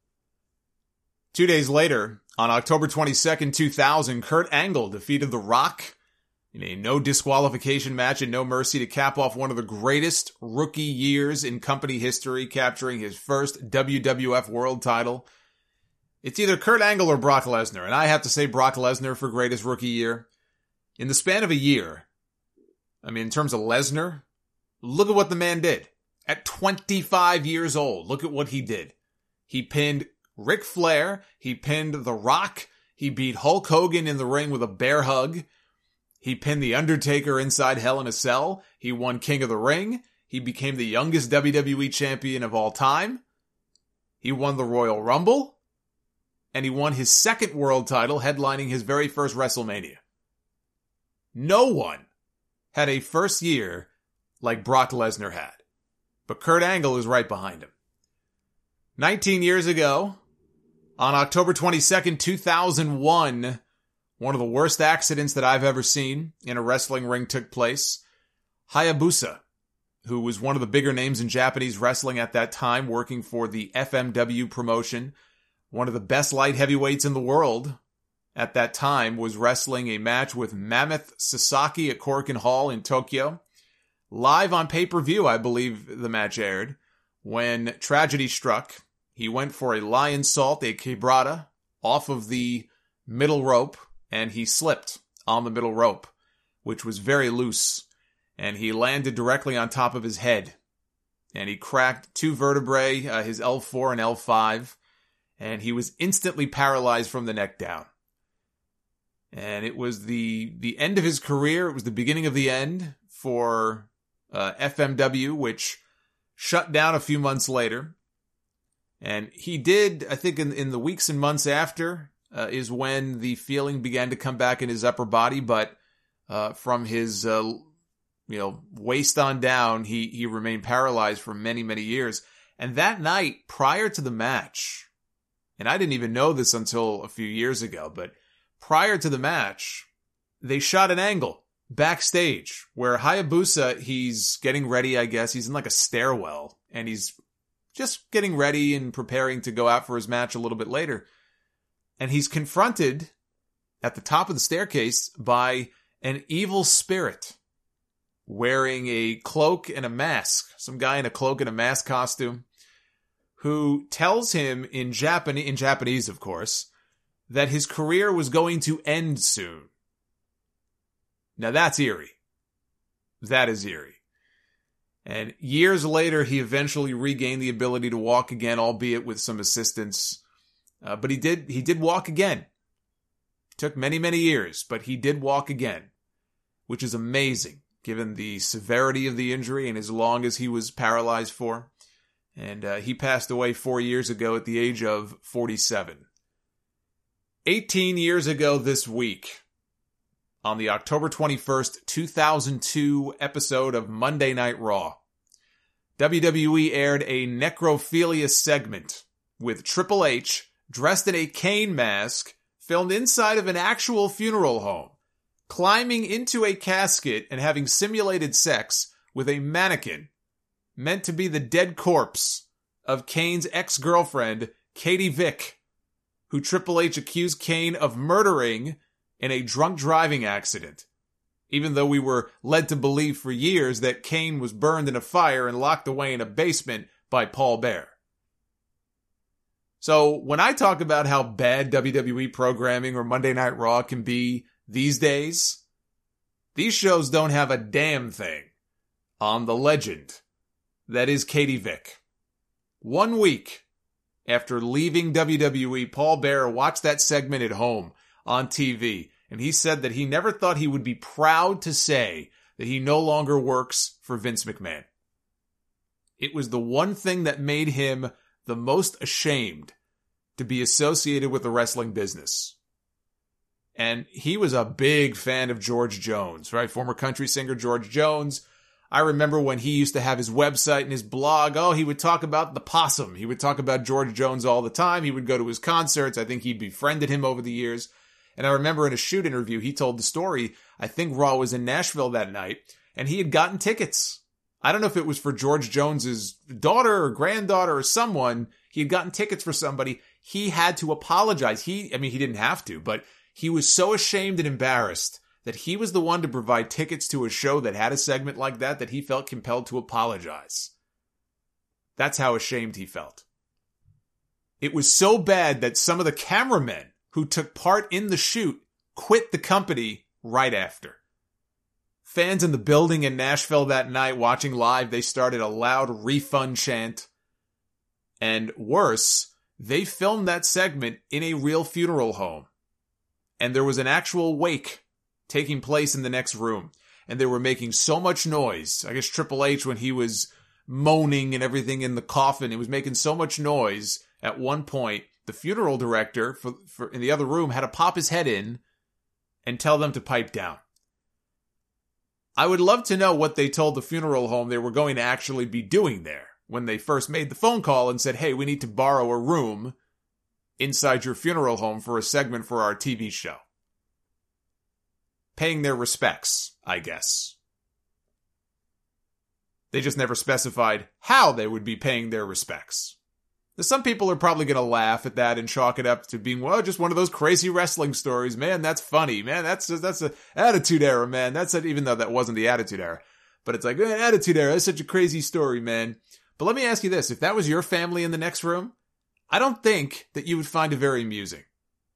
Two days later, on October twenty-second, two thousand, Kurt Angle defeated The Rock in a no disqualification match and No Mercy to cap off one of the greatest rookie years in company history, capturing his first W W F World title. It's either Kurt Angle or Brock Lesnar, and I have to say Brock Lesnar for greatest rookie year. In the span of a year, I mean, in terms of Lesnar, look at what the man did. At twenty-five years old, look at what he did. He pinned Ric Flair, he pinned The Rock, he beat Hulk Hogan in the ring with a bear hug, he pinned The Undertaker inside Hell in a Cell, he won King of the Ring, he became the youngest W W E champion of all time, he won the Royal Rumble, and he won his second world title headlining his very first WrestleMania. No one had a first year like Brock Lesnar had. But Kurt Angle is right behind him. nineteen years ago, on October twenty-second, two thousand one, one of the worst accidents that I've ever seen in a wrestling ring took place. Hayabusa, who was one of the bigger names in Japanese wrestling at that time, working for the F M W promotion, one of the best light heavyweights in the world at that time, was wrestling a match with Mammoth Sasaki at Korakuen Hall in Tokyo. Live on pay-per-view, I believe the match aired. When tragedy struck, he went for a lion salt, a quebrada, off of the middle rope, and he slipped on the middle rope, which was very loose, and he landed directly on top of his head. And he cracked two vertebrae, uh, his L four and L five, and he was instantly paralyzed from the neck down. And it was the the end of his career. It was the beginning of the end for uh, F M W, which shut down a few months later. And he did, I think in, in the weeks and months after, uh, is when the feeling began to come back in his upper body. But uh, from his uh, you know waist on down, he, he remained paralyzed for many, many years. And that night, prior to the match, and I didn't even know this until a few years ago, but prior to the match, they shot an angle backstage where Hayabusa, he's getting ready, I guess. He's in like a stairwell, and he's just getting ready and preparing to go out for his match a little bit later. And he's confronted at the top of the staircase by an evil spirit wearing a cloak and a mask, some guy in a cloak and a mask costume, who tells him in Japan, in Japanese, of course, that his career was going to end soon. Now that's eerie. That is eerie. And years later, he eventually regained the ability to walk again, albeit with some assistance. Uh, but he did, he did walk again. Took many, many years, but he did walk again, which is amazing, given the severity of the injury and as long as he was paralyzed for. And uh, he passed away four years ago at the age of forty-seven. eighteen years ago this week, on the October twenty-first, two thousand two episode of Monday Night Raw, W W E aired a necrophilia segment with Triple H dressed in a Kane mask, filmed inside of an actual funeral home, climbing into a casket and having simulated sex with a mannequin meant to be the dead corpse of Kane's ex-girlfriend, Katie Vick, who Triple H accused Kane of murdering in a drunk driving accident, even though we were led to believe for years that Kane was burned in a fire and locked away in a basement by Paul Bearer. So when I talk about how bad W W E programming or Monday Night Raw can be these days, these shows don't have a damn thing on the legend that is Katie Vick. One week after leaving W W E, Paul Bearer watched that segment at home on T V, and he said that he never thought he would be proud to say that he no longer works for Vince McMahon. It was the one thing that made him the most ashamed to be associated with the wrestling business. And he was a big fan of George Jones, right? Former country singer George Jones. I remember when he used to have his website and his blog, oh, he would talk about the possum. He would talk about George Jones all the time. He would go to his concerts. I think he befriended him over the years. And I remember in a shoot interview, he told the story, I think Raw was in Nashville that night, and he had gotten tickets. I don't know if it was for George Jones's daughter or granddaughter or someone. He had gotten tickets for somebody. He had to apologize. He, I mean, he didn't have to, but he was so ashamed and embarrassed that he was the one to provide tickets to a show that had a segment like that, that he felt compelled to apologize. That's how ashamed he felt. It was so bad that some of the cameramen who took part in the shoot quit the company right after. Fans in the building in Nashville that night watching live, they started a loud refund chant. And worse, they filmed that segment in a real funeral home. And there was an actual wake taking place in the next room. And they were making so much noise. I guess Triple H, when he was moaning and everything in the coffin, it was making so much noise. At one point, the funeral director for, for in the other room had to pop his head in and tell them to pipe down. I would love to know what they told the funeral home they were going to actually be doing there when they first made the phone call and said, hey, we need to borrow a room inside your funeral home for a segment for our T V show. Paying their respects, I guess. They just never specified how they would be paying their respects. Now, some people are probably going to laugh at that and chalk it up to being, well, just one of those crazy wrestling stories. Man, that's funny. Man, that's that's a Attitude Era, man. That's a, even though that wasn't the Attitude Era. But it's like, man, Attitude Era, that's such a crazy story, man. But let me ask you this. If that was your family in the next room, I don't think that you would find it very amusing.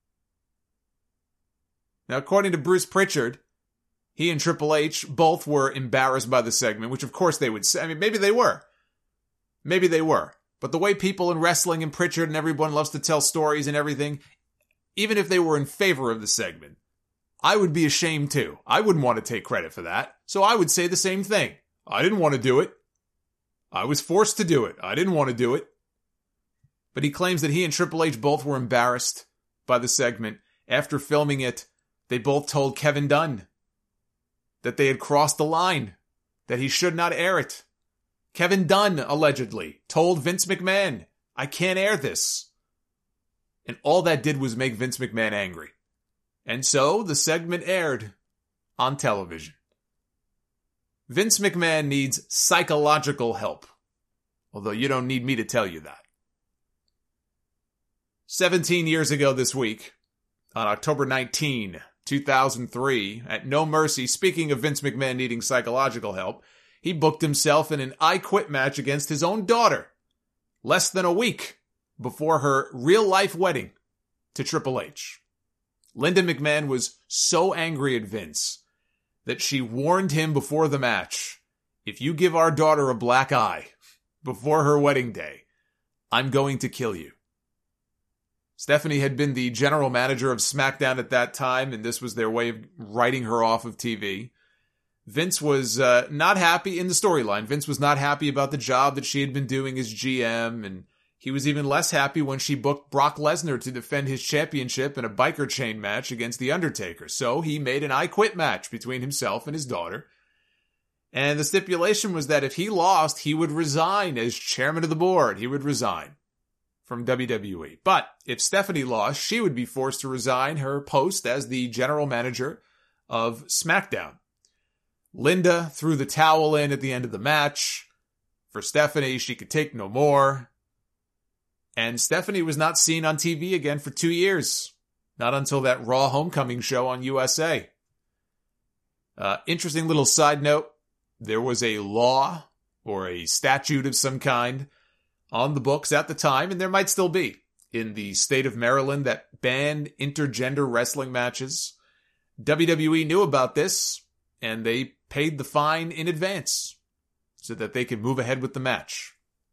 Now, according to Bruce Pritchard, he and Triple H both were embarrassed by the segment, which of course they would say. I mean, maybe they were. Maybe they were. But the way people in wrestling and Pritchard and everyone loves to tell stories and everything, even if they were in favor of the segment, I would be ashamed too. I wouldn't want to take credit for that. So I would say the same thing. I didn't want to do it. I was forced to do it. I didn't want to do it. But he claims that he and Triple H both were embarrassed by the segment. After filming it, they both told Kevin Dunn that they had crossed the line, that he should not air it. Kevin Dunn, allegedly, told Vince McMahon, I can't air this. And all that did was make Vince McMahon angry. And so the segment aired on television. Vince McMahon needs psychological help. Although you don't need me to tell you that. seventeen years ago this week, on October nineteenth, two thousand three, at No Mercy, speaking of Vince McMahon needing psychological help, he booked himself in an I Quit match against his own daughter, less than a week before her real-life wedding to Triple H. Linda McMahon was so angry at Vince that she warned him before the match, if you give our daughter a black eye before her wedding day, I'm going to kill you. Stephanie had been the general manager of SmackDown at that time, and this was their way of writing her off of T V. Vince was uh, not happy in the storyline. Vince was not happy about the job that she had been doing as G M, and he was even less happy when she booked Brock Lesnar to defend his championship in a biker chain match against The Undertaker. So he made an I Quit match between himself and his daughter. And the stipulation was that if he lost, he would resign as chairman of the board. He would resign from W W E. But if Stephanie lost, she would be forced to resign her post as the general manager of SmackDown. Linda threw the towel in at the end of the match. For Stephanie, she could take no more. And Stephanie was not seen on T V again for two years. Not until that Raw Homecoming show on U S A. Uh, interesting little side note. There was a law or a statute of some kind on the books at the time, and there might still be, in the state of Maryland that banned intergender wrestling matches. W W E knew about this, and they paid the fine in advance. so that they could move ahead with the match.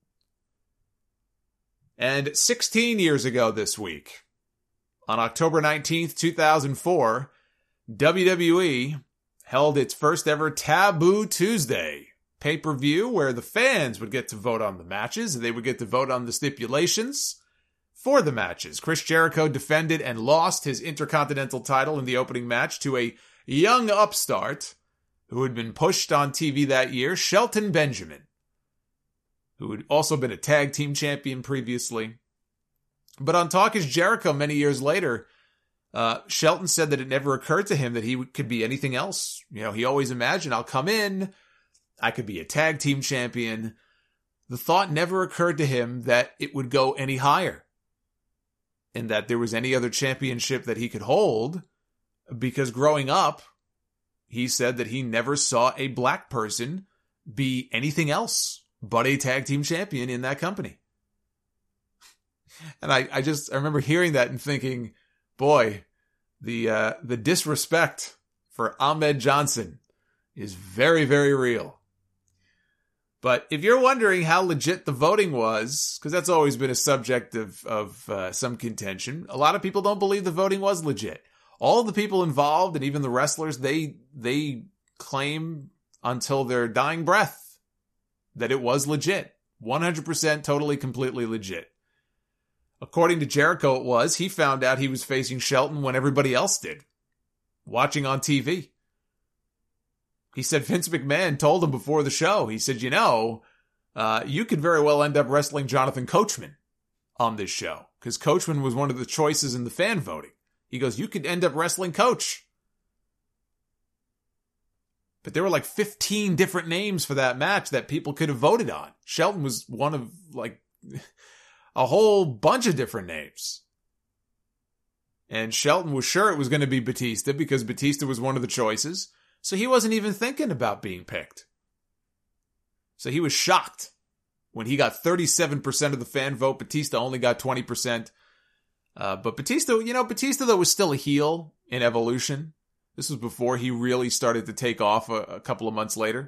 And sixteen years ago this week, on October nineteenth, two thousand four, W W E held its first ever Taboo Tuesday pay-per-view where the fans would get to vote on the matches and they would get to vote on the stipulations for the matches. Chris Jericho defended and lost his Intercontinental title in the opening match to a young upstart who had been pushed on T V that year, Shelton Benjamin, who had also been a tag team champion previously. But on Talk is Jericho many years later, uh, Shelton said that it never occurred to him that he could be anything else. You know, he always imagined, I'll come in, I could be a tag team champion. The thought never occurred to him that it would go any higher and that there was any other championship that he could hold, because growing up, he said that he never saw a black person be anything else but a tag team champion in that company. And I, I just, I remember hearing that and thinking, boy, the, uh, the disrespect for Ahmed Johnson is very, very real. But if you're wondering how legit the voting was, because that's always been a subject of, of uh, some contention, a lot of people don't believe the voting was legit. All of the people involved and even the wrestlers, they, they claim until their dying breath that it was legit. one hundred percent totally, completely legit. According to Jericho, it was. He found out he was facing Shelton when everybody else did, watching on T V. He said Vince McMahon told him before the show, he said, you know, uh, you could very well end up wrestling Jonathan Coachman on this show, because Coachman was one of the choices in the fan voting. He goes, you could end up wrestling Coach. But there were like fifteen different names for that match that people could have voted on. Shelton was one of like a whole bunch of different names. And Shelton was sure it was going to be Batista because Batista was one of the choices. So he wasn't even thinking about being picked. So he was shocked when he got thirty-seven percent of the fan vote. Batista only got twenty percent. Uh, but Batista, you know, Batista though was still a heel in Evolution. This was before he really started to take off a, a couple of months later.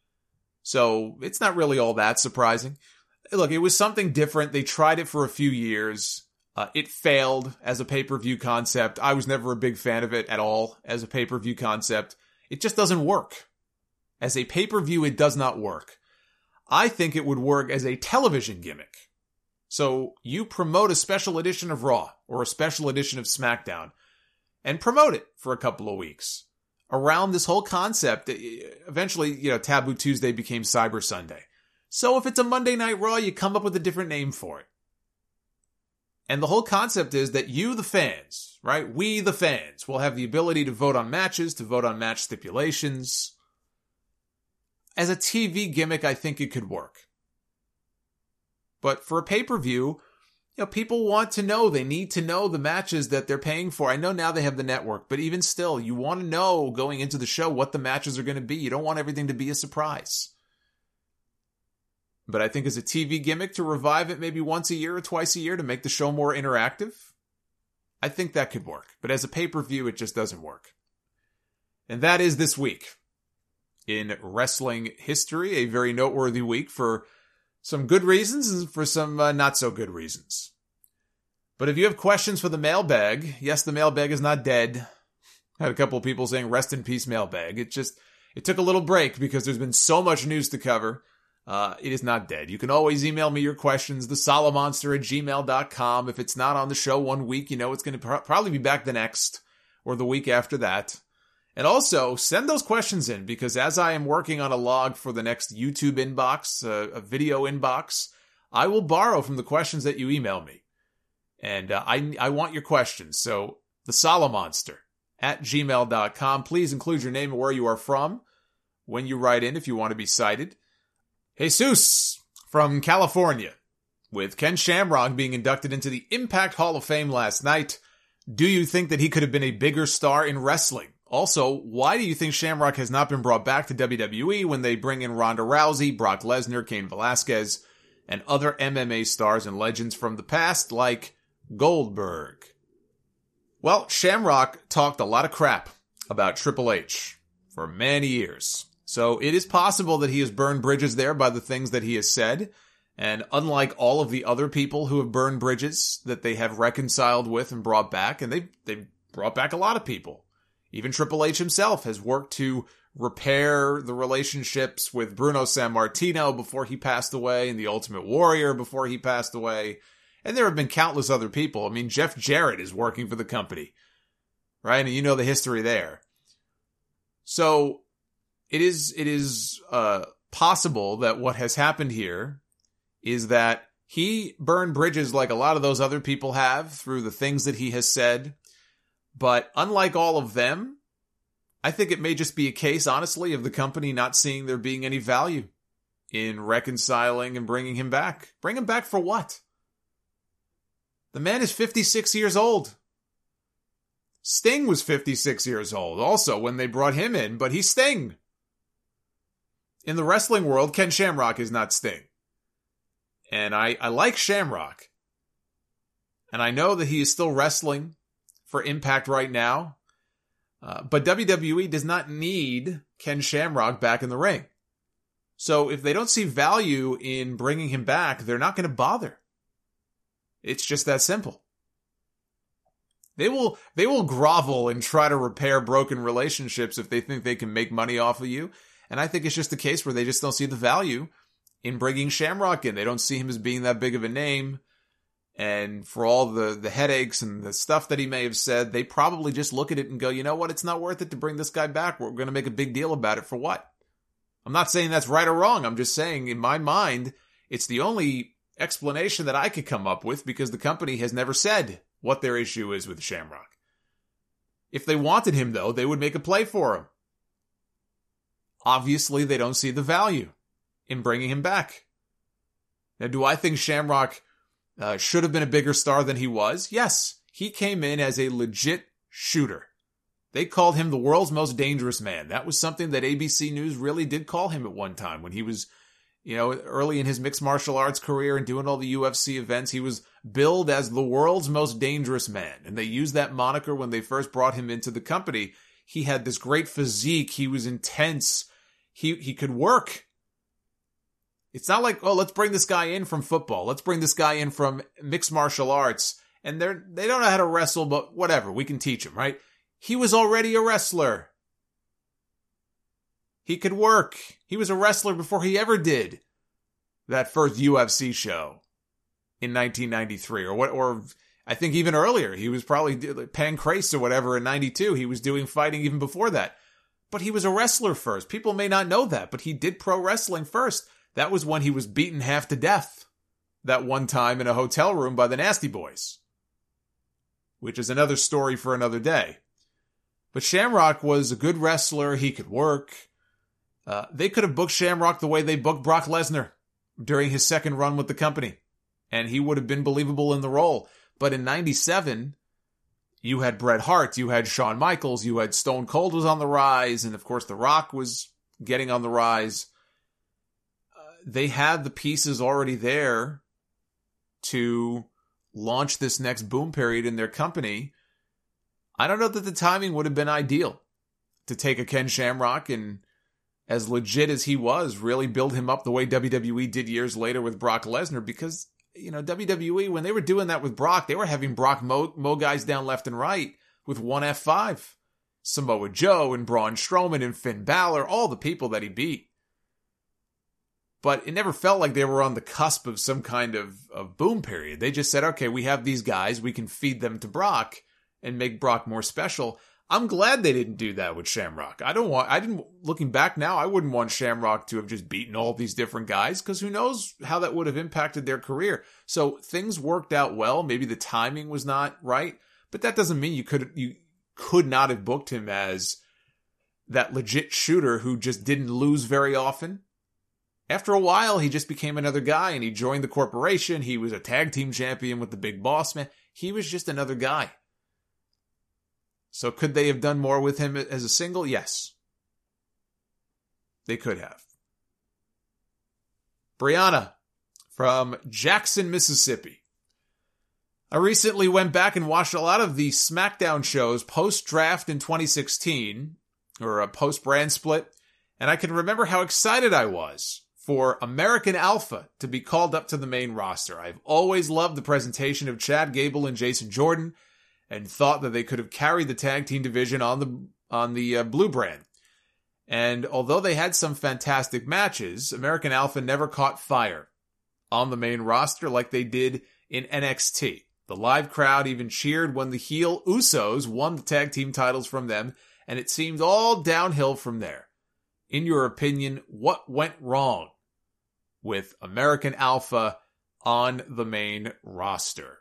So it's not really all that surprising. Look, it was something different. They tried it for a few years. Uh, it failed as a pay-per-view concept. I was never a big fan of it at all as a pay-per-view concept. It just doesn't work. As a pay-per-view, it does not work. I think it would work as a television gimmick. So you promote a special edition of Raw or a special edition of SmackDown and promote it for a couple of weeks around this whole concept. Eventually, you know, Taboo Tuesday became Cyber Sunday. So if it's a Monday Night Raw, you come up with a different name for it. And the whole concept is that you, the fans, right? We, the fans, will have the ability to vote on matches, to vote on match stipulations. As a T V gimmick, I think it could work. But for a pay-per-view, you know, people want to know. They need to know the matches that they're paying for. I know now they have the network, but even still, you want to know going into the show what the matches are going to be. You don't want everything to be a surprise. But I think as a T V gimmick, to revive it maybe once a year or twice a year to make the show more interactive, I think that could work. But as a pay-per-view, it just doesn't work. And that is this week in wrestling history, a very noteworthy week for some good reasons and for some uh, not so good reasons. But if you have questions for the mailbag, yes, the mailbag is not dead. I had a couple of people saying rest in peace mailbag. It just, it took a little break because there's been so much news to cover. Uh, it is not dead. You can always email me your questions, the solomonster at gmail dot com. If it's not on the show one week, you know it's going to pro- probably be back the next or the week after that. And also, send those questions in, because as I am working on a log for the next YouTube inbox, uh, a video inbox, I will borrow from the questions that you email me. And uh, I I want your questions. So, the solomonster at gmail dot com. Please include your name and where you are from when you write in if you want to be cited. Jesus from California, with Ken Shamrock being inducted into the Impact Hall of Fame last night. Do you think that he could have been a bigger star in wrestling? Also, why do you think Shamrock has not been brought back to W W E when they bring in Ronda Rousey, Brock Lesnar, Cain Velasquez, and other M M A stars and legends from the past like Goldberg? Well, Shamrock talked a lot of crap about Triple H for many years. So it is possible that he has burned bridges there by the things that he has said. And unlike all of the other people who have burned bridges that they have reconciled with and brought back, and they've, they've brought back a lot of people. Even Triple H himself has worked to repair the relationships with Bruno Sammartino before he passed away, and the Ultimate Warrior before he passed away. And there have been countless other people. I mean, Jeff Jarrett is working for the company, right? And you know the history there. So it is, it is, uh, possible that what has happened here is that he burned bridges like a lot of those other people have through the things that he has said. But unlike all of them, I think it may just be a case, honestly, of the company not seeing there being any value in reconciling and bringing him back. Bring him back for what? The man is fifty-six years old. Sting was fifty-six years old also when they brought him in, but he's Sting. In the wrestling world, Ken Shamrock is not Sting. And I, I like Shamrock. And I know that he is still wrestling for Impact right now. Uh, but W W E does not need Ken Shamrock back in the ring. So if they don't see value in bringing him back, they're not going to bother. It's just that simple. They will, they will grovel and try to repair broken relationships if they think they can make money off of you. And I think it's just a case where they just don't see the value in bringing Shamrock in. They don't see him as being that big of a name. And for all the, the headaches and the stuff that he may have said, they probably just look at it and go, you know what? It's not worth it to bring this guy back. We're going to make a big deal about it for what? I'm not saying that's right or wrong. I'm just saying in my mind, it's the only explanation that I could come up with because the company has never said what their issue is with Shamrock. If they wanted him, though, they would make a play for him. Obviously, they don't see the value in bringing him back. Now, do I think Shamrock uh, should have been a bigger star than he was? Yes. He came in as a legit shooter. They called him the world's most dangerous man. That was something that A B C News really did call him at one time when he was, you know, early in his mixed martial arts career and doing all the U F C events. He was billed as the world's most dangerous man. And they used that moniker when they first brought him into the company. He had this great physique. He was intense. He, he could work. It's not like, oh, let's bring this guy in from football. Let's bring this guy in from mixed martial arts. And they're, they don't know how to wrestle, but whatever. We can teach him, right? He was already a wrestler. He could work. He was a wrestler before he ever did that first U F C show in nineteen ninety-three or what, or I think even earlier. He was probably Pancrase or whatever in ninety-two. He was doing fighting even before that. But he was a wrestler first. People may not know that, but he did pro wrestling first. That was when he was beaten half to death that one time in a hotel room by the Nasty Boys, which is another story for another day. But Shamrock was a good wrestler. He could work. Uh, they could have booked Shamrock the way they booked Brock Lesnar during his second run with the company, and he would have been believable in the role. But in ninety-seven, you had Bret Hart, you had Shawn Michaels, you had Stone Cold was on the rise, and of course The Rock was getting on the rise. Uh, they had the pieces already there to launch this next boom period in their company. I don't know that the timing would have been ideal to take a Ken Shamrock and, as legit as he was, really build him up the way W W E did years later with Brock Lesnar, because, you know, W W E, when they were doing that with Brock, they were having Brock mow, mow guys down left and right with one F five. Samoa Joe and Braun Strowman and Finn Balor, all the people that he beat. But it never felt like they were on the cusp of some kind of, of boom period. They just said, okay, we have these guys, we can feed them to Brock and make Brock more special. I'm glad they didn't do that with Shamrock. I don't want, I didn't, looking back now, I wouldn't want Shamrock to have just beaten all these different guys, because who knows how that would have impacted their career. So things worked out well. Maybe the timing was not right, but that doesn't mean you could, you could not have booked him as that legit shooter who just didn't lose very often. After a while, he just became another guy and he joined the corporation. He was a tag team champion with the Big Boss Man. He was just another guy. So could they have done more with him as a single? Yes. They could have. Brianna from Jackson, Mississippi. I recently went back and watched a lot of the SmackDown shows post-draft in twenty sixteen, or a post-brand split, And I can remember how excited I was for American Alpha to be called up to the main roster. I've always loved the presentation of Chad Gable and Jason Jordan and thought that they could have carried the tag team division on the on the uh, blue brand. And although they had some fantastic matches, American Alpha never caught fire on the main roster like they did in N X T. The live crowd even cheered when the heel Usos won the tag team titles from them, and it seemed all downhill from there. In your opinion, what went wrong with American Alpha on the main roster?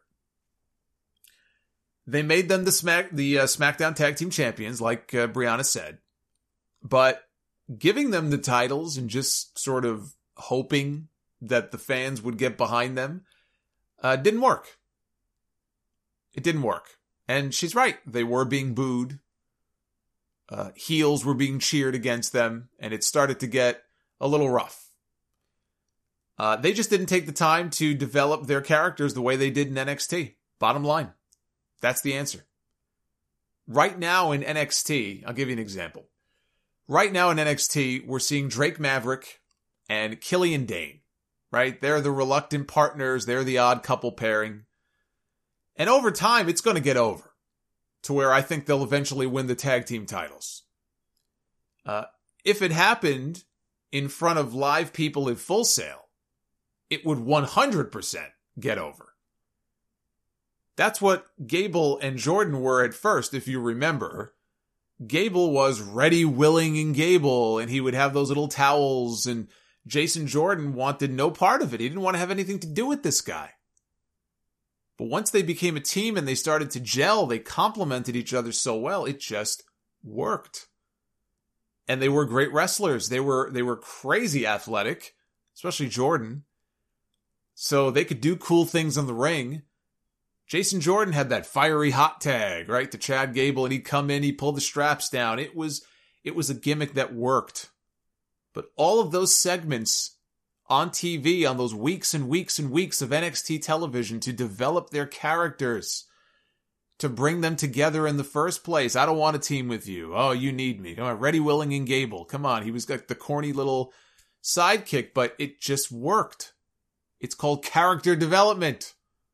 They made them the Smack the uh, SmackDown Tag Team Champions, like uh, Brianna said, but giving them the titles and just sort of hoping that the fans would get behind them uh, didn't work. It didn't work. And she's right. They were being booed. Uh, heels were being cheered against them, and it started to get a little rough. Uh, they just didn't take the time to develop their characters the way they did in N X T. Bottom line. That's the answer. Right now in N X T, I'll give you an example. Right now in N X T, we're seeing Drake Maverick and Killian Dane, right? They're the reluctant partners. They're the odd couple pairing. And over time, it's going to get over to where I think they'll eventually win the tag team titles. Uh, if it happened in front of live people at Full Sail, it would one hundred percent get over. That's what Gable and Jordan were at first, if you remember. Gable was ready, willing, and Gable, and he would have those little towels, and Jason Jordan wanted no part of it. He didn't want to have anything to do with this guy. But once they became a team and they started to gel, they complemented each other so well, it just worked. And they were great wrestlers. They were they were crazy athletic, especially Jordan. So they could do cool things in the ring. Jason Jordan had that fiery hot tag, right, to Chad Gable, and he'd come in, he'd pull the straps down. It was it was a gimmick that worked. But all of those segments on T V, on those weeks and weeks and weeks of N X T television to develop their characters, to bring them together in the first place. I don't want to team with you. Oh, you need me. Come on, Ready, Willing, and Gable. Come on. He was like the corny little sidekick, but it just worked. It's called character development.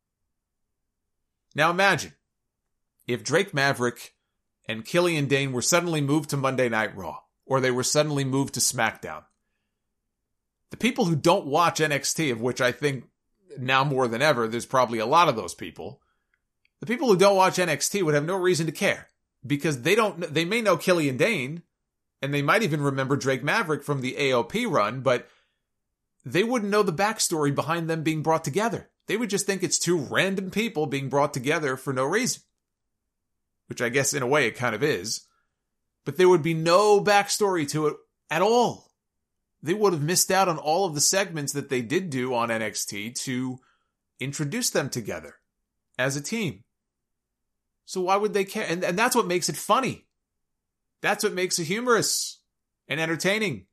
Now imagine if Drake Maverick and Killian Dane were suddenly moved to Monday Night Raw, or they were suddenly moved to SmackDown. The people who don't watch N X T, of which I think now more than ever, there's probably a lot of those people. The people who don't watch N X T would have no reason to care because they don't, they may know Killian Dane and they might even remember Drake Maverick from the A O P run, but they wouldn't know the backstory behind them being brought together. They would just think it's two random people being brought together for no reason, which I guess in a way it kind of is, but there would be no backstory to it at all. They would have missed out on all of the segments that they did do on N X T to introduce them together as a team. So why would they care? And, and that's what makes it funny. That's what makes it humorous and entertaining.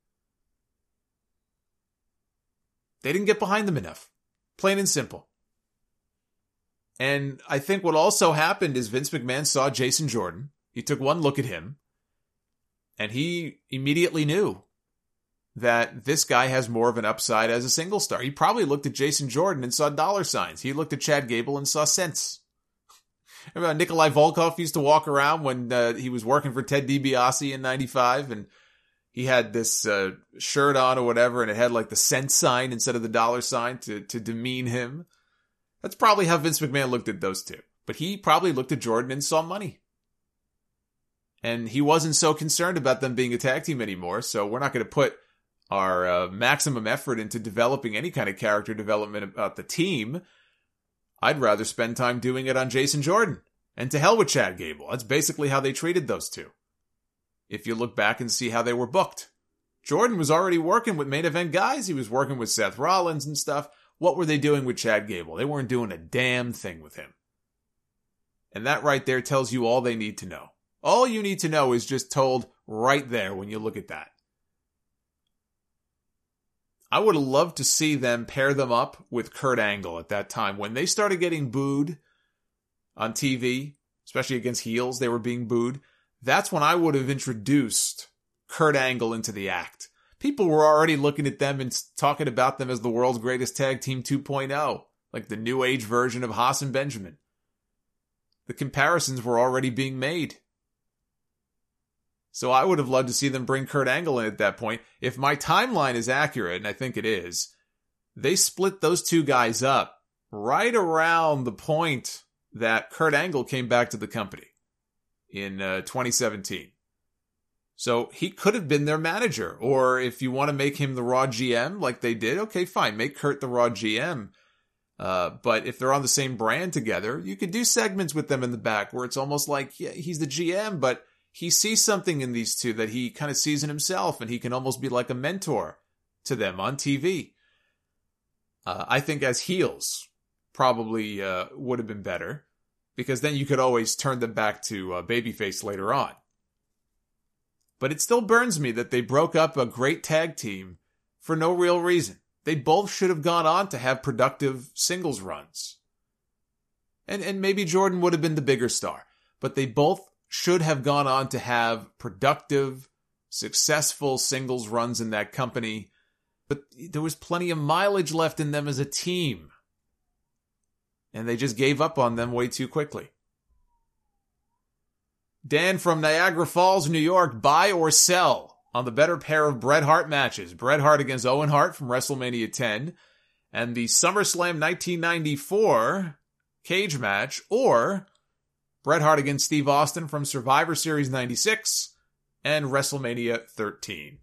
They didn't get behind them enough. Plain and simple. And I think what also happened is Vince McMahon saw Jason Jordan. He took one look at him. And he immediately knew that this guy has more of an upside as a single star. He probably looked at Jason Jordan and saw dollar signs. He looked at Chad Gable and saw cents. Remember Nikolai Volkov used to walk around when uh, he was working for Ted DiBiase in ninety-five, and he had this uh, shirt on or whatever, and it had like the cent sign instead of the dollar sign to, to demean him. That's probably how Vince McMahon looked at those two. But he probably looked at Jordan and saw money. And he wasn't so concerned about them being a tag team anymore, so we're not going to put our uh, maximum effort into developing any kind of character development about the team. I'd rather spend time doing it on Jason Jordan. And to hell with Chad Gable. That's basically how they treated those two. If you look back and see how they were booked. Jordan was already working with main event guys. He was working with Seth Rollins and stuff. What were they doing with Chad Gable? They weren't doing a damn thing with him. And that right there tells you all they need to know. All you need to know is just told right there when you look at that. I would have loved to see them pair them up with Kurt Angle at that time. When they started getting booed on T V, especially against heels, they were being booed. That's when I would have introduced Kurt Angle into the act. People were already looking at them and talking about them as the world's greatest tag team two point oh, like the new age version of Haas and Benjamin. The comparisons were already being made. So I would have loved to see them bring Kurt Angle in at that point. If my timeline is accurate, and I think it is, they split those two guys up right around the point that Kurt Angle came back to the company in uh, twenty seventeen. So he could have been their manager, or if you want to make him the Raw G M like they did, okay, fine, make Kurt the Raw G M. Uh, but if they're on the same brand together, you could do segments with them in the back where it's almost like, yeah, he's the G M, but he sees something in these two that he kind of sees in himself, and he can almost be like a mentor to them on T V. Uh, I think as heels probably uh, would have been better, because then you could always turn them back to uh, babyface later on. But it still burns me that they broke up a great tag team for no real reason. They both should have gone on to have productive singles runs. And and maybe Jordan would have been the bigger star. But they both should have gone on to have productive, successful singles runs in that company. But there was plenty of mileage left in them as a team. And they just gave up on them way too quickly. Dan from Niagara Falls, New York, buy or sell on the better pair of Bret Hart matches. Bret Hart against Owen Hart from WrestleMania ten and the SummerSlam nineteen ninety-four cage match, or Bret Hart against Steve Austin from Survivor Series ninety-six and WrestleMania thirteen.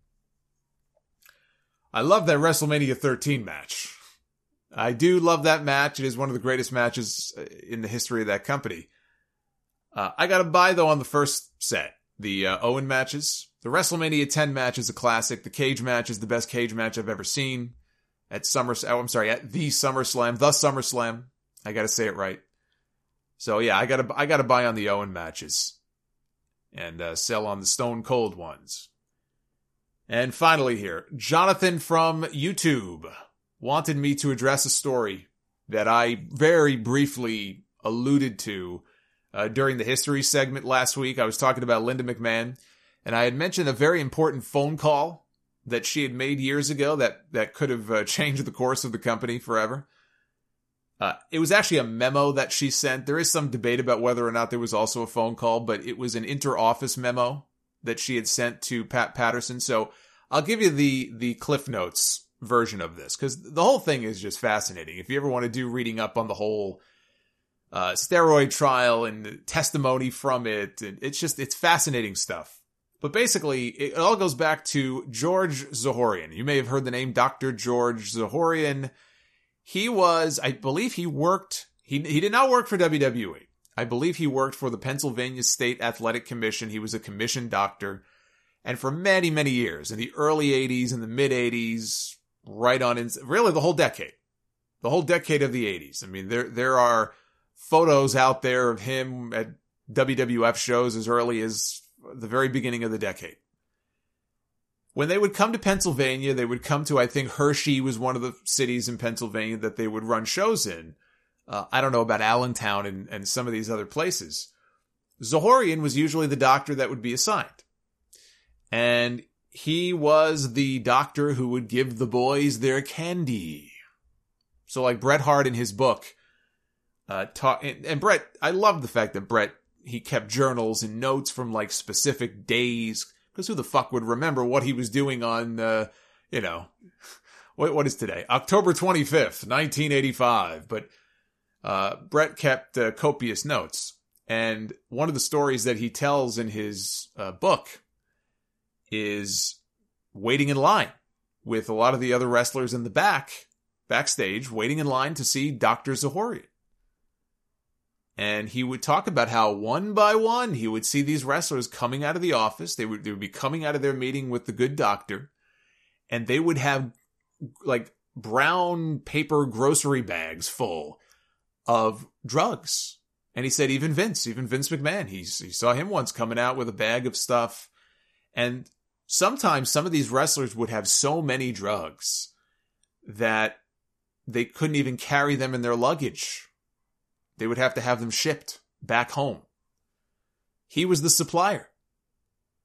I love that WrestleMania thirteen match. I do love that match. It is one of the greatest matches in the history of that company. Uh, I got a buy, though, on the first set. The uh, Owen matches. The WrestleMania ten match is a classic. The cage match is the best cage match I've ever seen. At Summer, oh, I'm sorry, at the SummerSlam. The SummerSlam. I got to say it right. So, yeah, I got to I got to buy on the Owen matches. And uh, sell on the Stone Cold ones. And finally here, Jonathan from YouTube wanted me to address a story that I very briefly alluded to Uh, during the history segment last week. I was talking about Linda McMahon, and I had mentioned a very important phone call that she had made years ago that, that could have uh, changed the course of the company forever. Uh, it was actually a memo that she sent. There is some debate about whether or not there was also a phone call, but it was an inter-office memo that she had sent to Pat Patterson. So I'll give you the, the Cliff Notes version of this, because the whole thing is just fascinating. If you ever want to do reading up on the whole Uh, steroid trial and testimony from it. And it's just, it's fascinating stuff. But basically, it all goes back to George Zahorian. You may have heard the name Doctor George Zahorian. He was, I believe he worked, he, he did not work for W W E. I believe he worked for the Pennsylvania State Athletic Commission. He was a commissioned doctor. And for many, many years, in the early eighties and the mid eighties, right on in, really the whole decade. The whole decade of the eighties. I mean, there, there are photos out there of him at W W F shows as early as the very beginning of the decade. When they would come to Pennsylvania, they would come to, I think Hershey was one of the cities in Pennsylvania that they would run shows in. Uh, I don't know about Allentown and, and some of these other places. Zahorian was usually the doctor that would be assigned. And he was the doctor who would give the boys their candy. So like Bret Hart in his book, Uh, talk, and, and Bret, I love the fact that Bret, he kept journals and notes from like specific days, because who the fuck would remember what he was doing on, uh, you know, what, what is today? October twenty-fifth, nineteen eighty-five. But, uh, Bret kept uh, copious notes. And one of the stories that he tells in his uh, book is waiting in line with a lot of the other wrestlers in the back, backstage, waiting in line to see Doctor Zahorian. And he would talk about how one by one, he would see these wrestlers coming out of the office. They would, they would be coming out of their meeting with the good doctor. And they would have like brown paper grocery bags full of drugs. And he said even Vince, even Vince McMahon, he, he saw him once coming out with a bag of stuff. And sometimes some of these wrestlers would have so many drugs that they couldn't even carry them in their luggage. They would have to have them shipped back home. He was the supplier.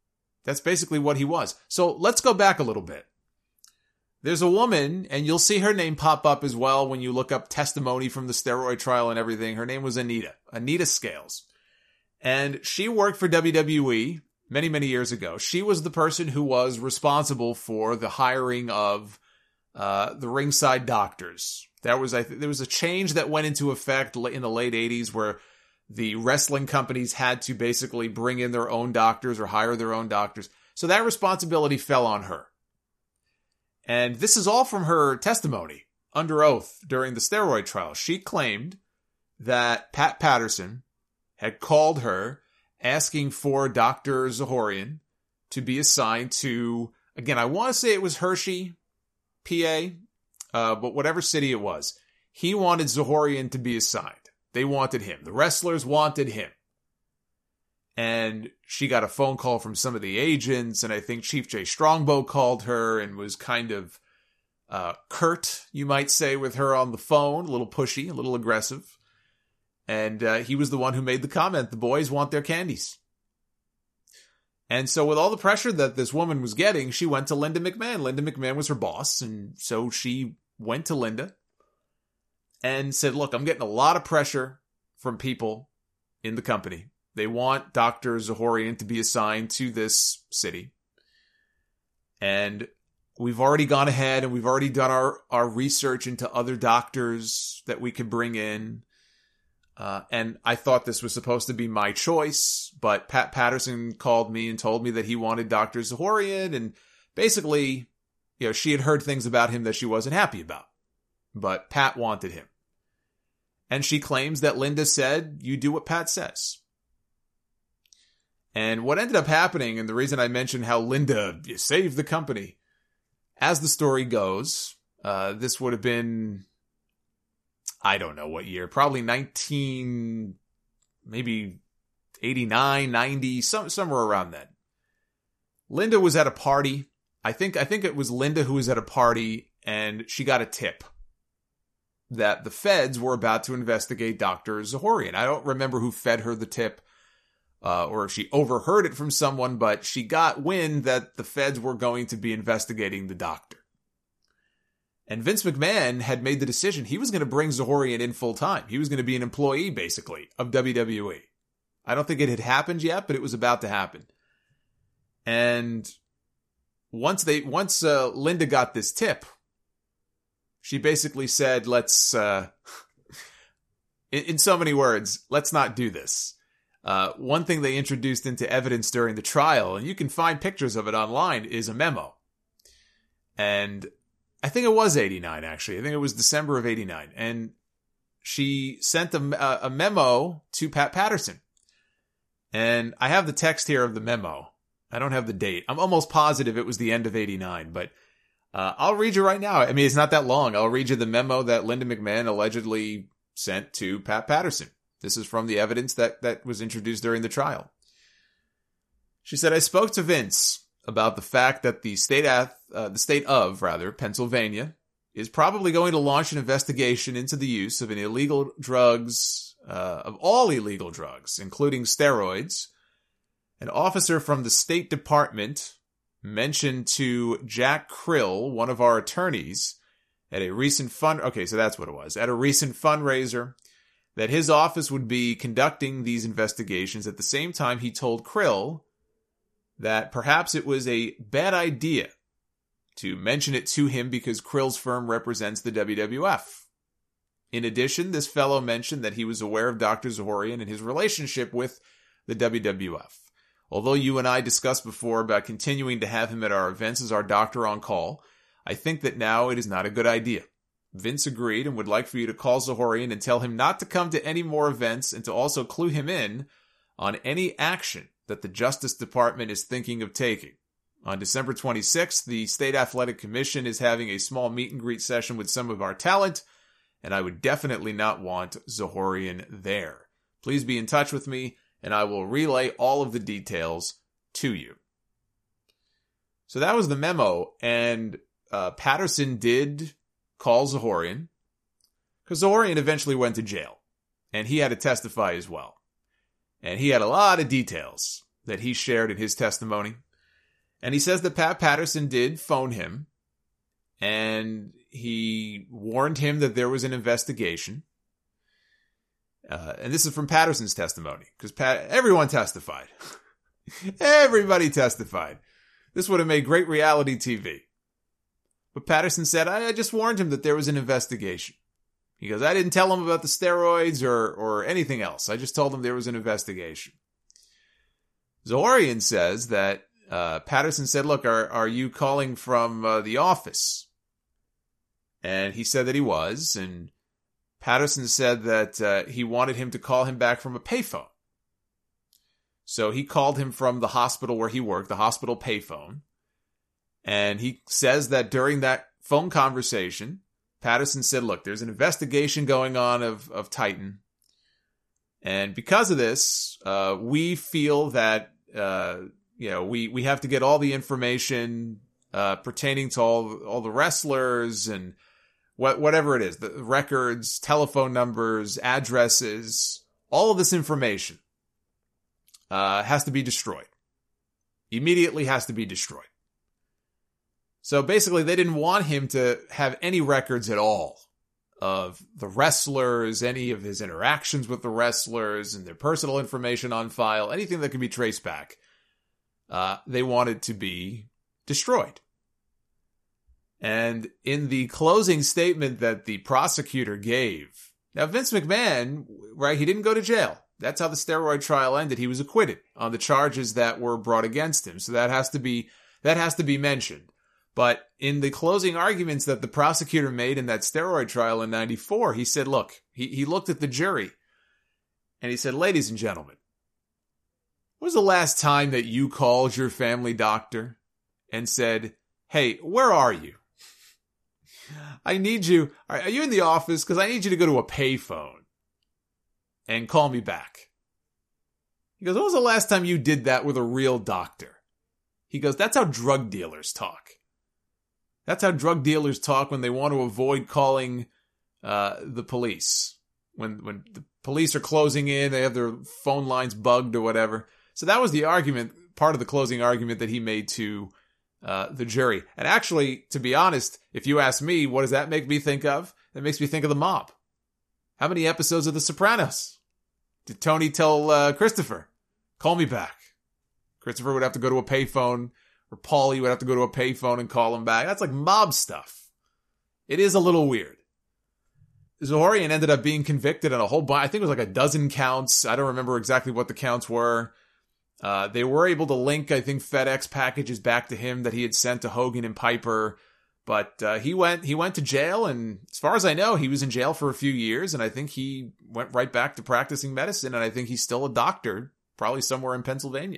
That's basically what he was. So let's go back a little bit. There's a woman, and you'll see her name pop up as well when you look up testimony from the steroid trial and everything. Her name was Anita, Anita Scales. And she worked for W W E many, many years ago. She was the person who was responsible for the hiring of uh, the ringside doctors. That was, I th- there was a change that went into effect in the late eighties where the wrestling companies had to basically bring in their own doctors or hire their own doctors. So that responsibility fell on her. And this is all from her testimony under oath during the steroid trial. She claimed that Pat Patterson had called her asking for Doctor Zahorian to be assigned to, again, I want to say it was Hershey, P A, uh, but whatever city it was. He wanted Zahorian to be assigned. They wanted him. The wrestlers wanted him. And she got a phone call from some of the agents, and I think Chief Jay Strongbow called her and was kind of uh, curt, you might say, with her on the phone, a little pushy, a little aggressive. And uh, he was the one who made the comment, the boys want their candies. And so with all the pressure that this woman was getting, she went to Linda McMahon. Linda McMahon was her boss, and so she went to Linda and said, look, I'm getting a lot of pressure from people in the company. They want Doctor Zahorian to be assigned to this city. And we've already gone ahead and we've already done our, our research into other doctors that we could bring in. Uh, and I thought this was supposed to be my choice, but Pat Patterson called me and told me that he wanted Doctor Zahorian. And basically, you know, she had heard things about him that she wasn't happy about, but Pat wanted him. And she claims that Linda said, you do what Pat says. And what ended up happening, and the reason I mentioned how Linda saved the company, as the story goes, uh, this would have been, I don't know what year, probably nineteen, maybe eighty-nine, ninety, some, somewhere around then. Linda was at a party. I think, I think it was Linda who was at a party, and she got a tip that the feds were about to investigate Doctor Zahorian. I don't remember who fed her the tip. Uh, or if she overheard it from someone, but she got wind that the feds were going to be investigating the doctor. And Vince McMahon had made the decision he was going to bring Zahorian in full time. He was going to be an employee, basically, of W W E. I don't think it had happened yet, but it was about to happen. And once they, once uh, Linda got this tip, she basically said, let's, uh, in, in so many words, let's not do this. Uh, one thing they introduced into evidence during the trial, and you can find pictures of it online, is a memo. And I think it was eighty-nine, actually. I think it was December of eighty-nine. And she sent a, a memo to Pat Patterson. And I have the text here of the memo. I don't have the date. I'm almost positive it was the end of eighty-nine, but uh, I'll read you right now. I mean, it's not that long. I'll read you the memo that Linda McMahon allegedly sent to Pat Patterson. This is from the evidence that, that was introduced during the trial. She said, I spoke to Vince about the fact that the state, ath- uh, the state of, rather, Pennsylvania is probably going to launch an investigation into the use of an illegal drugs, uh, of all illegal drugs, including steroids. An officer from the State Department mentioned to Jack Krill, one of our attorneys, at a recent fund, okay, so that's what it was, at a recent fundraiser, that his office would be conducting these investigations. At the same time, he told Krill that perhaps it was a bad idea to mention it to him because Krill's firm represents the W W F. In addition, this fellow mentioned that he was aware of Doctor Zahorian and his relationship with the W W F. Although you and I discussed before about continuing to have him at our events as our doctor on call, I think that now it is not a good idea. Vince agreed and would like for you to call Zahorian and tell him not to come to any more events and to also clue him in on any action that the Justice Department is thinking of taking. On December twenty-sixth, the State Athletic Commission is having a small meet and greet session with some of our talent, and I would definitely not want Zahorian there. Please be in touch with me, and I will relay all of the details to you. So that was the memo, and uh, Patterson did call Zahorian, because Zahorian eventually went to jail, and he had to testify as well. And he had a lot of details that he shared in his testimony. And he says that Pat Patterson did phone him, and he warned him that there was an investigation. Uh, and this is from Patterson's testimony, because Pat, everyone testified. Everybody testified. This would have made great reality T V. But Patterson said, I, I just warned him that there was an investigation. He goes, I didn't tell him about the steroids or, or anything else. I just told him there was an investigation. Zohorian says that uh, Patterson said, look, are, are you calling from uh, the office? And he said that he was, and Patterson said that uh, he wanted him to call him back from a payphone. So he called him from the hospital where he worked, the hospital payphone. And he says that during that phone conversation, Patterson said, look, there's an investigation going on of, of Titan. And because of this, uh, we feel that, uh, you know, we, we have to get all the information uh, pertaining to all, all the wrestlers and what, whatever it is, the records, telephone numbers, addresses, all of this information uh, has to be destroyed. Immediately has to be destroyed. So basically, they didn't want him to have any records at all of the wrestlers, any of his interactions with the wrestlers, and their personal information on file, anything that could be traced back. Uh, they wanted to be destroyed. And in the closing statement that the prosecutor gave, now Vince McMahon, right, he didn't go to jail. That's how the steroid trial ended. He was acquitted on the charges that were brought against him. So that has to be, that has to be mentioned. But in the closing arguments that the prosecutor made in that steroid trial in ninety-four, he said, look, he, he looked at the jury and he said, ladies and gentlemen, when was the last time that you called your family doctor and said, hey, where are you? I need you. Are you in the office? Because I need you to go to a payphone and call me back. He goes, when was the last time you did that with a real doctor? He goes, that's how drug dealers talk. That's how drug dealers talk when they want to avoid calling uh, the police. When when the police are closing in, they have their phone lines bugged or whatever. So that was the argument, part of the closing argument that he made to uh, the jury. And actually, to be honest, if you ask me, what does that make me think of? That makes me think of the mob. How many episodes of The Sopranos did Tony tell uh, Christopher, call me back? Christopher would have to go to a payphone, or Paulie would have to go to a payphone and call him back. That's like mob stuff. It is a little weird. Zohorian ended up being convicted on a whole bunch. I think it was like a dozen counts. I don't remember exactly what the counts were. Uh, they were able to link, I think, FedEx packages back to him that he had sent to Hogan and Piper. But uh, he went he went to jail, and as far as I know, he was in jail for a few years, and I think he went right back to practicing medicine, and I think he's still a doctor, probably somewhere in Pennsylvania.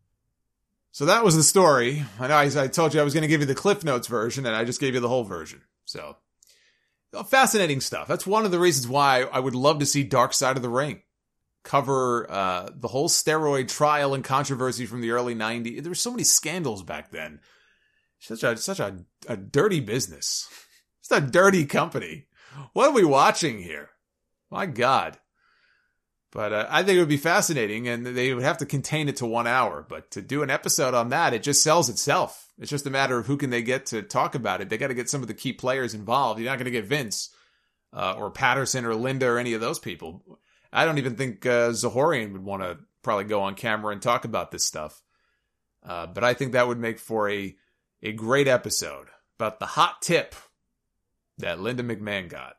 So that was the story. I know I, I told you I was going to give you the Cliff Notes version, and I just gave you the whole version. So, fascinating stuff. That's one of the reasons why I would love to see Dark Side of the Ring cover uh, the whole steroid trial and controversy from the early nineties. There were so many scandals back then. Such a such a, a dirty business. It's a dirty company. What are we watching here? My God. But uh, I think it would be fascinating, and they would have to contain it to one hour. But to do an episode on that, it just sells itself. It's just a matter of who can they get to talk about it. They got to get some of the key players involved. You're not going to get Vince uh, or Patterson or Linda or any of those people. I don't even think uh, Zohorian would want to probably go on camera and talk about this stuff. Uh, but I think that would make for a, a great episode about the hot tip that Linda McMahon got.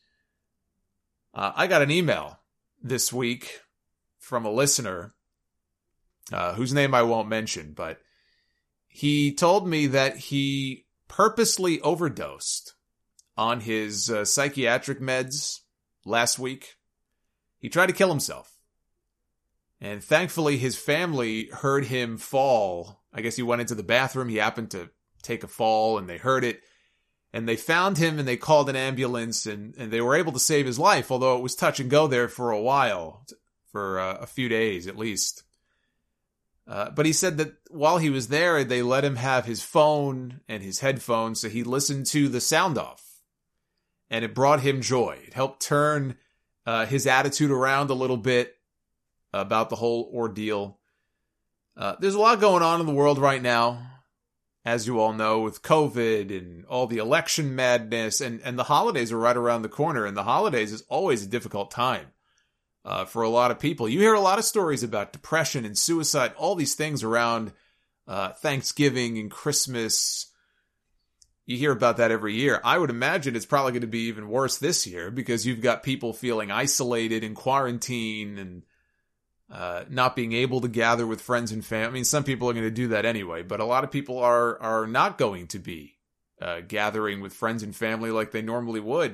Uh, I got an email this week from a listener uh, whose name I won't mention, but he told me that he purposely overdosed on his uh, psychiatric meds last week. He tried to kill himself. And thankfully, his family heard him fall. I guess he went into the bathroom. He happened to take a fall, and they heard it. And they found him, and they called an ambulance, and, and they were able to save his life, although it was touch and go there for a while, for uh, a few days at least. Uh, but he said that while he was there, they let him have his phone and his headphones, so he listened to the sound off. And it brought him joy. It helped turn uh, his attitude around a little bit about the whole ordeal. Uh, there's a lot going on in the world right now. as you all know, with COVID and all the election madness, and, and the holidays are right around the corner, and the holidays is always a difficult time uh, for a lot of people. You hear a lot of stories about depression and suicide, all these things around uh, Thanksgiving and Christmas. You hear about that every year. I would imagine it's probably going to be even worse this year because you've got people feeling isolated in quarantine and Uh, not being able to gather with friends and family. I mean, some people are going to do that anyway, but a lot of people are are not going to be uh, gathering with friends and family like they normally would.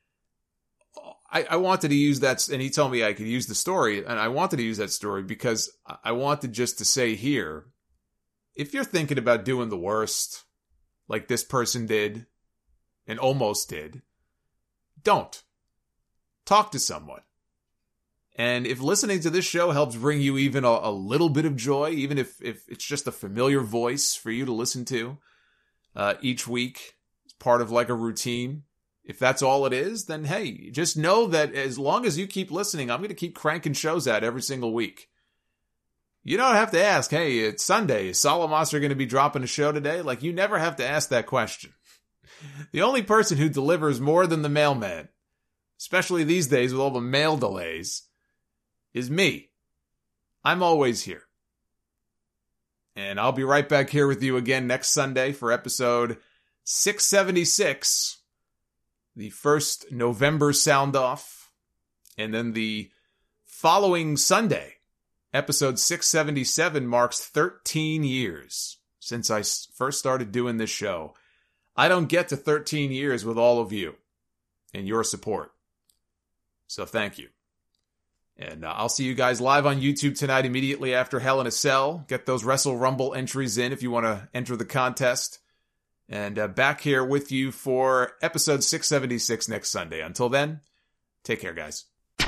I, I wanted to use that, and he told me I could use the story, and I wanted to use that story because I wanted just to say here, if you're thinking about doing the worst, like this person did, and almost did, don't. Talk to someone. And if listening to this show helps bring you even a, a little bit of joy, even if, if it's just a familiar voice for you to listen to uh, each week, it's part of like a routine. If that's all it is, then hey, just know that as long as you keep listening, I'm going to keep cranking shows out every single week. You don't have to ask, hey, it's Sunday, is Solomonster going to be dropping a show today? Like, you never have to ask that question. The only person who delivers more than the mailman, especially these days with all the mail delays, is me. I'm always here. And I'll be right back here with you again next Sunday for episode six seventy-six, the first November sound off. And then the following Sunday, episode six seventy-seven, marks thirteen years since I first started doing this show. I don't get to thirteen years with all of you and your support. So thank you. And uh, I'll see you guys live on YouTube tonight immediately after Hell in a Cell. Get those Wrestle Rumble entries in if you want to enter the contest. And uh, back here with you for episode six seventy-six next Sunday. Until then, take care, guys.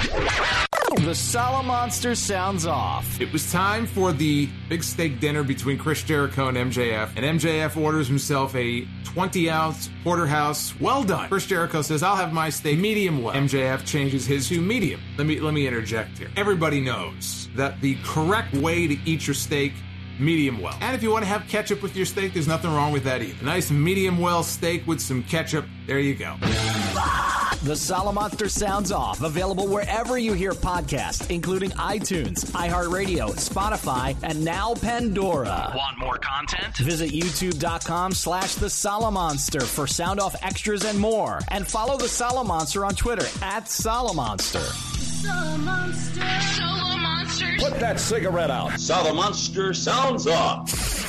The Solomonster sounds off. It was time for the big steak dinner between Chris Jericho and M J F. And M J F orders himself a twenty-ounce porterhouse. Well done. Chris Jericho says, I'll have my steak medium well. M J F changes his to medium. Let me, let me interject here. Everybody knows that the correct way to eat your steak, medium well. And if you want to have ketchup with your steak, there's nothing wrong with that either. A nice medium well steak with some ketchup. There you go. The Solomonster sounds off. Available wherever you hear podcasts, including iTunes, iHeartRadio, Spotify, and now Pandora. Want more content? Visit youtube.com slash the Solomonster for sound off extras and more. And follow the Solomonster on Twitter at Solomonster. Solomonster. Solomonster. Put that cigarette out. Solomonster sounds off.